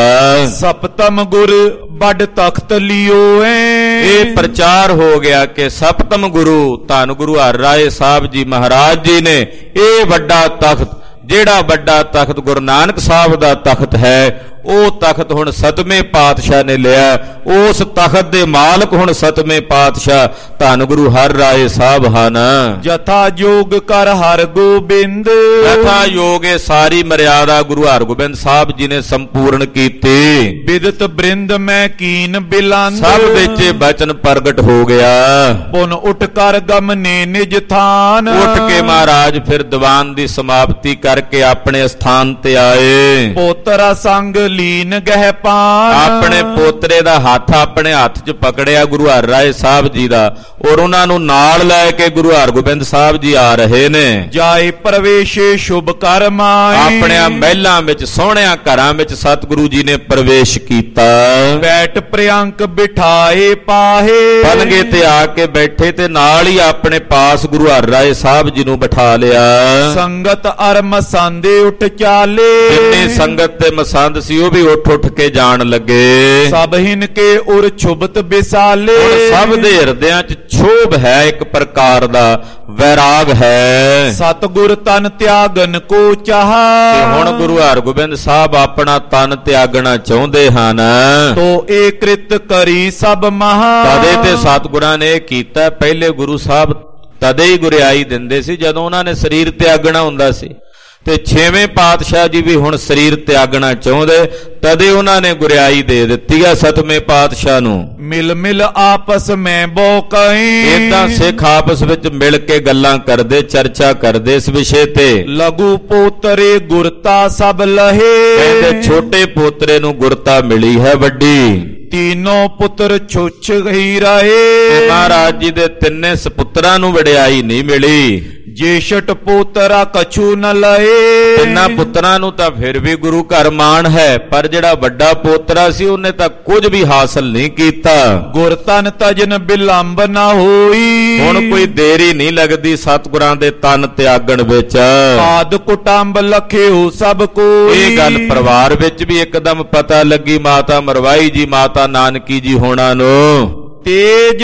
ਸਪਤਮ ਗੁਰ ਵੱਡ ਤਖਤ ਲਿਓਏ, ਇਹ ਪ੍ਰਚਾਰ ਹੋ ਗਿਆ ਕਿ ਸਪਤਮ ਗੁਰੂ ਧੰਨ ਗੁਰੂ ਹਰਿਰਾਏ ਸਾਹਿਬ ਜੀ ਮਹਾਰਾਜ ਜੀ ਨੇ ਇਹ ਵੱਡਾ ਤਖਤ, ਜਿਹੜਾ ਵੱਡਾ ਤਖਤ ਗੁਰੂ ਨਾਨਕ ਸਾਹਿਬ ਦਾ ਤਖਤ ਹੈ, ਉਹ ਤਖਤ ਹੁਣ ਸਤਵੇਂ ਪਾਤਸ਼ਾਹ ਨੇ ਲਿਆ। ਉਸ ਤਖਤ ਦੇ ਮਾਲਕ ਹੁਣ ਸਤਵੇਂ ਪਾਤਸ਼ਾਹ ਧੰਨ ਗੁਰੂ ਹਰਿਰਾਏ ਸਾਹਿਬ ਹਨ। ਜਥਾ ਜੋਗ ਕਰ ਹਰ ਗੋਬਿੰਦ, ਜਥਾ ਯੋਗ ਇਹ ਸਾਰੀ ਮਰਿਆਦਾ ਗੁਰੂ ਹਰਗੋਬਿੰਦ ਸਾਹਿਬ ਜੀ ਨੇ ਸੰਪੂਰਨ ਕੀਤੀ। ਬਿਦਤ ਬ੍ਰਿੰਦ ਮੈਂ ਕੀਨ ਬਿਲੰਦ, ਸਭ ਵਿੱਚ ਬਚਨ ਪ੍ਰਗਟ ਹੋ ਗਿਆ। ਪੁਨ ਉਠ ਕਰ ਗਮਨੇ ਨਿਜ ਥਾਨ, ਉੱਠ ਕੇ ਮਹਾਰਾਜ ਫਿਰ ਦੀਵਾਨ ਦੀ ਸਮਾਪਤੀ ਕਰਕੇ ਆਪਣੇ ਸਥਾਨ ਤੇ ਆਏ। ਪੋਤਰਾ ਸੰਗ ਲੀਨ ਗਹਿ ਪਾਨ, ਆਪਣੇ ਪੋਤਰੇ ਦਾ ਹੱਥ ਆਪਣੇ ਹੱਥ 'ਚ ਪਕੜਿਆ ਗੁਰੂ ਹਰਿਰਾਏ ਸਾਹਿਬ ਜੀ ਦਾ, ਔਰ ਉਹਨਾਂ ਨੂੰ ਨਾਲ ਲੈ ਕੇ ਗੁਰੂ ਹਰਗੋਬਿੰਦ ਸਾਹਿਬ ਜੀ ਆ ਰਹੇ ਨੇ। ਜਾਏ ਪ੍ਰਵੇਸ਼ੇ ਸ਼ੁਭ ਕਰਮਾਏ, ਆਪਣੇ ਮਹਿਲਾਂ ਵਿੱਚ ਸੋਹਣਿਆਂ ਘਰਾਂ ਵਿੱਚ ਸਤਿਗੁਰੂ ਜੀ ਨੇ ਪ੍ਰਵੇਸ਼ ਕੀਤਾ। ਬੈਠ ਪ੍ਰਿਅੰਕ ਬਿਠਾਏ ਪਾਹੇ, ਪਲੰਗੇ ਤੇ ਆ ਕੇ ਬੈਠੇ ਤੇ ਨਾਲ ਹੀ ਆਪਣੇ ਪਾਸ ਗੁਰੂ ਹਰਿਰਾਏ ਸਾਹਿਬ ਜੀ ਨੂੰ ਬਿਠਾ ਲਿਆ। ਸੰਗਤ ਅਰ ਮਸੰਦੇ ਉੱਠ ਚਾਲੇ, ਜਿੰਨੀ ਸੰਗਤ ਤੇ ਮਸੰਦ ਸੀ ਉਹ ਵੀ ਉੱਠ ਉੱਠ ਕੇ ਜਾਣ ਲੱਗੇ। ਸਭ ਹਿਨ ਕੇ ਉਰ ਛੁਬਤ ਬਿਸਾਲੇ, ਸਭ ਦੇ ਹਿਰਦਿਆਂ 'ਚ ਛੋਭ ਹੈ, ਇੱਕ ਪ੍ਰਕਾਰ ਦਾ ਵੈਰਾਗ ਹੈ। ਸਤਿਗੁਰ ਤਨ ਤਿਆਗਨ ਕੋ ਚਾਹਾ, ਤੇ ਹੁਣ ਗੁਰੂ ਹਰਗੋਬਿੰਦ ਸਾਹਿਬ ਆਪਣਾ ਤਨ ਤਿਆਗਣਾ ਚਾਹੁੰਦੇ ਹਨ। ਤੋ ਇਹ ਕ੍ਰਿਤ ਕਰੀ ਸਭ ਮਹਾ, ਤਦੇ ਤੇ ਸਤਿਗੁਰਾਂ ਨੇ ਇਹ ਕੀਤਾ। ਪਹਿਲੇ ਗੁਰੂ ਸਾਹਿਬ ਤਦੇ ਹੀ ਗੁਰਿਆਈ ਦਿੰਦੇ ਸੀ ਜਦੋਂ ਉਹਨਾਂ ਨੇ ਸਰੀਰ ਤਿਆਗਣਾ ਹੁੰਦਾ ਸੀ, ਤੇ ਛੇਵੇਂ ਪਾਤਸ਼ਾਹ ਜੀ ਵੀ ਹੁਣ ਸਰੀਰ ਤਿਆਗਣਾ ਚਾਹੁੰਦੇ, ਤਦੇ ਉਹਨਾਂ ਨੇ ਗੁਰਿਆਈ ਦੇ ਦਿੱਤੀ ਆ ਸਤਵੇਂ ਪਾਤਸ਼ਾਹ ਨੂੰ। ਮਿਲ ਮਿਲ ਆਪਸ ਮੈਂ ਬੋ ਕਈ, ਏਦਾਂ ਸਿੱਖ ਆਪਸ ਵਿੱਚ ਮਿਲ ਕੇ ਗੱਲਾਂ ਕਰਦੇ, ਚਰਚਾ ਕਰਦੇ ਇਸ ਵਿਸ਼ੇ ਤੇ। ਲਘੂ ਪੋਤਰੇ ਗੁਰਤਾ ਸਭ ਲਹੇ, ਕਹਿੰਦੇ ਛੋਟੇ ਪੋਤਰੇ ਨੂੰ ਗੁਰਤਾ ਮਿਲੀ ਹੈ ਵੱਡੀ। ਤੀਨੋਂ ਪੁੱਤਰ ਛੁੱਛ ਗਈ ਰਹੇ, ਮਹਾਰਾਜ ਜੀ ਦੇ ਤਿੰਨੇ ਸਪੁੱਤਰਾਂ ਨੂੰ ਵਡਿਆਈ ਨਹੀਂ ਮਿਲੀ। ਜੇਸ਼ਟ ਪੋਤਰਾ ਕਛੂ ਨ ਲਏ, ਤਿੰਨਾਂ ਪੁੱਤਰਾਂ ਨੂੰ ਤਾਂ ਫਿਰ ਵੀ ਗੁਰੂ ਘਰ ਮਾਣ ਹੈ, ਪਰ ਜਿਹੜਾ ਵੱਡਾ ਪੋਤਰਾ ਸੀ ਉਹਨੇ ਤਾਂ ਕੁਝ ਵੀ ਹਾਸਲ ਨਹੀਂ ਕੀਤਾ। ਗੁਰ ਤਨ ਤਜਨ ਬਿਲੰਬ ਨਾ ਹੋਈ, ਹੁਣ ਕੋਈ ਦੇਰੀ ਨਹੀਂ ਲੱਗਦੀ ਸਤਿਗੁਰਾਂ ਦੇ ਤਨ ਤਿਆਗਣ ਵਿੱਚ। ਆਦ ਕੁਟੰਬ ਲਖਿਓ ਸਭ ਕੋਈ, ਇਹ ਗੱਲ ਪਰਿਵਾਰ ਵਿੱਚ ਵੀ ਇੱਕਦਮ ਪਤਾ ਲੱਗੀ ਮਾਤਾ ਮਰਵਾਈ ਜੀ, ਮਾਤਾ ਨਾਨਕੀ ਜੀ ਹੋਣਾ ਨੂੰ। ਤੇਜ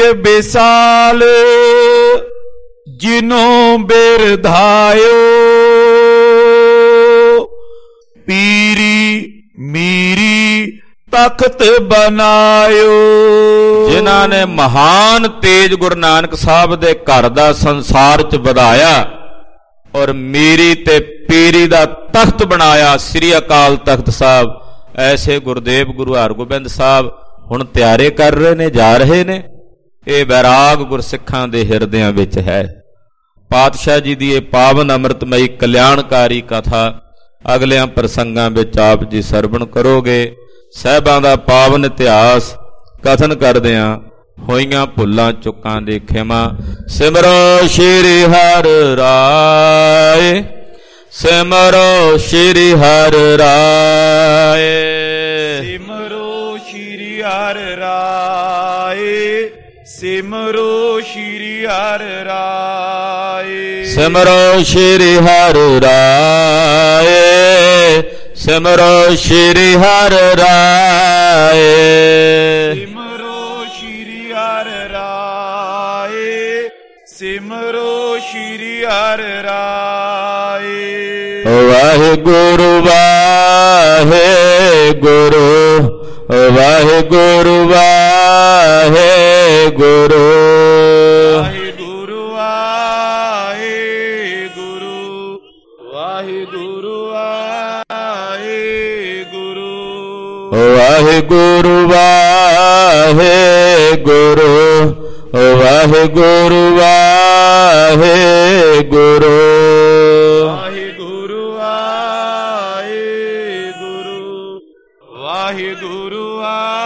ਬਿਸਾਲ ਜਿਨੋਂ ਬਿਰਧਾਇਓ, ਪੀਰੀ ਮੀਰੀ ਤਖਤ ਬਨਾਇਓ, ਜਿਨ੍ਹਾਂ ਨੇ ਮਹਾਨ ਤੇਜ ਗੁਰੂ ਨਾਨਕ ਸਾਹਿਬ ਦੇ ਘਰ ਦਾ ਸੰਸਾਰ 'ਚ ਵਧਾਇਆ ਔਰ ਮੀਰੀ ਤੇ ਪੀਰੀ ਦਾ ਤਖਤ ਬਣਾਇਆ, ਸ੍ਰੀ ਅਕਾਲ ਤਖਤ ਸਾਹਿਬ। ਐਸੇ ਗੁਰਦੇਵ ਗੁਰੂ ਹਰਗੋਬਿੰਦ ਸਾਹਿਬ ਹੁਣ ਤਿਆਰੇ ਕਰ ਰਹੇ ਨੇ, ਜਾ ਰਹੇ ਨੇ। ਇਹ ਵੈਰਾਗ ਗੁਰਸਿੱਖਾਂ ਦੇ ਹਿਰਦਿਆਂ ਵਿੱਚ ਹੈ। ਪਾਤਸ਼ਾਹ ਜੀ ਦੀ ਇਹ ਪਾਵਨ ਅੰਮ੍ਰਿਤਮਈ ਕਲਿਆਣਕਾਰੀ ਕਥਾ ਅਗਲਿਆਂ ਪ੍ਰਸੰਗਾਂ ਵਿੱਚ ਆਪ ਜੀ ਸਰਵਣ ਕਰੋਗੇ। ਸਾਹਿਬਾਂ ਦਾ ਪਾਵਨ ਇਤਿਹਾਸ ਕਥਨ ਕਰਦਿਆਂ ਹੋਈਆਂ ਭੁੱਲਾਂ ਚੁੱਕਾਂ ਦੀ ਖਿਮਾ। ਸਿਮਰੋ ਸ਼੍ਰੀ ਹਰਿ ਰਾਏ, ਸਿਮਰੋ ਸ਼੍ਰੀ ਹਰਿ ਰਾਏ, ਸਿਮਰੋ ਸ਼੍ਰੀ ਹਰਿ ਰਾਏ, ਸਿਮਰੋ ਸ਼੍ਰੀ ਹਰਿ ਰਾਏ। ਸਿਮਰੋ ਸ਼੍ਰੀ ਹਰਿ ਰਾਏ, ਸਿਮਰੋ ਸ਼੍ਰੀ ਹਰਿ ਰਾਏ। ਸਿਮਰੋ ਸ਼੍ਰੀ ਹਰਿ ਰਾਏ, ਸਿਮਰੋ ਸ਼੍ਰੀ ਹਰਿ ਰਾਏ। ਵਾਹਿਗੁਰੂ ਵਾਹਿਗੁਰੂ, ਵਾਹਿਗੁਰੂ ਵਾਹਿਗੁਰੂ, ਵਾਹਿਗੁਰੂ ਵਾਹਿਗੁਰੂ, ਵਾਹਿਗੁਰੂ ਵਾਹਿਗੁਰੂ, ਵਾਹਿਗੁਰੂ ਵਾਹਿਗੁਰੂ, ਵਾਹਿਗੁਰੂ ਵਾਹਿਗੁਰੂ, ਵਾਹਿਗੁਰੂ ਵਾਹਿਗੁਰੂ, ਵਾਹਿਗੁਰੂ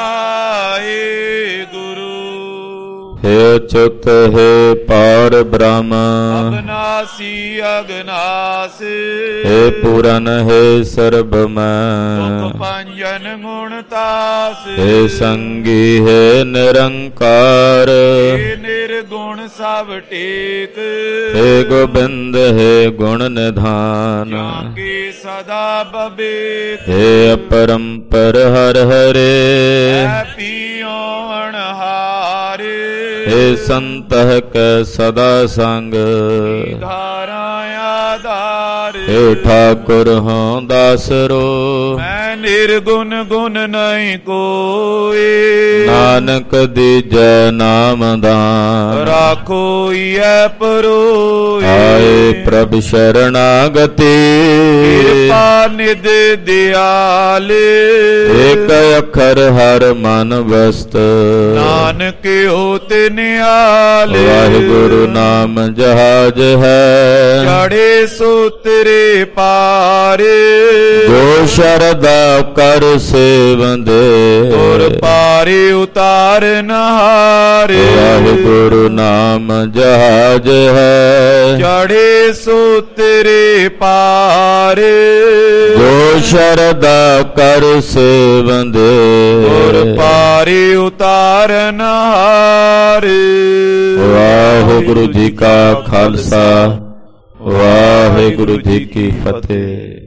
ਵਾਹਿਗੁਰੂ। ਹੇ ਅਚੁੱਤ ਹੈ ਪਾਰ ਬ੍ਰਹਮ, ਅਗਨਾਸੀ ਅਗਨਾਸ, ਹੇ ਪੂਰਨ ਹੈ ਸਰਬ ਮੈਂ, ਦੁਖ ਭੰਜਨ ਗੁਣ ਤਾਸ, ਹੇ ਸੰਗੀ ਹੈ ਨਿਰੰਕਾਰ, ਹੇ ਨਿਰਗੁਣ ਸਭ ਟੇਕ, ਹੇ ਗੋਬਿੰਦ ਹੈ ਗੁਣ ਨਿਧਾਨ, ਕੇ ਸਦਾ ਬਬੇਕ, ਹੇ ਅਪਰੰਪਰ ਹਰ ਹਰੇ, ਹੈ ਪੀਓ ਅਣਹਾਰੇ, ਹੇ ਸੰਤਹ ਕੈ ਸਦਾ ਸੰਗ, ਧਾਰਾ ਆਧਾਰ, ਹੇ ਠਾਕੁਰ ਹਾਂ ਦਾਸਰੋ, ਮੈਂ ਨਿਰਗੁਣ ਗੁਣ ਨਹੀਂ ਕੋਏ, ਨਾਨਕ ਦੀਜੈ ਨਾਮ ਦਾਨ, ਰਾਖੋ ਈਐ ਪਰੋਏ, ਆਏ ਪ੍ਰਭ ਸ਼ਰਣਾਗਤੀ, ਕਿਰਪਾ ਨਿਧ ਦਿਆਲ, ਏਕ ਅੱਖਰ ਹਰ ਮਨ ਵਸਤ, ਨਾਨਕ ਹੋਤੇ ਨਿਆਲ, ਵਾਹਿਗੁਰੂ ਨਾਮ ਜਹਾਜ ਹੈ, ਚੜੇ ਸੋਤਰੇ ਪਾਰੇ, ਜੋ ਸ਼ਰਦਾ ਕਰ ਸੇਵੰਦੇ, ਤੁਰ ਪਾਰੇ ਉਤਾਰ ਨਹਾਰੇ, ਵਾਹਿਗੁਰੂ ਨਾਮ ਜਹਾਜ ਹੈ, ਚੜੇ ਸੋਤਰੇ ਪਾਰੇ, ਜੋ ਸ਼ਰਦਾ ਕਰ ਸੇਵੰਦੇ, ਤੁਰ ਪਾਰੇ ਉਤਾਰ ਨਹਾਰੇ। ਵਾਹਿਗੁਰੂ ਜੀ ਕਾ ਖਾਲਸਾ, ਵਾਹਿਗੁਰੂ ਜੀ ਕੀ ਫਤਿਹ।